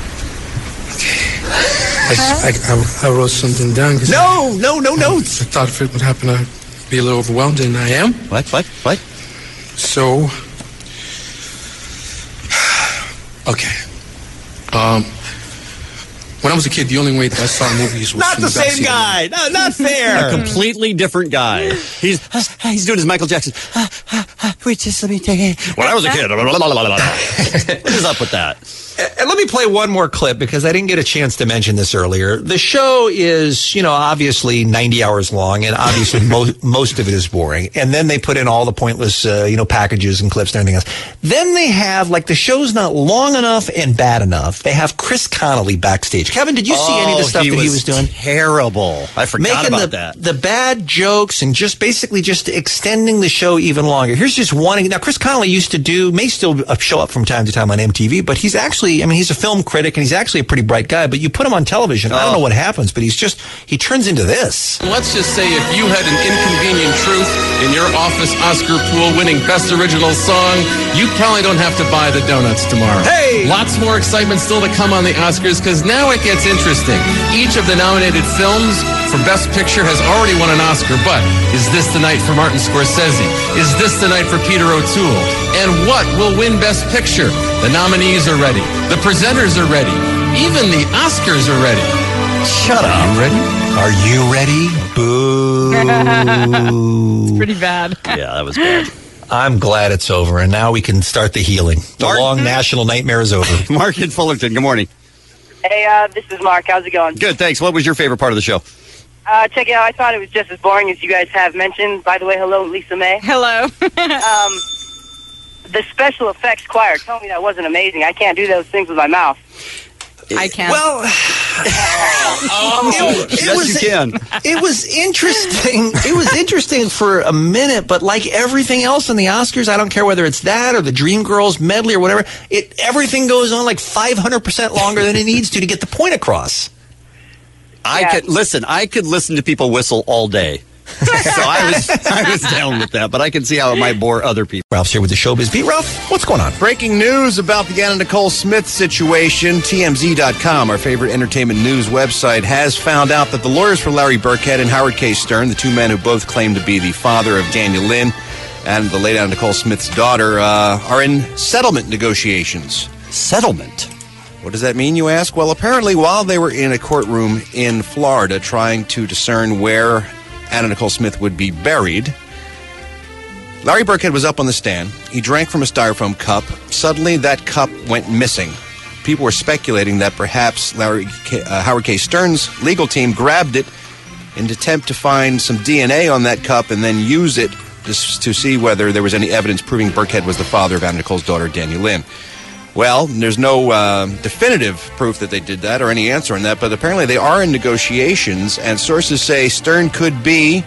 Okay. I, I, I, I wrote something down. 'cause No, no, no notes. I thought if it would happen, I'd be a little overwhelmed, and I am. What? What? What? So, okay. Um, when I was a kid, the only way that I saw movies was Not from the backseat same of guy. No, not fair. A completely different guy. He's he's doing his Michael Jackson. Wait, just let me take it. When I was a kid. What is up with that? And let me play one more clip because I didn't get a chance to mention this earlier. The show is, you know, obviously ninety hours long, and obviously most most of it is boring. And then they put in all the pointless, uh, you know, packages and clips and everything else. Then they have, like, the show's not long enough and bad enough. They have Chris Connolly backstage. Kevin, did you see any of the stuff he that he was was doing? Terrible. I forgot Making about the, that. the bad jokes and just basically just extending the show even longer. Here's just one. Now, Chris Connolly used to do, may still show up from time to time on M T V, but he's actually, I mean, he's a film critic and he's actually a pretty bright guy, but you put him on television, I don't know what happens, but he's just, he turns into this. Let's just say if you had an inconvenient truth in your office Oscar pool winning Best Original Song, you probably don't have to buy the donuts tomorrow. Hey! Lots more excitement still to come on the Oscars, because now it gets interesting. Each of the nominated films for Best Picture has already won an Oscar, but is this the night for Martin Scorsese? Is this the night for Peter O'Toole? And what will win Best Picture? The nominees are ready. The presenters are ready. Even the Oscars are ready. Shut up. Are you ready? Are you ready? Boo. It's pretty bad. Yeah, that was bad. I'm glad it's over, and now we can start the healing. The Mark? long national nightmare is over. Mark in Fullerton, good morning. Hey, uh, this is Mark. How's it going? Good, thanks. What was your favorite part of the show? Uh, check it out. I thought it was just as boring as you guys have mentioned. By the way, hello, Lisa May. Hello. um, the special effects choir told me that wasn't amazing. I can't do those things with my mouth. I can. Well, oh, it, it yes, was, you can. It was interesting. It was interesting for a minute, but like everything else in the Oscars, I don't care whether it's that or the Dreamgirls medley or whatever. It everything goes on like five hundred percent longer than it needs to to get the point across. I Yeah. could listen. I could listen to people whistle all day. So I was I was down with that, but I can see how it might bore other people. Ralph's here with the Showbiz Beat. Ralph, what's going on? Breaking news about the Anna Nicole Smith situation. T M Z dot com, our favorite entertainment news website, has found out that the lawyers for Larry Burkhead and Howard K. Stern, the two men who both claim to be the father of Daniel Lynn and the late Anna Nicole Smith's daughter, uh, are in settlement negotiations. Settlement? What does that mean, you ask? Well, apparently while they were in a courtroom in Florida trying to discern where Anna Nicole Smith would be buried, Larry Burkhead was up on the stand. He drank from a styrofoam cup. Suddenly, that cup went missing. People were speculating that perhaps Larry K, uh, Howard K. Stern's legal team grabbed it in an attempt to find some D N A on that cup and then use it just to see whether there was any evidence proving Burkhead was the father of Anna Nicole's daughter, Daniel Lynn. Well, there's no uh, definitive proof that they did that or any answer on that, but apparently they are in negotiations, and sources say Stern could be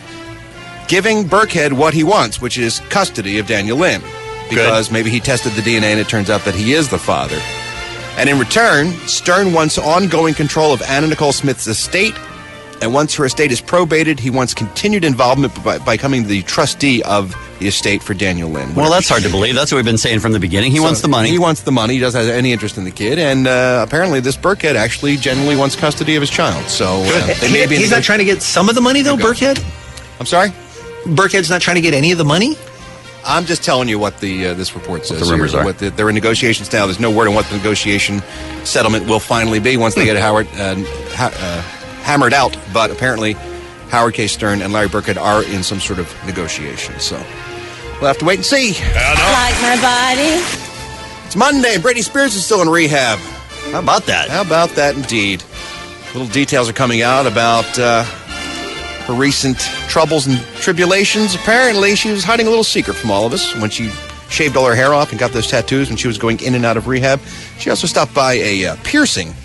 giving Burkhead what he wants, which is custody of Daniel Lynn, because Good. maybe he tested the D N A and it turns out that he is the father. And in return, Stern wants ongoing control of Anna Nicole Smith's estate, and once her estate is probated, he wants continued involvement by, by becoming the trustee of the estate for Daniel Lynn. Well, that's hard to believe. That's what we've been saying from the beginning. He So wants the money. He wants the money. He doesn't have any interest in the kid. And uh, apparently this Burkhead actually genuinely wants custody of his child. So uh, they may be He's not trying to get some of the money, though, Burkhead? I'm sorry? Burkhead's not trying to get any of the money? I'm just telling you what the uh, this report says. the rumors here. are. What the, they're in negotiations now. There's no word on what the negotiation settlement will finally be once they get Howard uh, ha- uh, hammered out. But apparently Howard K. Stern and Larry Burkhead are in some sort of negotiation. So we'll have to wait and see. Like my body. It's Monday and Britney Spears is still in rehab. How about that? How about that indeed? Little details are coming out about uh, her recent troubles and tribulations. Apparently, she was hiding a little secret from all of us when she shaved all her hair off and got those tattoos when she was going in and out of rehab. She also stopped by a uh, piercing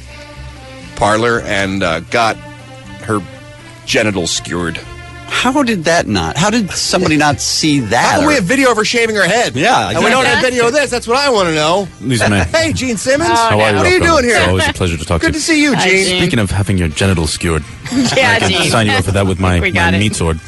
parlor and uh, got her genitals skewered. How did that not? How did somebody not see that? How do we have video of her shaving her head? Yeah, and we don't have video of this. That's what I want to know. Lisa May. Hey, Gene Simmons. How are you? What are you Ralph? doing here? It's always a pleasure to talk Good to you. to see you, Hi, Gene. Gene. Speaking of having your genitals skewered, Yeah, I can Gene. sign you up for that with my, We my got it. meat sword.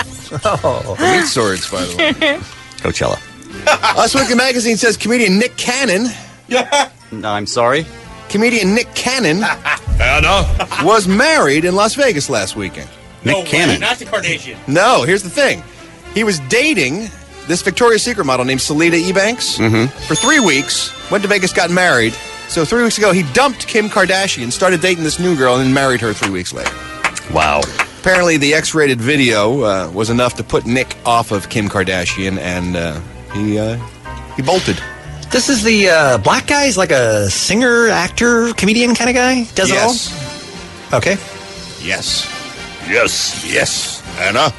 Oh, meat swords, by the way. Coachella. Us Weekly Magazine says comedian Nick Cannon. No, I'm sorry. Comedian Nick Cannon I know. was married in Las Vegas last weekend. Nick Cannon. Not the Kardashian. No, here's the thing. He was dating this Victoria's Secret model named Salida Ebanks for three weeks, went to Vegas, got married. So three weeks ago, he dumped Kim Kardashian, started dating this new girl, and then married her three weeks later. Wow. Apparently, the X-rated video uh, was enough to put Nick off of Kim Kardashian, and uh, he uh, he bolted. This is the uh, black guy? He's like a singer, actor, comedian kind of guy? Does yes. it all? Okay. Yes. Yes. Yes. Anna.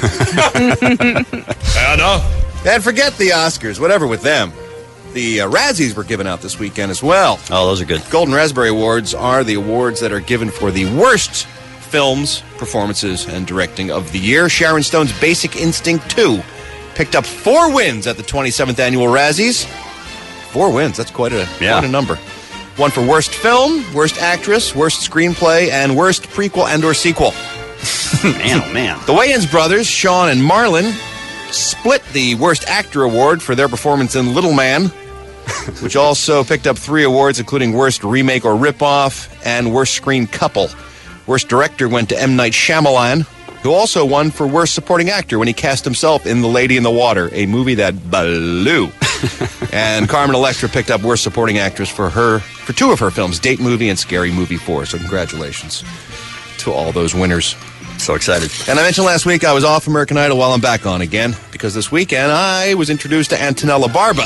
Anna. And forget the Oscars, whatever with them. The uh, Razzies were given out this weekend as well. Oh, those are good. Golden Raspberry Awards are the awards that are given for the worst films, performances, and directing of the year. Sharon Stone's Basic Instinct two picked up four wins at the twenty-seventh Annual Razzies. Four wins, that's quite a, Yeah. quite a number. One for Worst Film, Worst Actress, Worst Screenplay, and Worst Prequel and or Sequel. Man, oh man. The Wayans brothers, Sean and Marlon, split the Worst Actor Award for their performance in Little Man, which also picked up three awards, including Worst Remake or Ripoff and Worst Screen Couple. Worst Director went to M. Night Shyamalan, who also won for Worst Supporting Actor when he cast himself in The Lady in the Water, a movie that blew. And Carmen Electra picked up Worst Supporting Actress for her for two of her films, Date Movie and Scary Movie four. So congratulations to all those winners. So excited. And I mentioned last week I was off American Idol. While I'm back on again, because this weekend I was introduced to Antonella Barba.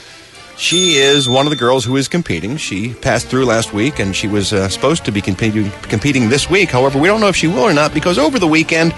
She is one of the girls who is competing. She passed through last week, and she was uh, supposed to be competing, competing this week. However, we don't know if she will or not, because over the weekend,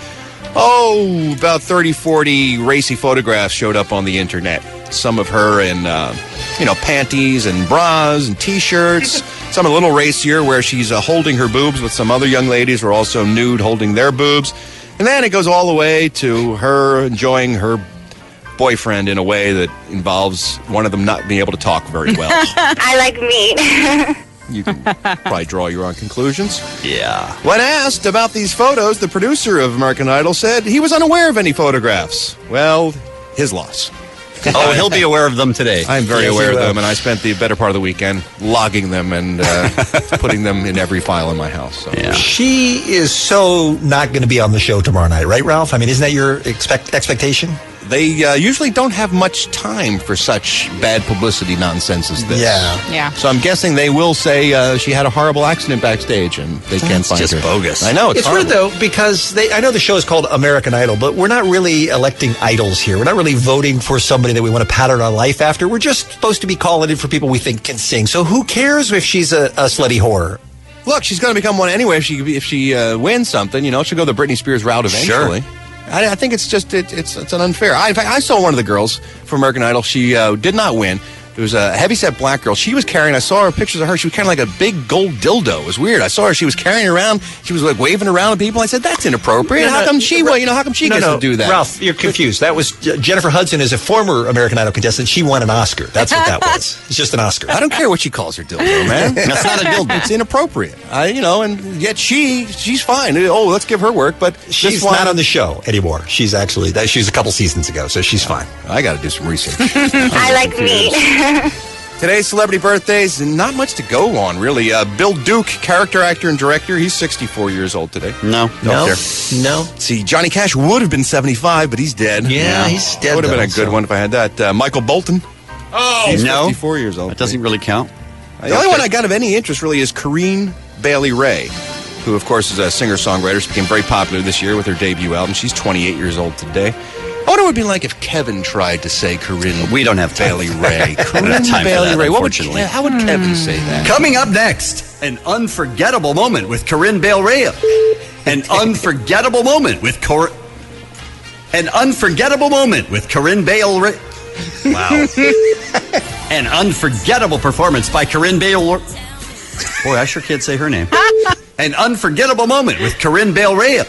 oh, about thirty, forty racy photographs showed up on the internet. Some of her in, uh, you know, panties and bras and T-shirts. Some a little racier, where she's uh, holding her boobs with some other young ladies who are also nude holding their boobs. And then it goes all the way to her enjoying her boyfriend in a way that involves one of them not being able to talk very well. I like meat. You can probably draw your own conclusions. Yeah. When asked about these photos, the producer of American Idol said he was unaware of any photographs. Well, his loss. Oh, he'll be aware of them today. I'm very Yes, aware he of will. them, and I spent the better part of the weekend logging them and uh, putting them in every file in my house. So. Yeah. She is so not going to be on the show tomorrow night, right, Ralph? I mean, isn't that your expect expectation? They uh, usually don't have much time for such bad publicity nonsense as this. Yeah. Yeah. So I'm guessing they will say uh, she had a horrible accident backstage, and they can't find just her. bogus. I know, it's, It's horrible. weird, though, because they, I know the show is called American Idol, but we're not really electing idols here. We're not really voting for somebody that we want to pattern our life after. We're just supposed to be calling in for people we think can sing. So who cares if she's a, a slutty whore? Look, she's going to become one anyway if she if she uh, wins something. You know, she'll go the Britney Spears route eventually. Sure. I, I think it's just it, it's it's an unfair. I, in fact, I saw one of the girls from American Idol. She uh, did not win. There was a heavyset black girl. She was carrying. I saw her pictures of her. She was carrying like a big gold dildo. It was weird. I saw her. She was carrying it around. She was like waving around at people. I said, "That's inappropriate. No, how no, come she? Well, you know, how come she no, gets no, to do that?" Ralph, you're confused. That was uh, Jennifer Hudson is a former American Idol contestant. She won an Oscar. That's what that was. It's just an Oscar. I don't care what she calls her dildo, man. That's not a dildo. It's inappropriate. I, you know, and yet she, she's fine. Oh, let's give her work. But She's this one, not on the show anymore. She's actually that. She was a couple seasons ago, so she's fine. I got to do some research. I like meat. Today's celebrity birthdays, not much to go on, really. Uh, Bill Duke, character actor and director, he's sixty-four years old today. No. No, care. no. See, Johnny Cash would have been seventy-five, but he's dead. Yeah, he's dead, Would have been though, a good so- one if I had that. Uh, Michael Bolton. Oh, He's no. fifty-four years old. That doesn't really count. Uh, the only one I got of any interest really is Corinne Bailey Rae, who, of course, is a singer-songwriter. She became very popular this year with her debut album. She's twenty-eight years old today. I wonder what it would be like if Kevin tried to say Corinne We don't have time. Bailey Rae. We don't have Corinne time for Bailey that, Rae. What would, unfortunately. how would Kevin say that? Coming up next, an unforgettable moment with Corinne Bailey Rae. An unforgettable moment with Cor. An unforgettable moment with Corinne Bailey Rae. Wow. An unforgettable performance by Corinne Bailey. Boy, I sure can't say her name. An unforgettable moment with Corinne Bailey Rae.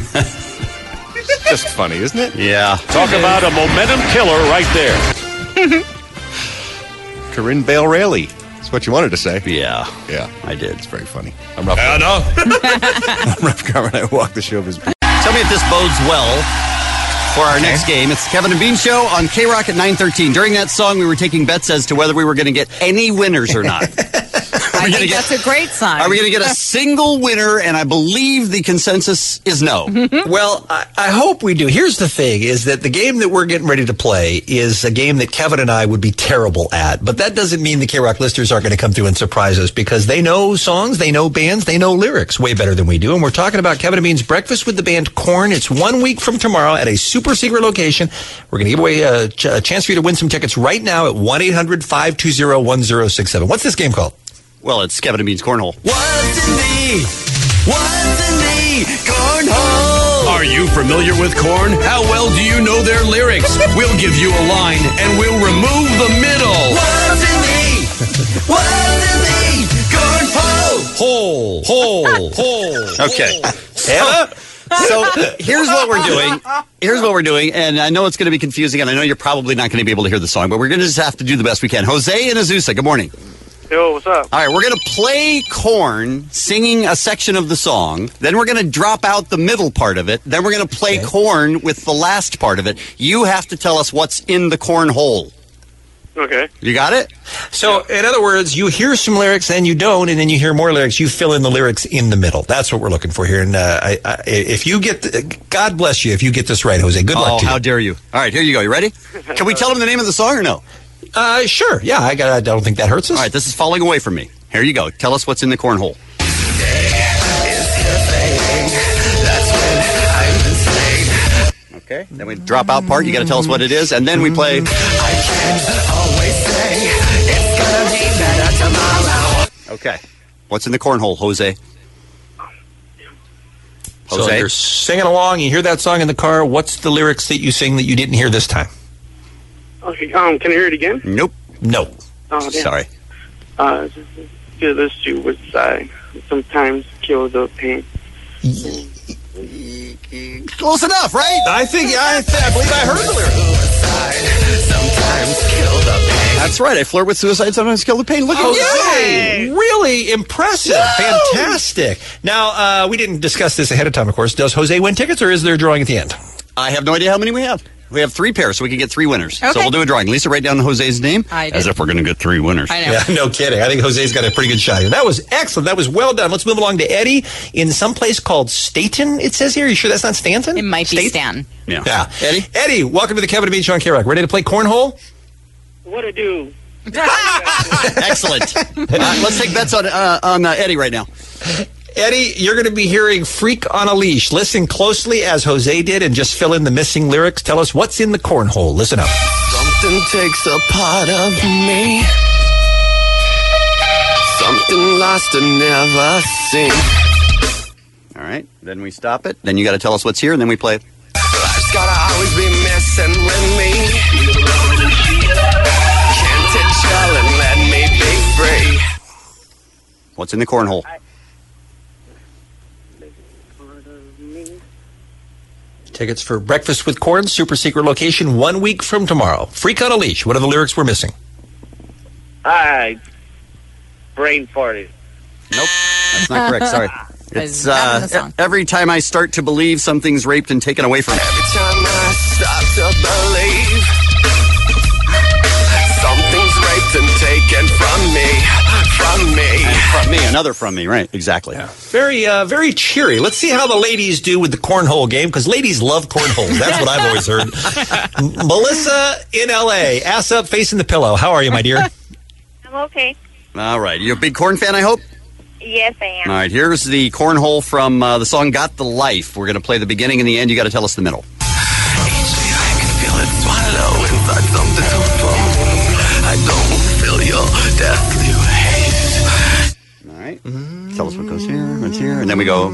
Just funny, isn't it? Yeah. Talk about a momentum killer right there. Corinne Bailey Rae. That's what you wanted to say. Yeah. Yeah. I did. It's very funny. I'm Ralph. I know. I'm Ralph Garman. I walk the show of his. Tell me if this bodes well for our next game. It's the Kevin and Bean Show on K-Rock at nine thirteen. During that song, we were taking bets as to whether we were going to get any winners or not. I gonna think get- that's a great sign. Are we going to get a single winner? And I believe the consensus is no. Well, I, I hope we do. Here's the thing, is that the game that we're getting ready to play is a game that Kevin and I would be terrible at. But that doesn't mean the K-Rock listeners aren't going to come through and surprise us, because they know songs, they know bands, they know lyrics way better than we do. And we're talking about Kevin and Bean's Breakfast with the Band Korn. It's one week from tomorrow at a super secret location. We're going to give away a, ch- a chance for you to win some tickets right now at one eight hundred five two zero one zero six seven. What's this game called? Well, it's Kevin and Bean's Cornhole. What's in the, what's in the cornhole? Are you familiar with Korn? How well do you know their lyrics? We'll give you a line and we'll remove the middle. What's in the, what's in the cornhole? Hole, hole, hole. Okay. So, so here's what we're doing. Here's what we're doing, and I know it's going to be confusing, and I know you're probably not going to be able to hear the song, but we're going to just have to do the best we can. Jose and Azusa, good morning. Yo, what's up? All right, we're going to play Korn singing a section of the song. Then we're going to drop out the middle part of it. Then we're going to play okay. Korn with the last part of it. You have to tell us what's in the Korn hole. Okay. You got it? So, in other words, you hear some lyrics and you don't, and then you hear more lyrics. You fill in the lyrics in the middle. That's what we're looking for here. And uh, I, I, if you get, the, God bless you if you get this right, Jose. Good oh, luck to you. Oh, how dare you. All right, here you go. You ready? Can we tell them the name of the song or no? Uh, sure. Yeah, I, got, I don't think that hurts us. All right, this is Falling Away From Me. Here you go. Tell us what's in the Korn hole. Okay, then we drop out part. You got to tell us what it is, and then we play. I can always say it's gonna be better tomorrow. Okay, what's in the Korn hole, Jose? Jose, so you're singing along. You hear that song in the car. What's the lyrics that you sing that you didn't hear this time? Okay, um, can I hear it again? Nope. No. Oh, damn. Sorry. Uh, feel this suicide. Sometimes kill the pain. Close enough, right? I think, I, I believe I heard the lyrics. Sometimes kill the pain. That's right. I flirt with suicide, sometimes kill the pain. Look at oh, you. Yay. Really impressive. Woo! Fantastic. Now, uh, we didn't discuss this ahead of time, of course. Does Jose win tickets, or is there a drawing at the end? I have no idea how many we have. We have three pairs, so we can get three winners. Okay. So we'll do a drawing. Lisa, write down Jose's name. I did. As if we're going to get three winners. I know. Yeah, no kidding. I think Jose's got a pretty good shot here. That was excellent. That was well done. Let's move along to Eddie in some place called Staten, it says here. Are you sure that's not Stanton? It might be Staten? Stan. Yeah. Yeah. Eddie? Eddie, welcome to the Kevin and Bean Show on K-Rock. Ready to play Cornhole? What to do? Excellent. Uh, let's take bets on, uh, on uh, Eddie right now. Eddie, you're going to be hearing Freak on a Leash. Listen closely as Jose did and just fill in the missing lyrics. Tell us what's in the cornhole. Listen up. Something takes a part of me. Something lost and never seen. All right. Then we stop it. Then you got to tell us what's here, and then we play. Life's gotta always be messing with me. Can't it chill and let me be free? What's in the cornhole? Tickets for Breakfast with Corn, super secret location, one week from tomorrow. Freak on a Leash. What are the lyrics we're missing? I brain farted. Nope, that's not correct. Sorry. It's uh, every time I start to believe something's raped and taken away from me. Every time I start to believe something's raped and taken from me, from me, and from me, another from me. Right? Exactly. Yeah. Very, uh, very cheery. Let's see how the ladies do with the cornhole game, because ladies love cornholes. That's what I've always heard. Melissa in L A, ass up, facing the pillow. How are you, my dear? I'm okay. All right. You a big Korn fan, I hope? Yes, I am. All right. Here's the cornhole from uh, the song "Got the Life." We're going to play the beginning and the end. You got to tell us the middle. Each day I can feel it swallow inside something so strong. I don't feel your deathly hate. All right. Mm-hmm. Tell us what goes here, what's here, and then we go.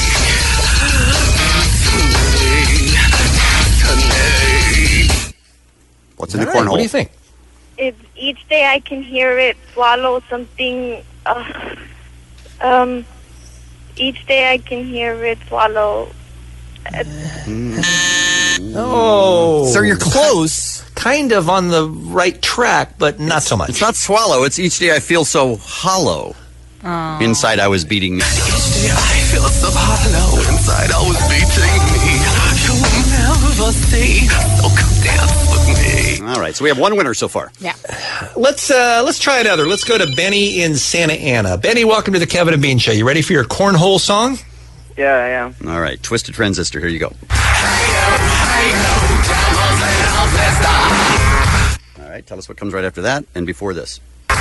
What's in the right. cornhole? What do you think? It, each day I can hear it swallow something. Uh, um, each day I can hear it swallow. Uh, oh, so you're close. Kind of on the right track, but not it's, so much. It's not swallow. It's each day I feel so hollow. Oh. Inside I was beating me. Each day I feel so hollow inside I was beating me. You will never see, so come dance with me. All right, so we have one winner so far. Yeah. Let's uh, let's try another. Let's go to Benny in Santa Ana. Benny, welcome to the Kevin and Bean Show. You ready for your cornhole song? Yeah, I am. All right, Twisted Transistor. Here you go. All right, tell us what comes right after that and before this.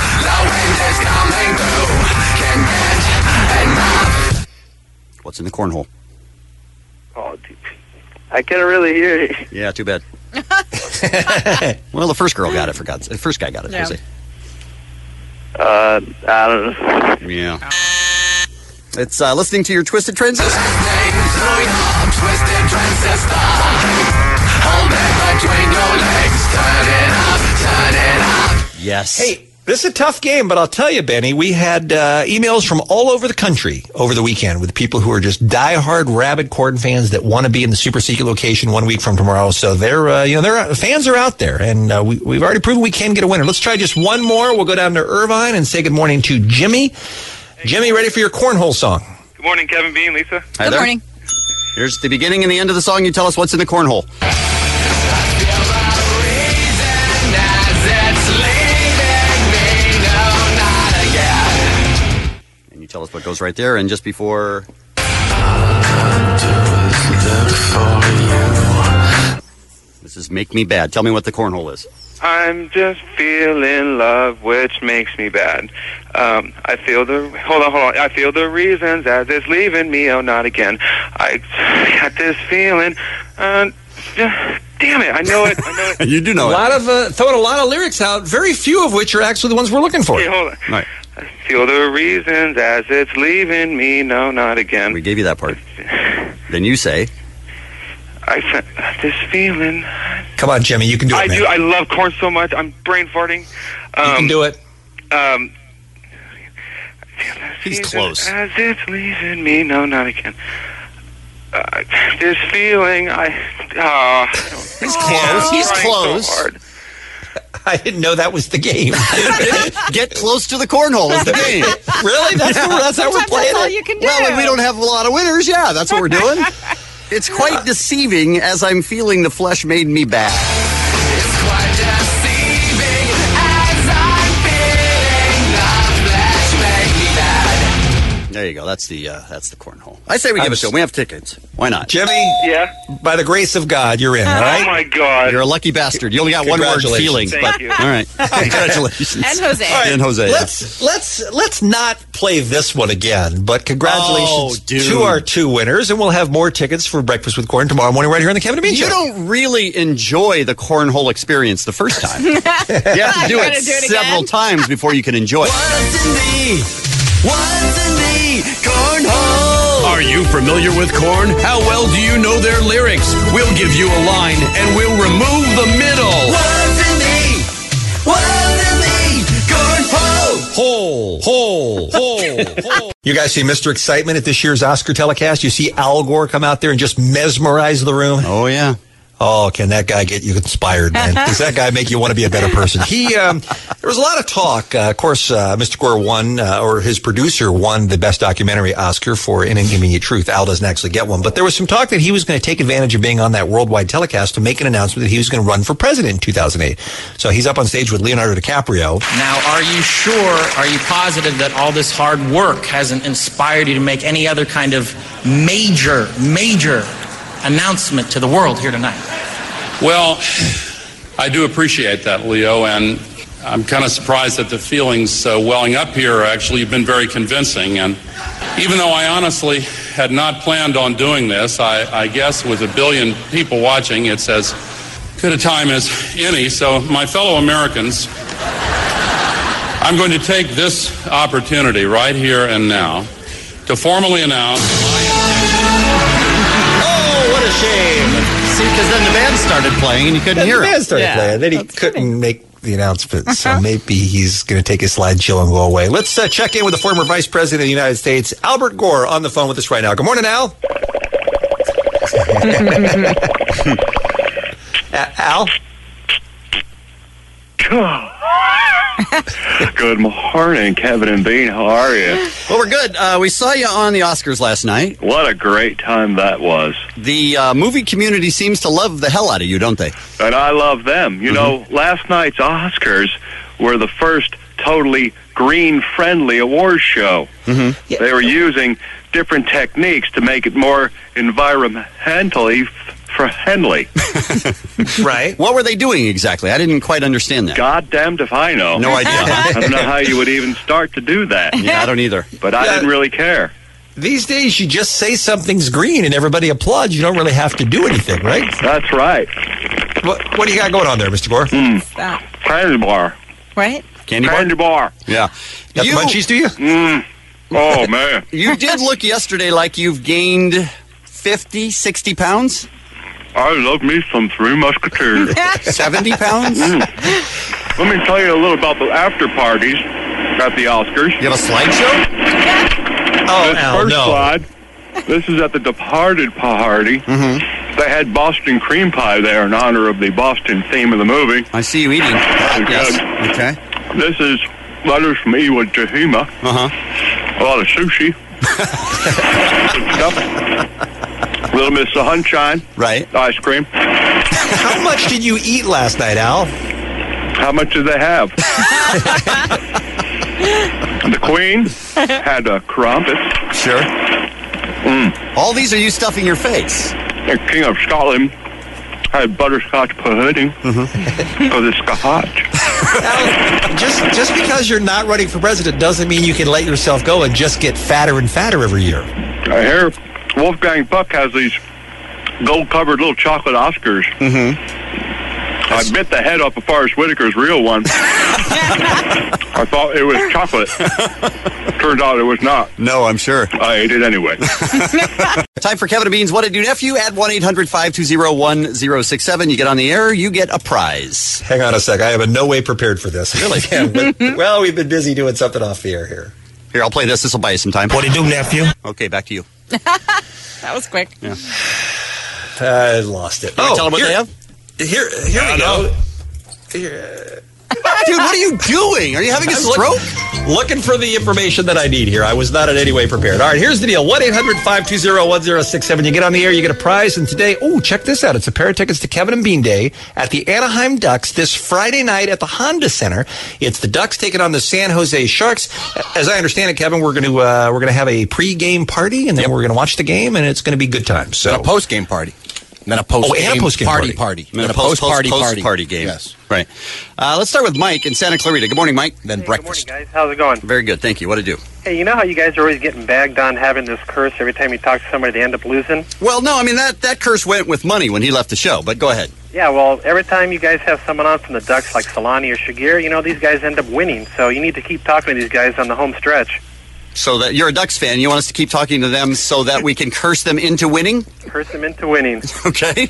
What's in the cornhole? Oh, dude. I couldn't really hear it. Yeah, too bad. Well, the first girl got it, for God's sake. The first guy got it, Yeah. Jose. Uh, I don't know. Yeah. It's uh, listening to your Twisted Transistor. Twisted transistor. Hold it between your legs. Turn it up, turn it up. Yes. Hey, This is a tough game, but I'll tell you, Benny, we had uh, emails from all over the country over the weekend with people who are just diehard rabid Corn fans that want to be in the super secret location one week from tomorrow. So they're, uh, you know, they're fans are out there, and uh, we, we've already proven we can get a winner. Let's try just one more. We'll go down to Irvine and say good morning to Jimmy. Jimmy, ready for your cornhole song? Good morning, Kevin Bean, Lisa. Hi there. morning. Here's the beginning and the end of the song. You tell us what's in the cornhole. And you tell us what goes right there. And just before... This is Make Me Bad. Tell me what the cornhole is. I'm just feeling love, which makes me bad. Um, I feel the hold on, hold on. I feel the reasons as it's leaving me. Oh, not again. I got this feeling. Uh, damn it! I know it. I know it. You do know a it. lot of uh, throwing a lot of lyrics out. Very few of which are actually the ones we're looking for. Hey, hold on. Right. I feel the reasons as it's leaving me. No, not again. We gave you that part. Then you say. I got this feeling. Come on, Jimmy, you can do it, I man. do. I love corn so much. I'm brain farting. Um, you can do it. Um, He's close. As it's leaving me, no, not again. Uh, this feeling, I. Uh, He's close. He's close. So hard. I didn't know that was the game. Get close to the cornhole is the game. Really? That's, Yeah. what, that's how we're Sometimes playing that's all it? you can do. Well, if we don't have a lot of winners, yeah, that's what we're doing. It's quite deceiving as I'm feeling the flesh made me bad. It's quite deceiving as I'm feeling the flesh make me bad. There you go. That's the uh, that's the cornhole. I say we give it to him. We have tickets. Why not? Jimmy, Yeah. by the grace of God, you're in, all Oh right? my God. You're a lucky bastard. You only got one word Congratulations. feelings. Thank But, you. all right. Congratulations. And Jose. All right, And Jose. Let's let's let's not play this one again. But congratulations Oh, dude. to our two winners, and we'll have more tickets for Breakfast with Corn tomorrow morning right here on the Kevin and Bean You Show. don't really enjoy the cornhole experience the first time. You have to do You it gotta do it several again. times before you can enjoy it. What's in the, what's in the cornhole? Are you familiar with Corn? How well do you know their lyrics? We'll give you a line and we'll remove the middle. What's in the, what's in the cornhole? Hole, hole, hole, hole. You guys see Mister Excitement at this year's Oscar telecast? You see Al Gore come out there and just mesmerize the room? Oh, yeah. Oh, can that guy get you inspired, man? Does that guy make you want to be a better person? He, um, there was a lot of talk. Uh, of course, uh, Mister Gore won, uh, or his producer won the Best Documentary Oscar for An Inconvenient Truth. Al doesn't actually get one. But there was some talk that he was going to take advantage of being on that worldwide telecast to make an announcement that he was going to run for president in two thousand eight. So he's up on stage with Leonardo DiCaprio. Now, are you sure, are you positive that all this hard work hasn't inspired you to make any other kind of major, major announcement to the world here tonight? Well, I do appreciate that, Leo, and I'm kind of surprised that the feelings uh, welling up here actually have been very convincing. And even though I honestly had not planned on doing this, I, I guess with a billion people watching, it's as good a time as any. So, my fellow Americans, I'm going to take this opportunity right here and now to formally announce... Oh, what a shame. See, because then the band started playing and you couldn't Then hear the it. band started Yeah, playing. Then he that's couldn't kidding. make the announcement, so maybe he's going to take his slide chill and go away. Let's uh, check in with the former Vice President of the United States, Albert Gore, on the phone with us right now. Good morning, Al. A- Al? Good morning, Kevin and Bean. How are you? Well, we're good. Uh, we saw you on the Oscars last night. What a great time that was. The uh, movie community seems to love the hell out of you, don't they? And I love them. You know, last night's Oscars were the first totally green-friendly awards show. Mm-hmm. They were using different techniques to make it more environmentally friendly. Right. What were they doing exactly? I didn't quite understand that. Goddamned if I know. No idea. I don't know how you would even start to do that. Yeah, I don't either. But I Yeah. didn't really care. These days, you just say something's green and everybody applauds. You don't really have to do anything, right? That's right. What, what do you got going on there, Mister Gore? Stop. Candy bar. Right? Candy bar? Candy bar. Yeah. Got You- the munchies, do you? Mm. Oh, man. You did look yesterday like you've gained fifty, sixty pounds? I love me some Three Musketeers. seventy pounds? Mm. Let me tell you a little about the after parties at the Oscars. You have a slideshow? Oh, this Al, first no. slide. This is at the Departed party. Mm-hmm. They had Boston cream pie there in honor of the Boston theme of the movie. I see you eating. Yes. Okay. This is letters from Iwo Jima. Uh-huh. A lot of sushi. Good stuff. Little Miss Sunshine. Right. Ice cream. How much did you eat last night, Al? How much did they have? The Queen had a crumpet. Sure. Mm. All these are you stuffing your face. The King of Scotland had butterscotch pudding Mm-hmm. for the scotch. Al, just, just because you're not running for president doesn't mean you can let yourself go and just get fatter and fatter every year. I hear Wolfgang Puck has these gold-covered little chocolate Oscars. Mm-hmm. I bit the head off of Forrest Whitaker's real one. I thought it was chocolate. Turns out it was not. No, I'm sure. I ate it anyway. Time for Kevin and Bean's What It Do Nephew at one eight hundred five two zero one zero six seven. You get on the air, you get a prize. Hang on a sec. I am in no way prepared for this. Really? but, well, we've been busy doing something off the air here. Here, I'll play this. This will buy you some time. What do you do, nephew? Okay, back to you. That was quick. Yeah. I lost it. Oh, tell them what here, they have? Here, here we go. Here. Dude, what are you doing? Are you having a I'm stroke? Looking, looking for the information that I need here. I was not in any way prepared. All right, here's the deal. one eight hundred five two zero one zero six seven. You get on the air, you get a prize. And today, oh, check this out. It's a pair of tickets to Kevin and Bean Day at the Anaheim Ducks this Friday night at the Honda Center. It's the Ducks taking on the San Jose Sharks. As I understand it, Kevin, we're going to uh, we're going to have a pre-game party, and then yep. we're going to watch the game, and it's going to be good times. So and a post-game party. And then a post oh, and a post-game party party. party. And then a post, post, party post party. party game. Yes. Right. Uh, let's start with Mike in Santa Clarita. Good morning, Mike. Then hey, breakfast. Good morning, guys. How's it going? Very good. Thank you. What to do? Hey, you know how you guys are always getting bagged on having this curse every time you talk to somebody, they end up losing? Well, no, I mean, that, that curse went with money when he left the show, but go ahead. Yeah, well, every time you guys have someone on from the Ducks like Solani or Shagir, you know, these guys end up winning. So you need to keep talking to these guys on the home stretch. So that you're a Ducks fan, you want us to keep talking to them so that we can curse them into winning? Curse them into winning. Okay.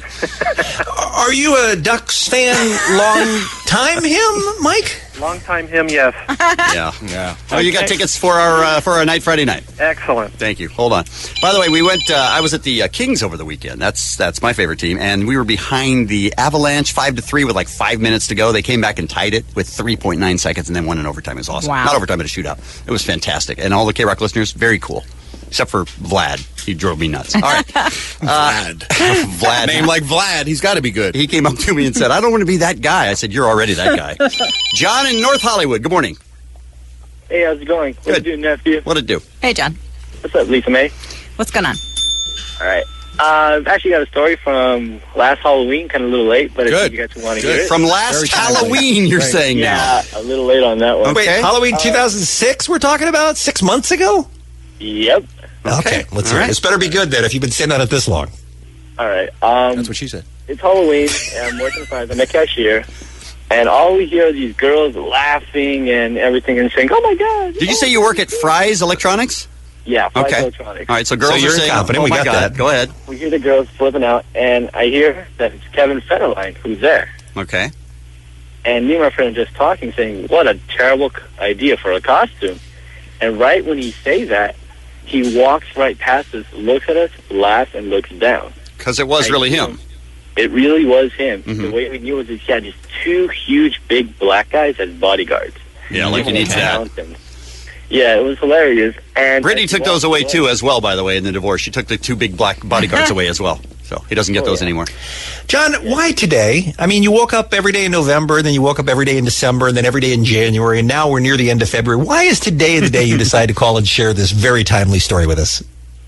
Are you a Ducks fan long time him, Mike? Long time him, yes. Yeah. Yeah. Oh, you got tickets for our uh, for our night Friday night. Excellent. Thank you. Hold on. By the way, we went. Uh, I was at the uh, Kings over the weekend. That's that's my favorite team, and we were behind the Avalanche five to three with like five minutes to go. They came back and tied it with three point nine seconds, and then won in overtime. It was awesome. Wow. Not overtime, but a shootout. It was fantastic, and all the K-Rock listeners, very cool. Except for Vlad. He drove me nuts. All right. Uh, Vlad. Vlad. Name like Vlad. He's got to be good. He came up to me and said, I don't want to be that guy. I said, you're already that guy. John in North Hollywood. Good morning. Hey, how's it going? What Good. you doing, nephew? What'd it do? Hey, John. What's up, Lisa May? What's going on? All right. Uh, I've actually got a story from last Halloween, kind of a little late, but Good. if you guys want to Good. hear it. From last Halloween, you're saying yeah, now. a little late on that one. Wait, Halloween two thousand six we're talking about? Six months ago? Yep. Okay, let's All hear right. it. This better be good then if you've been sitting on it this long. All right. Um, That's what she said. It's Halloween, and I'm working for I'm a cashier, and all we hear are these girls laughing and everything and saying, oh, my God. Did you say you work at Fry's Electronics? Yeah, Fry's Okay. Electronics. All right, so girls So you're are saying, confident. oh We my got God. that. Go ahead. We hear the girls flipping out, and I hear that it's Kevin Federline who's there. Okay. And me and my friend are just talking, saying, what a terrible c- idea for a costume. And right when he says that, he walks right past us, looks at us, laughs, and looks down. Because it was I really knew him. It really was him. Mhm. The way we knew was that he had these two huge, big black guys as bodyguards. Yeah, like you need that. Mountains. Yeah, it was hilarious. And Brittany as took he those walked away, too, as well, by the way, in the divorce. She took the two big black bodyguards away as well. So he doesn't get Oh, those yeah. anymore. John, why today? I mean, you woke up every day in November, then you woke up every day in December, and then every day in January, and now we're near the end of February. Why is today the day you decide to call and share this very timely story with us?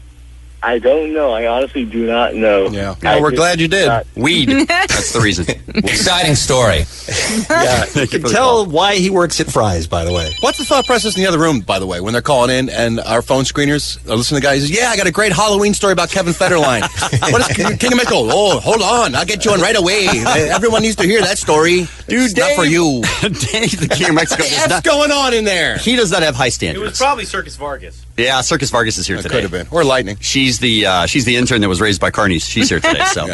I don't know. I honestly do not know. Yeah. I Well, we're just glad you did. thought- Weed. That's the reason. Exciting story. Yeah, you can tell why he works at Fry's, by the way. What's the thought process in the other room, by the way, when they're calling in and our phone screeners are listening to the guy? He says, yeah, I got a great Halloween story about Kevin Federline. What is King King of Mexico? Oh, hold on. I'll get you on right away. Everyone needs to hear that story. Dude, It's not for you. Dave, the King of Mexico, What the does F's not, going on in there? he does not have high It standards. was probably Circus Vargas. Yeah, Circus Vargas is here It today. could have been. Or Lightning. She's the uh, she's the intern that was raised by Carnies. She's here today. So, Yeah.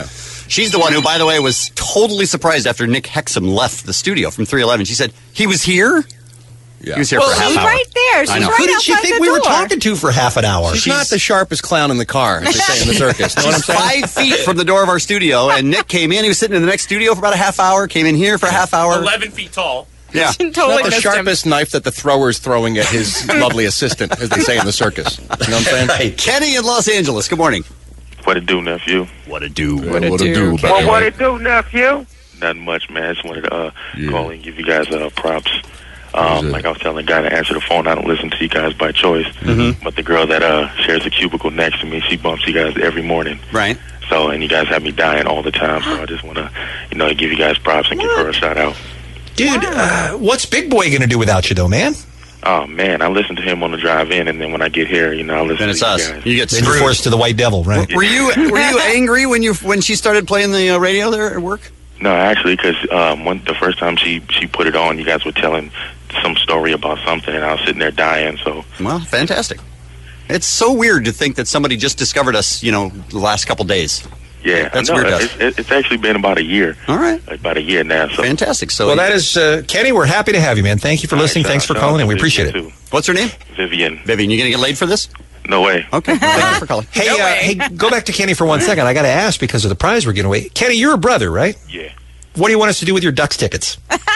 She's the one who, by the way, was totally surprised after Nick Hexum left the studio from three eleven. She said, he was here? Yeah. He was here Well, for a half She's hour. right there. She's I know. right Who did she outside think the we were door. talking to for half an hour? She's, not the sharpest clown in the car, as they say in the circus. Know what I'm She's saying? five feet from the door of our studio, and Nick came in. He was sitting in the next studio for about a half hour, came in here for a half hour. eleven feet tall. Yeah. It's not the sharpest knife that the thrower's throwing at his lovely assistant, as they say in the circus. You know what I'm saying? Right. Kenny in Los Angeles, good morning. What it do, nephew? What it do? What it do? Well, what it do, nephew? Nothing much, man. I just wanted to uh, call and give you guys uh, props. Um, like I was telling the guy to answer the phone, I don't listen to you guys by choice. Mm-hmm. But the girl that uh, shares the cubicle next to me, she bumps you guys every morning. Right. So, and you guys have me dying all the time. So I just want to, you know, give you guys props and give her a shout out. Dude, uh, what's Big Boy going to do without you, though, man? Oh man, I listen to him on the drive in, and then when I get here, you know, I listen Then to it's you us. guys. You get Then you're screwed. forced to the White Devil, right? Were you were you angry when you when she started playing the uh, radio there at work? No, actually, because um, when the first time she she put it on, you guys were telling some story about something, and I was sitting there dying. So, well, fantastic. It's so weird to think that somebody just discovered us, you know, the last couple days. yeah, That's no, weird. It's, it's, it's actually been about a year. All right, about a year now. So fantastic. So, well, that is, uh, Kenny, we're happy to have you, man. Thank you for All right, listening. shout Thanks out- for shout calling out in. We to appreciate it. Vivian, too. what's her name? Vivian. Vivian, you gonna get laid for this? No way. Okay, thank you for calling. Hey, uh, hey, go back to Kenny for one second. I got to ask because of the prize we're giving away. Kenny, you're a brother, right? Yeah. What do you want us to do with your Ducks tickets?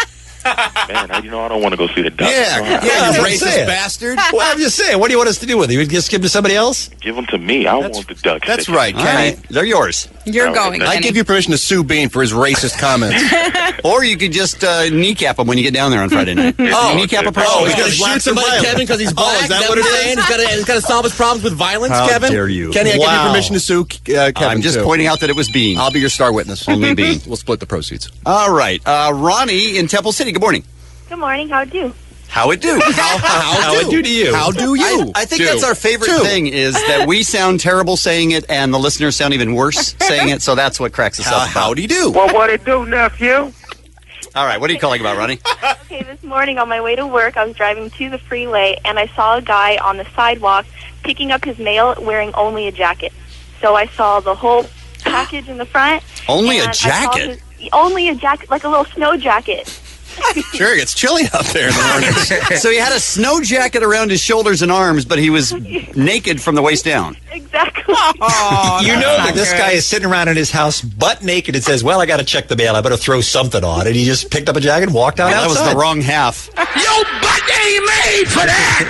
Man, I- you know, I don't want to go see the Ducks. Yeah, No, yeah, that's you what I'm racist saying. bastard. Well, I'm just saying. What do you want us to do with it? You just give them to somebody else? Give them to me. I want the Ducks. That's tickets. right, All Kenny. right, they're yours. You're All going, right, I Kenny. give you permission to sue Bean for his racist comments. Or you could just uh, kneecap him when you get down there on Friday night. Oh, kneecap a okay. person. Oh, He's going to shoot somebody, Kevin, because he's black. Oh, is that what it saying? He's got to he's got to solve his problems with violence, How Kevin. dare you. Kenny, I give Wow. you permission to sue uh, Kevin. I'm just too. pointing out that it was Bean. I'll be your star witness. Only Bean. We'll split the proceeds. All right, uh, Ronnie in Temple City. Good morning. Good morning. How do? How it do? How, how, How it do to you? How do you? I, I think do? that's our favorite Do. thing is that we sound terrible saying it, and the listeners sound even worse saying it. So that's what cracks us How, up. how about. do you do? Well, what it do, nephew? All right, what are you calling about, Ronnie? Okay, this morning on my way to work, I was driving to the freeway, and I saw a guy on the sidewalk picking up his mail wearing only a jacket. So I saw the whole package in the front. Only and a I saw jacket? his- only a jacket, like a little snow jacket. Sure, it gets chilly out there in the mornings. So he had a snow jacket around his shoulders and arms, but he was naked from the waist down. Exactly. you know that this guy is sitting around in his house butt naked and says, well, I got to check the mail. I better throw something on. And he just picked up a jacket and walked out Well, that outside. was the wrong half. Your butt ain't made for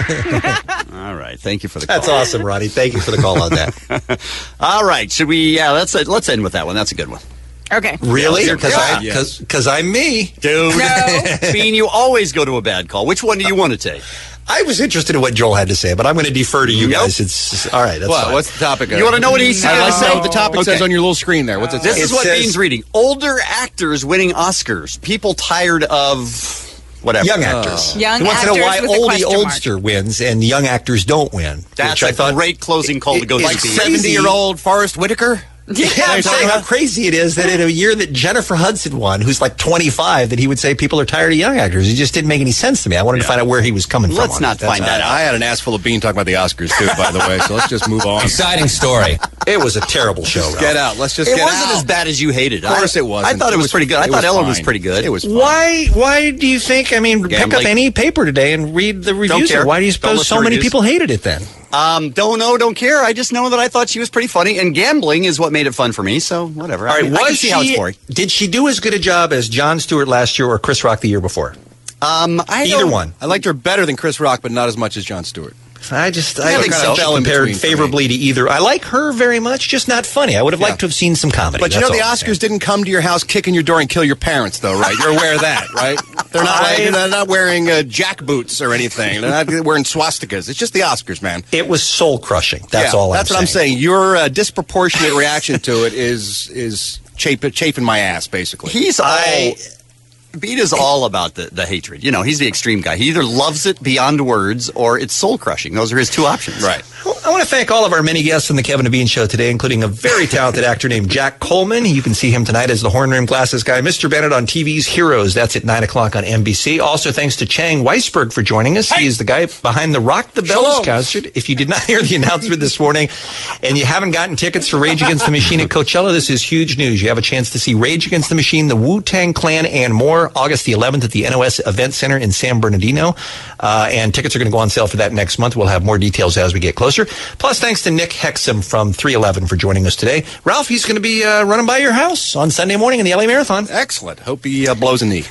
that. All right, thank you for the call. That's awesome, Ronnie. Thank you for the call on that. All right, should we? Yeah, let's let's end with that one. That's a good one. Okay. Really? Yeah, Because yeah. I, cause, cause I'm me. Dude. No. Bean, you always go to a bad call. Which one do you want to take? I was interested in what Joel had to say, but I'm going to defer to you Nope. guys. It's all right. That's What? fine. What's the topic? You want to know what he said? I like to know what the topic Okay. says on your little screen there. What's it This say? is It what says- Bean's reading. Older actors winning Oscars. People tired of whatever. Young actors. Young he wants to know why actors with a oldie question mark. oldster wins and young actors don't win. That's which a I thought great closing call to go It- to Like it's Bean. crazy. seventy-year-old Forrest Whitaker? Yeah, I'm saying how crazy it is that in a year that Jennifer Hudson won, who's like twenty-five, that he would say people are tired of young actors. It just didn't make any sense to me. I wanted to find out where he was coming from. Let's on not it. find That's- that I, I out. had an ass full of Bean talking about the Oscars, too, by the way, so let's just move on. Exciting story. It was a terrible show. Ralph. Get out. Let's just It get wasn't out. as bad as you hated. Of course I, it wasn't. I thought it, It was, was- pretty good. I it thought was Ellen was fine. pretty good. It was fine. Why? Why do you think? I mean, pick Gambling. up any paper today and read the reviews. care. Why do you Don't suppose listen so to many reviews. people hated it then? Um, don't know, don't care. I just know that I thought she was pretty funny, and gambling is what made it fun for me. So whatever. All I, right, mean, I can was see how it's she? boring. Did she do as good a job as Jon Stewart last year or Chris Rock the year before? Um, I Either don't- one. I liked her better than Chris Rock, but not as much as Jon Stewart. I just I I, think kind so. of fell in compared between for me. favorably to either. I like her very much, just not funny. I would have liked to have seen some comedy. But you That's know, the all I'm Oscars didn't come to your house, kick in your door, and kill your parents, though, right? You're aware of that, right? They're not, like, I- they're not wearing uh, jack boots or anything. They're not wearing swastikas. It's just the Oscars, man. It was soul crushing. That's Yeah, all. That's I'm what I'm saying. saying. Your uh, disproportionate reaction to it is is chafe, chafing my ass, basically. He's all. I- Beat is all about the, the hatred. You know, he's the extreme guy. He either loves it beyond words or it's soul-crushing. Those are his two options. Right. Well, I want to thank all of our many guests on the Kevin and Bean Show today, including a very talented actor named Jack Coleman. You can see him tonight as the horn rim glasses guy. Mister Bennett on T V's Heroes. That's at nine o'clock on N B C. Also, thanks to Chang Weisberg for joining us. Hey. He is the guy behind the Rock the Bells Shalom. concert. If you did not hear the announcement this morning and you haven't gotten tickets for Rage Against the Machine at Coachella, this is huge news. You have a chance to see Rage Against the Machine, the Wu-Tang Clan, and more August the eleventh at the N O S Event Center in San Bernardino. Uh, and tickets are going to go on sale for that next month. We'll have more details as we get closer. Plus, thanks to Nick Hexum from three eleven for joining us today. Ralph, he's going to be uh, running by your house on Sunday morning in the L A Marathon. Excellent. Hope he uh, blows a knee.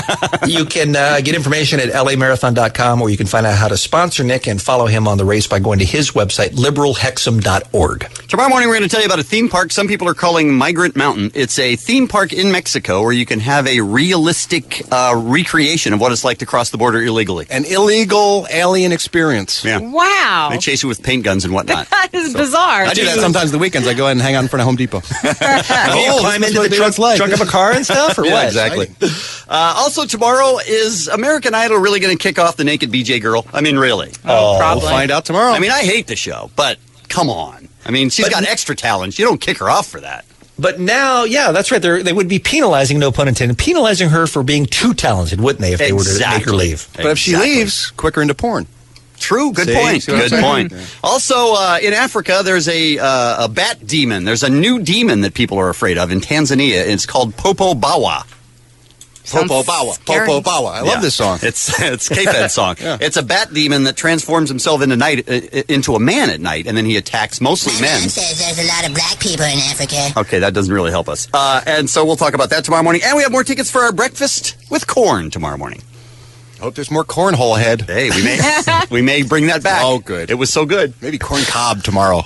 You can uh, get information at L A marathon dot com, or you can find out how to sponsor Nick and follow him on the race by going to his website, liberal hexum dot org. Tomorrow morning, we're going to tell you about a theme park some people are calling Migrant Mountain. It's a theme park in Mexico where you can have a realistic uh, recreation of what it's like to cross the border illegally. An illegal alien experience. Yeah. Wow. They chase you with paint guns and whatnot. That is so bizarre. I do that sometimes the weekends. I go ahead and hang out in front of Home Depot. Oh, you climb into the trunk, like. trunk of a car and stuff, or yeah, what? Exactly. Uh, also, tomorrow, is American Idol really going to kick off the naked B J girl? I mean, really? Oh, probably. We'll find out tomorrow. I mean, I hate the show, but come on. I mean, she's But- got extra talent. You don't kick her off for that. But now, yeah, that's right. They're, they would be penalizing, no pun intended, penalizing her for being too talented, wouldn't they, if they were to make her leave? But if she Exactly. leaves, quicker into porn. True. Good See? point. See what I'm Good saying? point. Yeah. Also, uh, in Africa, there's a uh, a bat demon. There's a new demon that people are afraid of in Tanzania. It's called Popo Bawa. Sounds Popo Bawa. scary. Popo Bawa. I love Yeah. this song. It's it's K-Fed's song. Yeah. It's a bat demon that transforms himself into night uh, into a man at night, and then he attacks mostly My men. mom says there's a lot of black people in Africa. Okay, that doesn't really help us. Uh, and so we'll talk about that tomorrow morning. And we have more tickets for our breakfast with corn tomorrow morning. Hope there's more cornhole head. Hey, we may we may bring that back. Oh, good. It was so good. Maybe corn cob tomorrow.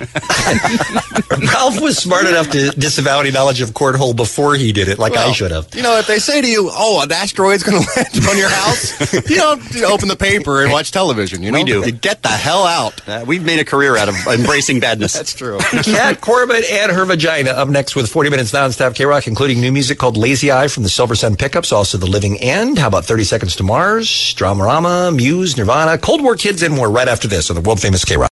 Ralph was smart enough to disavow any knowledge of cornhole before he did it, like Well, I should have. You know, if they say to you, oh, an asteroid's going to land on your house, you don't open the paper and watch television. You know? We do. You get the hell out. Uh, we've made a career out of embracing badness. That's true. Kat Corbett and her vagina up next with forty minutes nonstop K-Rock, including new music called Lazy Eye from the Silver Sun Pickups, also The Living End. How about thirty Seconds to Mars, Dramarama, Muse, Nirvana, Cold War Kids, and more right after this on the world-famous K-Rock.